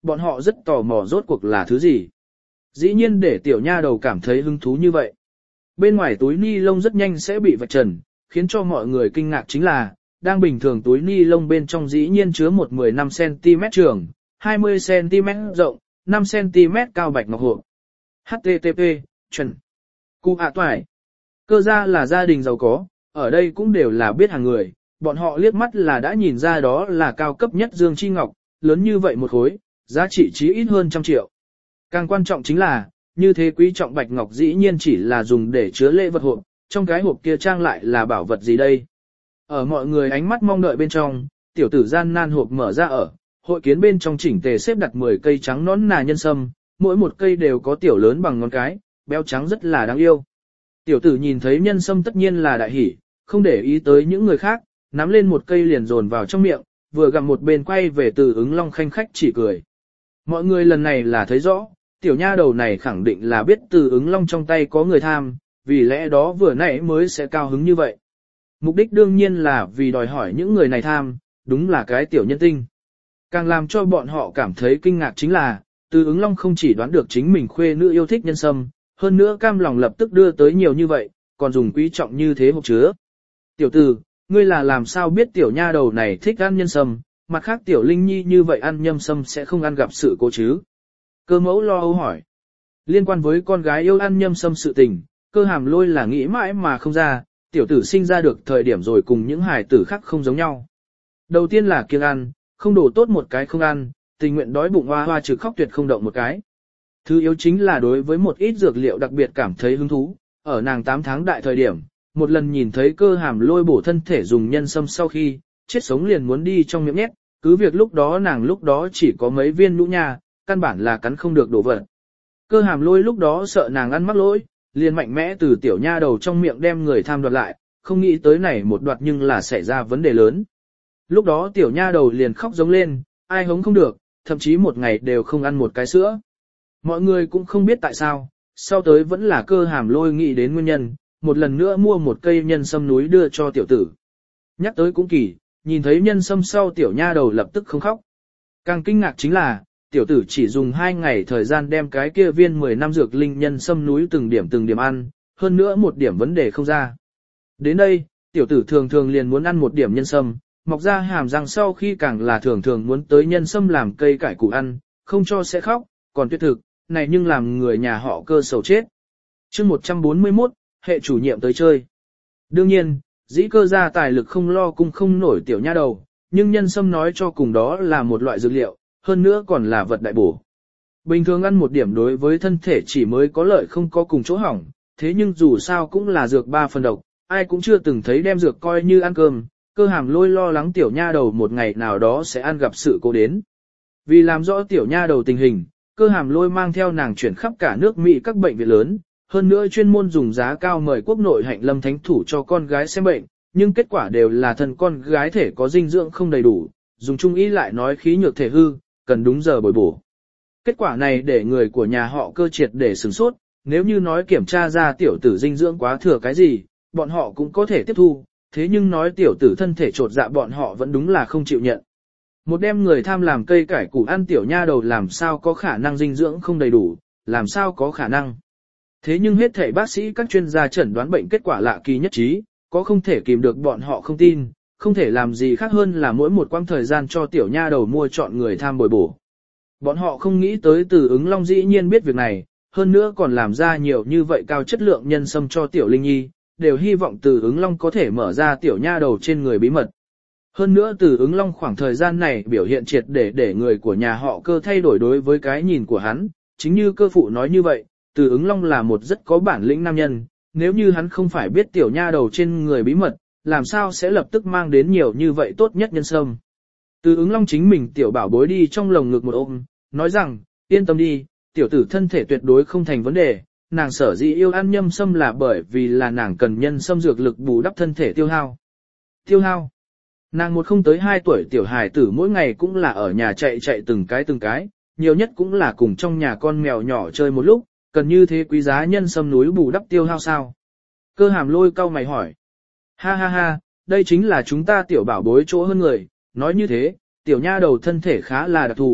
bọn họ rất tò mò rốt cuộc là thứ gì. Dĩ nhiên để tiểu nha đầu cảm thấy hứng thú như vậy. Bên ngoài túi ni lông rất nhanh sẽ bị vạch trần, khiến cho mọi người kinh ngạc chính là, đang bình thường túi ni lông bên trong dĩ nhiên chứa một mười lăm xăng-ti-mét trường, hai mươi xăng-ti-mét rộng, năm xăng-ti-mét cao bạch ngọc hộp. hát tê tê pê, chuẩn. Cụ ạ toại. Cơ gia là gia đình giàu có, ở đây cũng đều là biết hàng người, bọn họ liếc mắt là đã nhìn ra đó là cao cấp nhất dương chi ngọc, lớn như vậy một khối, giá trị chí ít hơn trăm triệu. Càng quan trọng chính là, như thế quý trọng bạch ngọc dĩ nhiên chỉ là dùng để chứa lễ vật hộp, trong cái hộp kia trang lại là bảo vật gì đây? Ở mọi người ánh mắt mong đợi bên trong, tiểu tử gian nan hộp mở ra ở, hội kiến bên trong chỉnh tề xếp đặt mười cây trắng nón nà nhân sâm, mỗi một cây đều có tiểu lớn bằng ngón cái, béo trắng rất là đáng yêu. Tiểu tử nhìn thấy nhân sâm tất nhiên là đại hỉ, không để ý tới những người khác, nắm lên một cây liền dồn vào trong miệng, vừa gặm một bên quay về Từ Ứng Long khanh khách chỉ cười. Mọi người lần này là thấy rõ, tiểu nha đầu này khẳng định là biết Từ Ứng Long trong tay có người tham, vì lẽ đó vừa nãy mới sẽ cao hứng như vậy. Mục đích đương nhiên là vì đòi hỏi những người này tham, đúng là cái tiểu nhân tinh. Càng làm cho bọn họ cảm thấy kinh ngạc chính là, Từ Ứng Long không chỉ đoán được chính mình khuê nữ yêu thích nhân sâm, hơn nữa cam lòng lập tức đưa tới nhiều như vậy, còn dùng quý trọng như thế hộp chứa. Tiểu tử, ngươi là làm sao biết tiểu nha đầu này thích ăn nhân sâm, mặt khác tiểu linh nhi như vậy ăn nhâm sâm sẽ không ăn gặp sự cố chứ? Cơ mẫu lo âu hỏi. Liên quan với con gái yêu ăn nhâm sâm sự tình, Cơ Hàm Lôi là nghĩ mãi mà không ra, tiểu tử sinh ra được thời điểm rồi cùng những hài tử khác không giống nhau. Đầu tiên là kiêng ăn, không đổ tốt một cái không ăn, tình nguyện đói bụng hoa hoa trừ khóc tuyệt không động một cái. Thứ yếu chính là đối với một ít dược liệu đặc biệt cảm thấy hứng thú, ở nàng tám tháng đại thời điểm, một lần nhìn thấy Cơ Hàm Lôi bổ thân thể dùng nhân sâm sau khi, chết sống liền muốn đi trong miệng nhét, cứ việc lúc đó nàng lúc đó chỉ có mấy viên nhũ nha, căn bản là cắn không được đổ vật. Cơ Hàm Lôi lúc đó sợ nàng ăn mắc lỗi, liền mạnh mẽ từ tiểu nha đầu trong miệng đem người tham đoạt lại, không nghĩ tới này một đoạt nhưng là xảy ra vấn đề lớn. Lúc đó tiểu nha đầu liền khóc giống lên, ai hống không được, thậm chí một ngày đều không ăn một cái sữa. Mọi người cũng không biết tại sao, sau tới vẫn là Cơ Hàm Lôi nghĩ đến nguyên nhân, một lần nữa mua một cây nhân sâm núi đưa cho tiểu tử. Nhắc tới cũng kỳ, nhìn thấy nhân sâm sau tiểu nha đầu lập tức không khóc. Càng kinh ngạc chính là, tiểu tử chỉ dùng hai ngày thời gian đem cái kia viên mười năm dược linh nhân sâm núi từng điểm từng điểm ăn, hơn nữa một điểm vấn đề không ra. Đến đây, tiểu tử thường thường liền muốn ăn một điểm nhân sâm, mọc ra hàm răng sau khi càng là thường thường muốn tới nhân sâm làm cây cải củ ăn, không cho sẽ khóc, còn tuyệt thực, này nhưng làm người nhà họ Cơ sầu chết. Chương một trăm bốn mươi mốt, hệ chủ nhiệm tới chơi. Đương nhiên, dĩ Cơ gia tài lực không lo cung không nổi tiểu nha đầu, nhưng nhân sâm nói cho cùng đó là một loại dược liệu, hơn nữa còn là vật đại bổ. Bình thường ăn một điểm đối với thân thể chỉ mới có lợi không có cùng chỗ hỏng, thế nhưng dù sao cũng là dược ba phần độc, ai cũng chưa từng thấy đem dược coi như ăn cơm, Cơ Hàm Lôi lo lắng tiểu nha đầu một ngày nào đó sẽ ăn gặp sự cố đến. Vì làm rõ tiểu nha đầu tình hình, Cơ Hàm Lôi mang theo nàng chuyển khắp cả nước Mỹ các bệnh viện lớn, hơn nữa chuyên môn dùng giá cao mời quốc nội hạnh lâm thánh thủ cho con gái xem bệnh, nhưng kết quả đều là thân con gái thể có dinh dưỡng không đầy đủ, dùng trung ý lại nói khí nhược thể hư, cần đúng giờ bồi bổ. Kết quả này để người của nhà họ Cơ triệt để sửng sốt, nếu như nói kiểm tra ra tiểu tử dinh dưỡng quá thừa cái gì, bọn họ cũng có thể tiếp thu, thế nhưng nói tiểu tử thân thể trột dạ bọn họ vẫn đúng là không chịu nhận. Một đêm người tham làm cây cải củ ăn tiểu nha đầu làm sao có khả năng dinh dưỡng không đầy đủ, làm sao có khả năng. Thế nhưng hết thảy bác sĩ các chuyên gia chẩn đoán bệnh kết quả lạ kỳ nhất trí, có không thể kìm được bọn họ không tin, không thể làm gì khác hơn là mỗi một quãng thời gian cho tiểu nha đầu mua chọn người tham bồi bổ. Bọn họ không nghĩ tới Từ Ứng Long dĩ nhiên biết việc này, hơn nữa còn làm ra nhiều như vậy cao chất lượng nhân sâm cho tiểu Linh Nhi, đều hy vọng Từ Ứng Long có thể mở ra tiểu nha đầu trên người bí mật. Hơn nữa Từ Ứng Long khoảng thời gian này biểu hiện triệt để để người của nhà họ Cơ thay đổi đối với cái nhìn của hắn, chính như Cơ phụ nói như vậy, Từ Ứng Long là một rất có bản lĩnh nam nhân, nếu như hắn không phải biết tiểu nha đầu trên người bí mật, làm sao sẽ lập tức mang đến nhiều như vậy tốt nhất nhân sâm. Từ Ứng Long chính mình tiểu bảo bối đi trong lồng ngực một ôm, nói rằng, yên tâm đi, tiểu tử thân thể tuyệt đối không thành vấn đề, nàng sở dĩ yêu ăn nhâm sâm là bởi vì là nàng cần nhân sâm dược lực bù đắp thân thể tiêu hao. Tiêu hao. Nàng một không tới hai tuổi tiểu hài tử mỗi ngày cũng là ở nhà chạy chạy từng cái từng cái, nhiều nhất cũng là cùng trong nhà con mèo nhỏ chơi một lúc, cần như thế quý giá nhân sâm núi bù đắp tiêu hao sao? Cơ Hàm Lôi cau mày hỏi. Ha ha ha, đây chính là chúng ta tiểu bảo bối chỗ hơn người, nói như thế, tiểu nha đầu thân thể khá là đặc thù,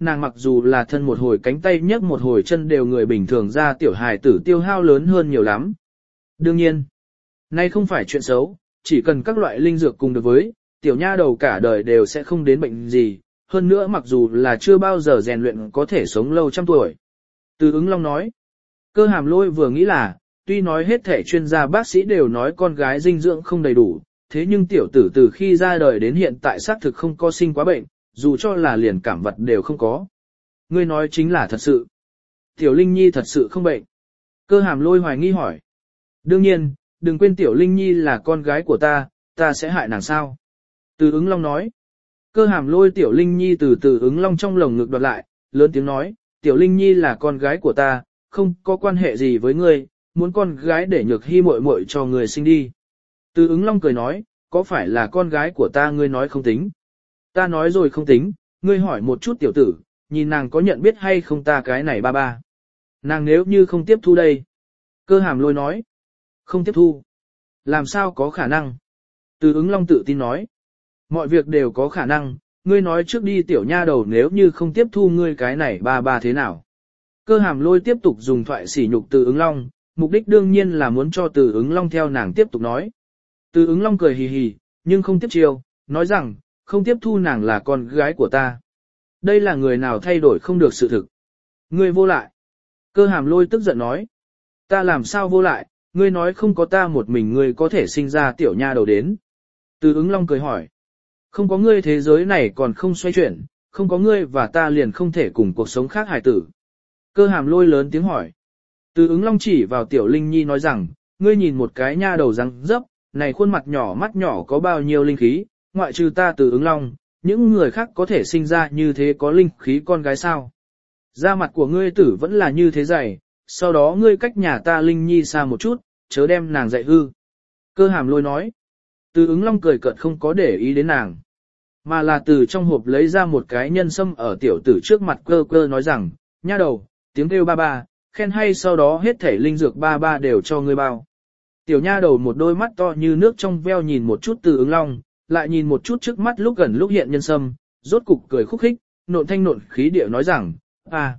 nàng mặc dù là thân một hồi cánh tay nhấc một hồi chân đều người bình thường ra tiểu hài tử tiêu hao lớn hơn nhiều lắm. Đương nhiên, nay không phải chuyện xấu, chỉ cần các loại linh dược cùng được với, tiểu nha đầu cả đời đều sẽ không đến bệnh gì, hơn nữa mặc dù là chưa bao giờ rèn luyện có thể sống lâu trăm tuổi. Từ ứng long nói, Cơ Hàm Lôi vừa nghĩ là, tuy nói hết thể chuyên gia bác sĩ đều nói con gái dinh dưỡng không đầy đủ, thế nhưng tiểu tử từ khi ra đời đến hiện tại xác thực không có sinh quá bệnh, dù cho là liền cảm vật đều không có. Ngươi nói chính là thật sự. Tiểu Linh Nhi thật sự không bệnh. Cơ Hàm Lôi hoài nghi hỏi. Đương nhiên, đừng quên Tiểu Linh Nhi là con gái của ta, ta sẽ hại nàng sao? Từ ứng long nói. Cơ Hàm Lôi Tiểu Linh Nhi từ từ ứng long trong lồng ngực đoạt lại, lớn tiếng nói, Tiểu Linh Nhi là con gái của ta, không có quan hệ gì với ngươi, muốn con gái để nhược hy muội muội cho người sinh đi. Từ ứng long cười nói, có phải là con gái của ta ngươi nói không tính? Ta nói rồi không tính, ngươi hỏi một chút tiểu tử, nhìn nàng có nhận biết hay không ta cái này ba ba. Nàng nếu như không tiếp thu đây. Cơ Hàm Lôi nói, không tiếp thu. Làm sao có khả năng? Từ ứng long tự tin nói, mọi việc đều có khả năng, ngươi nói trước đi tiểu nha đầu nếu như không tiếp thu ngươi cái này ba ba thế nào. Cơ Hàm Lôi tiếp tục dùng thoại sỉ nhục từ ứng long, mục đích đương nhiên là muốn cho từ ứng long theo nàng tiếp tục nói. Từ ứng long cười hì hì, nhưng không tiếp chiêu, nói rằng, không tiếp thu nàng là con gái của ta. Đây là người nào thay đổi không được sự thực. Ngươi vô lại. Cơ Hàm Lôi tức giận nói. Ta làm sao vô lại, ngươi nói không có ta một mình ngươi có thể sinh ra tiểu nha đầu đến. Từ ứng long cười hỏi. Không có ngươi thế giới này còn không xoay chuyển, không có ngươi và ta liền không thể cùng cuộc sống khác hài tử. Cơ Hàm Lôi lớn tiếng hỏi. Từ ứng long chỉ vào tiểu Linh Nhi nói rằng, ngươi nhìn một cái nha đầu răng dấp, này khuôn mặt nhỏ mắt nhỏ có bao nhiêu linh khí, ngoại trừ ta từ ứng long, những người khác có thể sinh ra như thế có linh khí con gái sao. Da mặt của ngươi tử vẫn là như thế dày, sau đó ngươi cách nhà ta Linh Nhi xa một chút, chớ đem nàng dạy hư. Cơ Hàm Lôi nói. Từ ứng long cười cợt không có để ý đến nàng, mà là từ trong hộp lấy ra một cái nhân sâm ở tiểu tử trước mặt cơ cơ nói rằng, nha đầu, tiếng kêu ba ba, khen hay sau đó hết thể linh dược ba ba đều cho ngươi bao. Tiểu nha đầu một đôi mắt to như nước trong veo nhìn một chút từ ứng long, lại nhìn một chút trước mắt lúc gần lúc hiện nhân sâm, rốt cục cười khúc khích, nộn thanh nộn khí điệu nói rằng, à,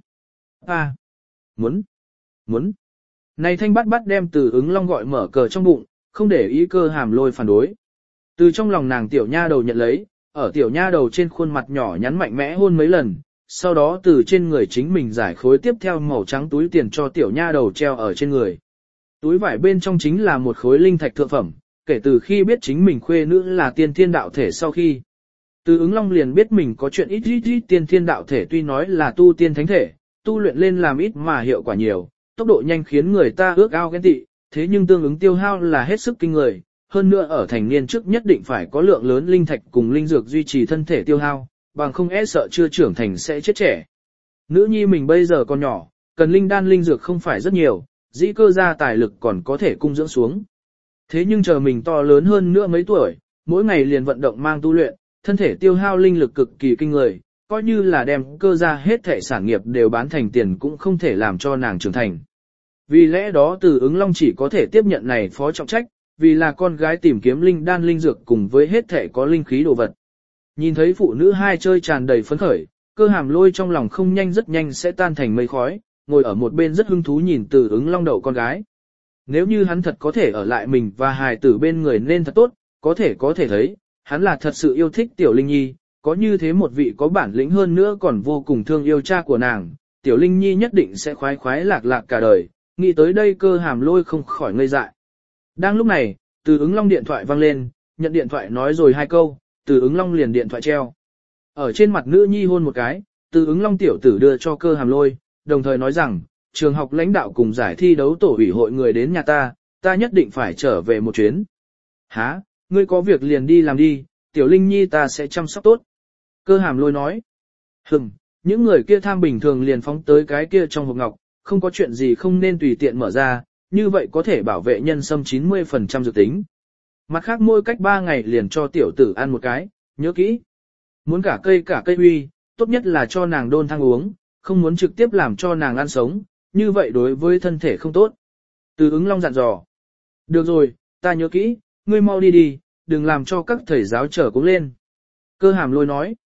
à, muốn, muốn. Này thanh bắt bắt đem từ ứng long gọi mở cờ trong bụng, không để ý Cơ Hàm Lôi phản đối. Từ trong lòng nàng tiểu nha đầu nhận lấy, ở tiểu nha đầu trên khuôn mặt nhỏ nhắn mạnh mẽ hôn mấy lần, sau đó từ trên người chính mình giải khối tiếp theo màu trắng túi tiền cho tiểu nha đầu treo ở trên người. Túi vải bên trong chính là một khối linh thạch thượng phẩm, kể từ khi biết chính mình khuê nữ là tiên thiên đạo thể sau khi. Từ ứng long liền biết mình có chuyện ít ít ít tiên thiên đạo thể tuy nói là tu tiên thánh thể, tu luyện lên làm ít mà hiệu quả nhiều, tốc độ nhanh khiến người ta ước ao ghen tị, thế nhưng tương ứng tiêu hao là hết sức kinh người, hơn nữa ở thành niên trước nhất định phải có lượng lớn linh thạch cùng linh dược duy trì thân thể tiêu hao, bằng không e sợ chưa trưởng thành sẽ chết trẻ. Nữ nhi mình bây giờ còn nhỏ, cần linh đan linh dược không phải rất nhiều, dĩ cơ ra tài lực còn có thể cung dưỡng xuống. Thế nhưng chờ mình to lớn hơn nữa mấy tuổi, mỗi ngày liền vận động mang tu luyện, thân thể tiêu hao linh lực cực kỳ kinh người, coi như là đem cơ ra hết thể sản nghiệp đều bán thành tiền cũng không thể làm cho nàng trưởng thành. Vì lẽ đó từ ứng long chỉ có thể tiếp nhận này phó trọng trách, vì là con gái tìm kiếm linh đan linh dược cùng với hết thể có linh khí đồ vật. Nhìn thấy phụ nữ hai chơi tràn đầy phấn khởi, Cơ Hàm Lôi trong lòng không nhanh rất nhanh sẽ tan thành mây khói, ngồi ở một bên rất hứng thú nhìn từ ứng long đậu con gái. Nếu như hắn thật có thể ở lại mình và hài tử bên người nên thật tốt, có thể có thể thấy, hắn là thật sự yêu thích Tiểu Linh Nhi, có như thế một vị có bản lĩnh hơn nữa còn vô cùng thương yêu cha của nàng, Tiểu Linh Nhi nhất định sẽ khoái khoái lạc lạc cả đời, nghĩ tới đây Cơ Hàm Lôi không khỏi ngây dại. Đang lúc này, từ ứng long điện thoại vang lên, nhận điện thoại nói rồi hai câu, từ ứng long liền điện thoại treo. Ở trên mặt nữ nhi hôn một cái, từ ứng long tiểu tử đưa cho Cơ Hàm Lôi, đồng thời nói rằng, trường học lãnh đạo cùng giải thi đấu tổ ủy hội người đến nhà ta, ta nhất định phải trở về một chuyến. Hả, ngươi có việc liền đi làm đi, Tiểu Linh Nhi ta sẽ chăm sóc tốt. Cơ Hàm Lôi nói, hừm, những người kia tham bình thường liền phóng tới cái kia trong hộp ngọc, không có chuyện gì không nên tùy tiện mở ra, như vậy có thể bảo vệ nhân sâm chín mươi phần trăm dược tính. Mặt khác mỗi cách ba ngày liền cho tiểu tử ăn một cái, nhớ kỹ. Muốn cả cây cả cây huy, tốt nhất là cho nàng đôn thang uống, không muốn trực tiếp làm cho nàng ăn sống, như vậy đối với thân thể không tốt. Từ ứng long dặn dò. Được rồi, ta nhớ kỹ, ngươi mau đi đi, đừng làm cho các thầy giáo trở cũng lên. Cơ Hàm Lôi nói.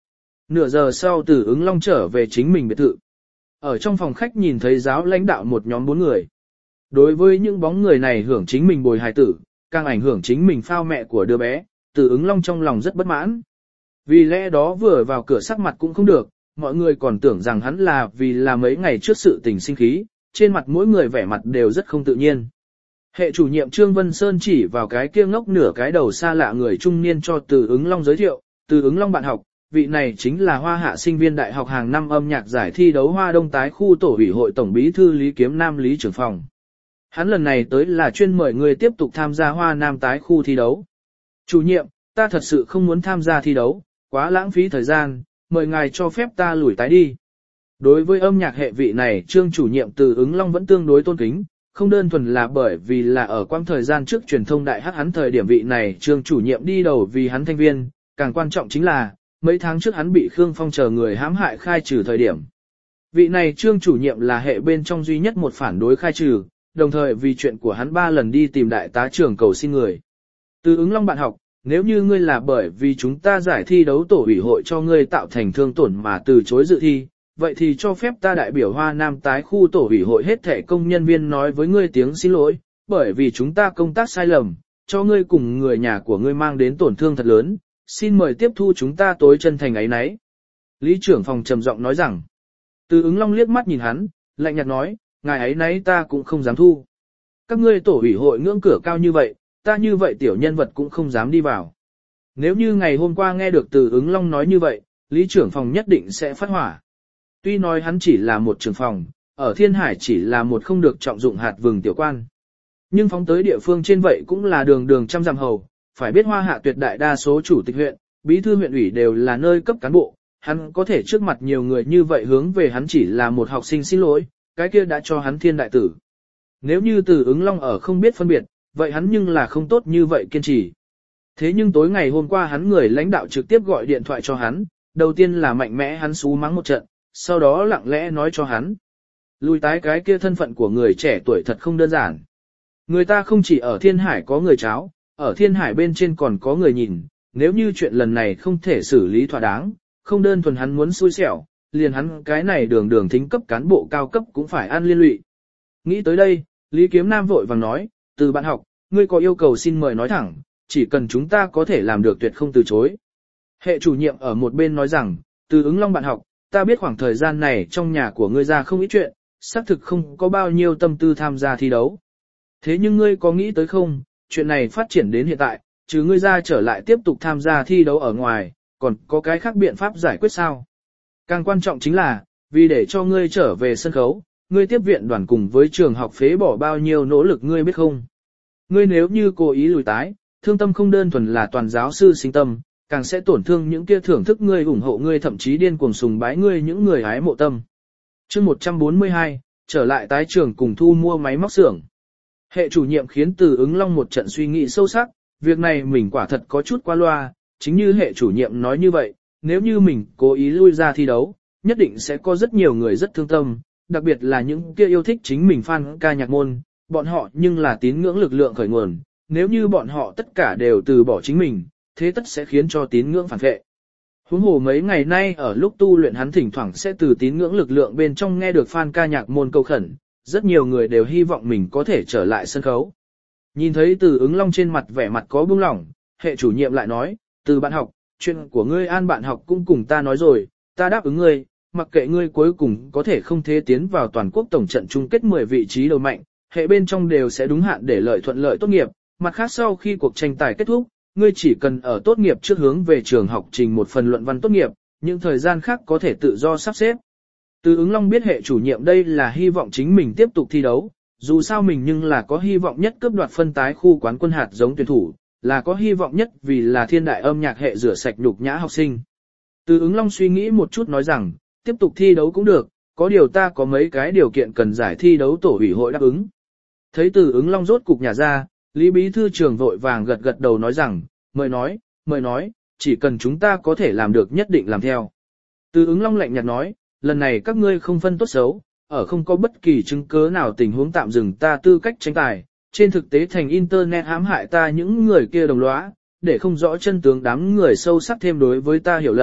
Nửa giờ sau Từ Ứng Long trở về chính mình biệt thự. Ở trong phòng khách nhìn thấy giáo lãnh đạo một nhóm bốn người. Đối với những bóng người này hưởng chính mình bồi hài tử, càng ảnh hưởng chính mình phao mẹ của đứa bé, Từ Ứng Long trong lòng rất bất mãn. Vì lẽ đó vừa vào cửa sắc mặt cũng không được, mọi người còn tưởng rằng hắn là vì là mấy ngày trước sự tình sinh khí, trên mặt mỗi người vẻ mặt đều rất không tự nhiên. Hệ chủ nhiệm Trương Vân Sơn chỉ vào cái kia ngốc nửa cái đầu xa lạ người trung niên cho Từ Ứng Long giới thiệu, Từ Ứng Long bạn học, vị này chính là Hoa Hạ sinh viên đại học hàng năm âm nhạc giải thi đấu Hoa Đông tái khu tổ ủy hội tổng bí thư Lý Kiếm Nam Lý trưởng phòng. Hắn lần này tới là chuyên mời người tiếp tục tham gia Hoa Nam tái khu thi đấu. Chủ nhiệm, ta thật sự không muốn tham gia thi đấu, quá lãng phí thời gian, mời ngài cho phép ta lùi tái đi. Đối với âm nhạc hệ vị này Trương chủ nhiệm Từ Ứng Long vẫn tương đối tôn kính, không đơn thuần là bởi vì là ở quãng thời gian trước truyền thông đại hát hắn thời điểm vị này Trương chủ nhiệm đi đầu vì hắn thanh viên, càng quan trọng chính là, mấy tháng trước hắn bị Khương Phong chờ người hãm hại khai trừ thời điểm. Vị này Trương chủ nhiệm là hệ bên trong duy nhất một phản đối khai trừ, đồng thời vì chuyện của hắn ba lần đi tìm đại tá trưởng cầu xin người. Từ Ứng Long bạn học, nếu như ngươi là bởi vì chúng ta giải thi đấu tổ ủy hội cho ngươi tạo thành thương tổn mà từ chối dự thi, vậy thì cho phép ta đại biểu Hoa Nam tái khu tổ ủy hội hết thể công nhân viên nói với ngươi tiếng xin lỗi, bởi vì chúng ta công tác sai lầm, cho ngươi cùng người nhà của ngươi mang đến tổn thương thật lớn, xin mời tiếp thu chúng ta tối chân thành ấy nấy. Lý trưởng phòng trầm giọng nói rằng, Từ Ứng Long liếc mắt nhìn hắn, lạnh nhạt nói, ngài ấy nấy ta cũng không dám thu. Các ngươi tổ ủy hội ngưỡng cửa cao như vậy, ta như vậy tiểu nhân vật cũng không dám đi vào. Nếu như ngày hôm qua nghe được Từ Ứng Long nói như vậy, Lý trưởng phòng nhất định sẽ phát hỏa. Tuy nói hắn chỉ là một trưởng phòng, ở Thiên Hải chỉ là một không được trọng dụng hạt vừng tiểu quan. Nhưng phóng tới địa phương trên vậy cũng là đường đường trăm dặm hầu, phải biết Hoa Hạ tuyệt đại đa số chủ tịch huyện, bí thư huyện ủy đều là nơi cấp cán bộ, hắn có thể trước mặt nhiều người như vậy hướng về hắn chỉ là một học sinh xin lỗi, cái kia đã cho hắn thiên đại tử. Nếu như Từ Ứng Long ở không biết phân biệt, vậy hắn nhưng là không tốt như vậy kiên trì. Thế nhưng tối ngày hôm qua hắn người lãnh đạo trực tiếp gọi điện thoại cho hắn, đầu tiên là mạnh mẽ hắn xú mắng một trận, sau đó lặng lẽ nói cho hắn. Lùi tái cái kia thân phận của người trẻ tuổi thật không đơn giản. Người ta không chỉ ở Thiên Hải có người cháo, ở Thiên Hải bên trên còn có người nhìn, nếu như chuyện lần này không thể xử lý thỏa đáng, không đơn thuần hắn muốn xui xẻo, liền hắn cái này đường đường thính cấp cán bộ cao cấp cũng phải ăn liên lụy. Nghĩ tới đây, Lý Kiếm Nam vội vàng nói, Từ bạn học, ngươi có yêu cầu xin mời nói thẳng, chỉ cần chúng ta có thể làm được tuyệt không từ chối. Hệ chủ nhiệm ở một bên nói rằng, Từ Ứng Long bạn học, ta biết khoảng thời gian này trong nhà của ngươi ra không ít chuyện, xác thực không có bao nhiêu tâm tư tham gia thi đấu. Thế nhưng ngươi có nghĩ tới không, chuyện này phát triển đến hiện tại, trừ ngươi ra trở lại tiếp tục tham gia thi đấu ở ngoài, còn có cái khác biện pháp giải quyết sao? Càng quan trọng chính là, vì để cho ngươi trở về sân khấu, ngươi tiếp viện đoàn cùng với trường học phế bỏ bao nhiêu nỗ lực ngươi biết không? Ngươi nếu như cố ý lùi tái, thương tâm không đơn thuần là toàn giáo sư sinh tâm, càng sẽ tổn thương những kia thưởng thức ngươi ủng hộ ngươi thậm chí điên cuồng sùng bái ngươi những người hái mộ tâm. Chương một trăm bốn mươi hai, trở lại tái trường cùng thu mua máy móc xưởng. Hệ chủ nhiệm khiến Từ Ứng Long một trận suy nghĩ sâu sắc, việc này mình quả thật có chút qua loa, chính như hệ chủ nhiệm nói như vậy, nếu như mình cố ý lui ra thi đấu, nhất định sẽ có rất nhiều người rất thương tâm, đặc biệt là những kia yêu thích chính mình fan ca nhạc môn, bọn họ nhưng là tín ngưỡng lực lượng khởi nguồn, nếu như bọn họ tất cả đều từ bỏ chính mình, thế tất sẽ khiến cho tín ngưỡng phản vệ. Huống hồ mấy ngày nay ở lúc tu luyện hắn thỉnh thoảng sẽ từ tín ngưỡng lực lượng bên trong nghe được fan ca nhạc môn cầu khẩn, rất nhiều người đều hy vọng mình có thể trở lại sân khấu. Nhìn thấy Từ Ứng Long trên mặt vẻ mặt có buông lỏng, hệ chủ nhiệm lại nói, Từ bạn học, chuyện của ngươi an bạn học cũng cùng ta nói rồi, ta đáp ứng ngươi, mặc kệ ngươi cuối cùng có thể không thế tiến vào toàn quốc tổng trận chung kết mười vị trí đầu mạnh, hệ bên trong đều sẽ đúng hạn để lợi thuận lợi tốt nghiệp, mặt khác sau khi cuộc tranh tài kết thúc, ngươi chỉ cần ở tốt nghiệp trước hướng về trường học trình một phần luận văn tốt nghiệp, những thời gian khác có thể tự do sắp xếp. Từ Ứng Long biết hệ chủ nhiệm đây là hy vọng chính mình tiếp tục thi đấu, dù sao mình nhưng là có hy vọng nhất cướp đoạt phân tái khu quán quân hạt giống tuyển thủ, là có hy vọng nhất vì là thiên đại âm nhạc hệ rửa sạch nhục nhã học sinh. Từ Ứng Long suy nghĩ một chút nói rằng, tiếp tục thi đấu cũng được, có điều ta có mấy cái điều kiện cần giải thi đấu tổ ủy hội đáp ứng. Thấy Từ Ứng Long rốt cục nhà ra, Lý Bí Thư trưởng vội vàng gật gật đầu nói rằng, mời nói, mời nói, chỉ cần chúng ta có thể làm được nhất định làm theo. Từ Ứng Long lạnh nhạt nói, lần này các ngươi không phân tốt xấu, ở không có bất kỳ chứng cứ nào tình huống tạm dừng ta tư cách tranh tài, trên thực tế thành Internet hãm hại ta những người kia đồng lõa, để không rõ chân tướng đám người sâu sắc thêm đối với ta hiểu lầm,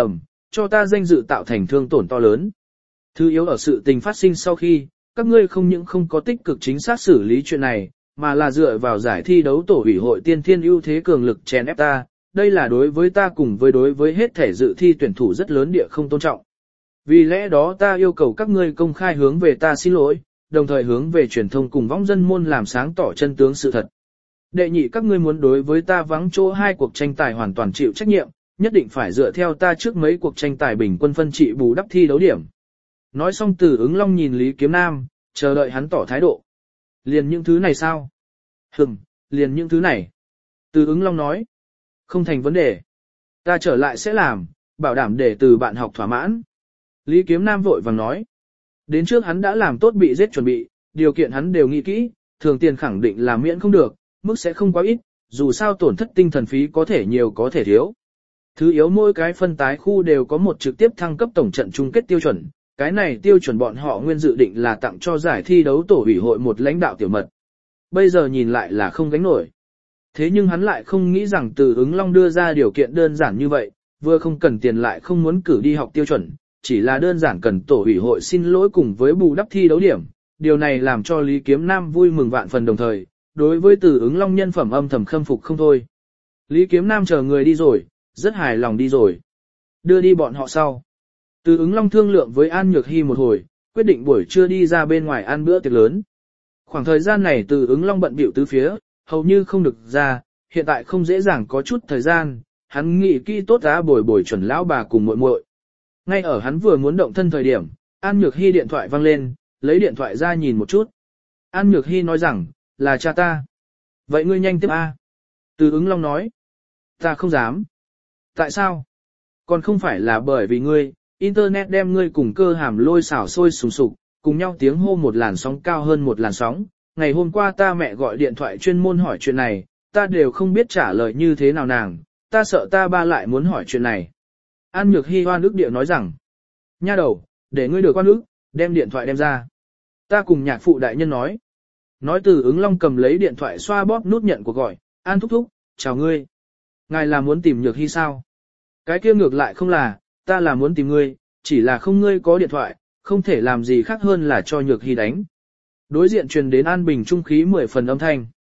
cho ta danh dự tạo thành thương tổn to lớn. Thứ yếu ở sự tình phát sinh sau khi, các ngươi không những không có tích cực chính xác xử lý chuyện này, mà là dựa vào giải thi đấu tổ ủy hội tiên thiên ưu thế cường lực chèn ép ta, đây là đối với ta cùng với đối với hết thể dự thi tuyển thủ rất lớn địa không tôn trọng. Vì lẽ đó ta yêu cầu các ngươi công khai hướng về ta xin lỗi, đồng thời hướng về truyền thông cùng võng dân môn làm sáng tỏ chân tướng sự thật. Đệ nhị, các ngươi muốn đối với ta vắng chỗ hai cuộc tranh tài hoàn toàn chịu trách nhiệm, nhất định phải dựa theo ta trước mấy cuộc tranh tài bình quân phân trị bù đắp thi đấu điểm. Nói xong Từ Ứng Long nhìn Lý Kiếm Nam, chờ đợi hắn tỏ thái độ. Liền những thứ này sao? Hừm, liền những thứ này. Từ Ứng Long nói. Không thành vấn đề. Ta trở lại sẽ làm, bảo đảm để từ bạn học thỏa mãn. Lý Kiếm Nam vội vàng nói. Đến trước hắn đã làm tốt bị giết chuẩn bị, điều kiện hắn đều nghĩ kỹ, thường tiền khẳng định là miễn không được, mức sẽ không quá ít, dù sao tổn thất tinh thần phí có thể nhiều có thể thiếu. Thứ yếu, mỗi cái phân tái khu đều có một trực tiếp thăng cấp tổng trận chung kết tiêu chuẩn, cái này tiêu chuẩn bọn họ nguyên dự định là tặng cho giải thi đấu tổ ủy hội một lãnh đạo tiểu mật. Bây giờ nhìn lại là không gánh nổi. Thế nhưng hắn lại không nghĩ rằng Từ Ứng Long đưa ra điều kiện đơn giản như vậy, vừa không cần tiền lại không muốn cử đi học tiêu chuẩn, chỉ là đơn giản cần tổ ủy hội xin lỗi cùng với bù đắp thi đấu điểm. Điều này làm cho Lý Kiếm Nam vui mừng vạn phần, đồng thời, đối với Từ Ứng Long nhân phẩm âm thầm khâm phục không thôi. Lý Kiếm Nam chờ người đi rồi, rất hài lòng đi rồi. Đưa đi bọn họ sau. Từ Ứng Long thương lượng với An Nhược Hy một hồi, quyết định buổi trưa đi ra bên ngoài ăn bữa tiệc lớn. Khoảng thời gian này Từ Ứng Long bận bịu tứ phía, hầu như không được ra, hiện tại không dễ dàng có chút thời gian, hắn nghĩ kỹ tốt giá bồi bồi chuẩn lão bà cùng muội muội. Ngay ở hắn vừa muốn động thân thời điểm, An Nhược Hy điện thoại vang lên, lấy điện thoại ra nhìn một chút. An Nhược Hy nói rằng, là cha ta. Vậy ngươi nhanh tiếp a. Từ Ứng Long nói. Ta không dám. Tại sao? Còn không phải là bởi vì ngươi, Internet đem ngươi cùng cơ hàm lôi xảo sôi sùng sục, cùng nhau tiếng hô một làn sóng cao hơn một làn sóng. Ngày hôm qua ta mẹ gọi điện thoại chuyên môn hỏi chuyện này, ta đều không biết trả lời như thế nào nàng, ta sợ ta ba lại muốn hỏi chuyện này. An Nhược Hy oan ức địa nói rằng, nha đầu, để ngươi được oan ức, đem điện thoại đem ra. Ta cùng nhạc phụ đại nhân nói. Nói Từ Ứng Long cầm lấy điện thoại xoa bóp nút nhận cuộc gọi, An thúc thúc, chào ngươi. Ngài là muốn tìm Nhược Hy sao? Cái kia ngược lại không là, ta là muốn tìm ngươi, chỉ là không ngươi có điện thoại, không thể làm gì khác hơn là cho Nhược Hy đánh. Đối diện truyền đến an bình trung khí mười phần âm thanh.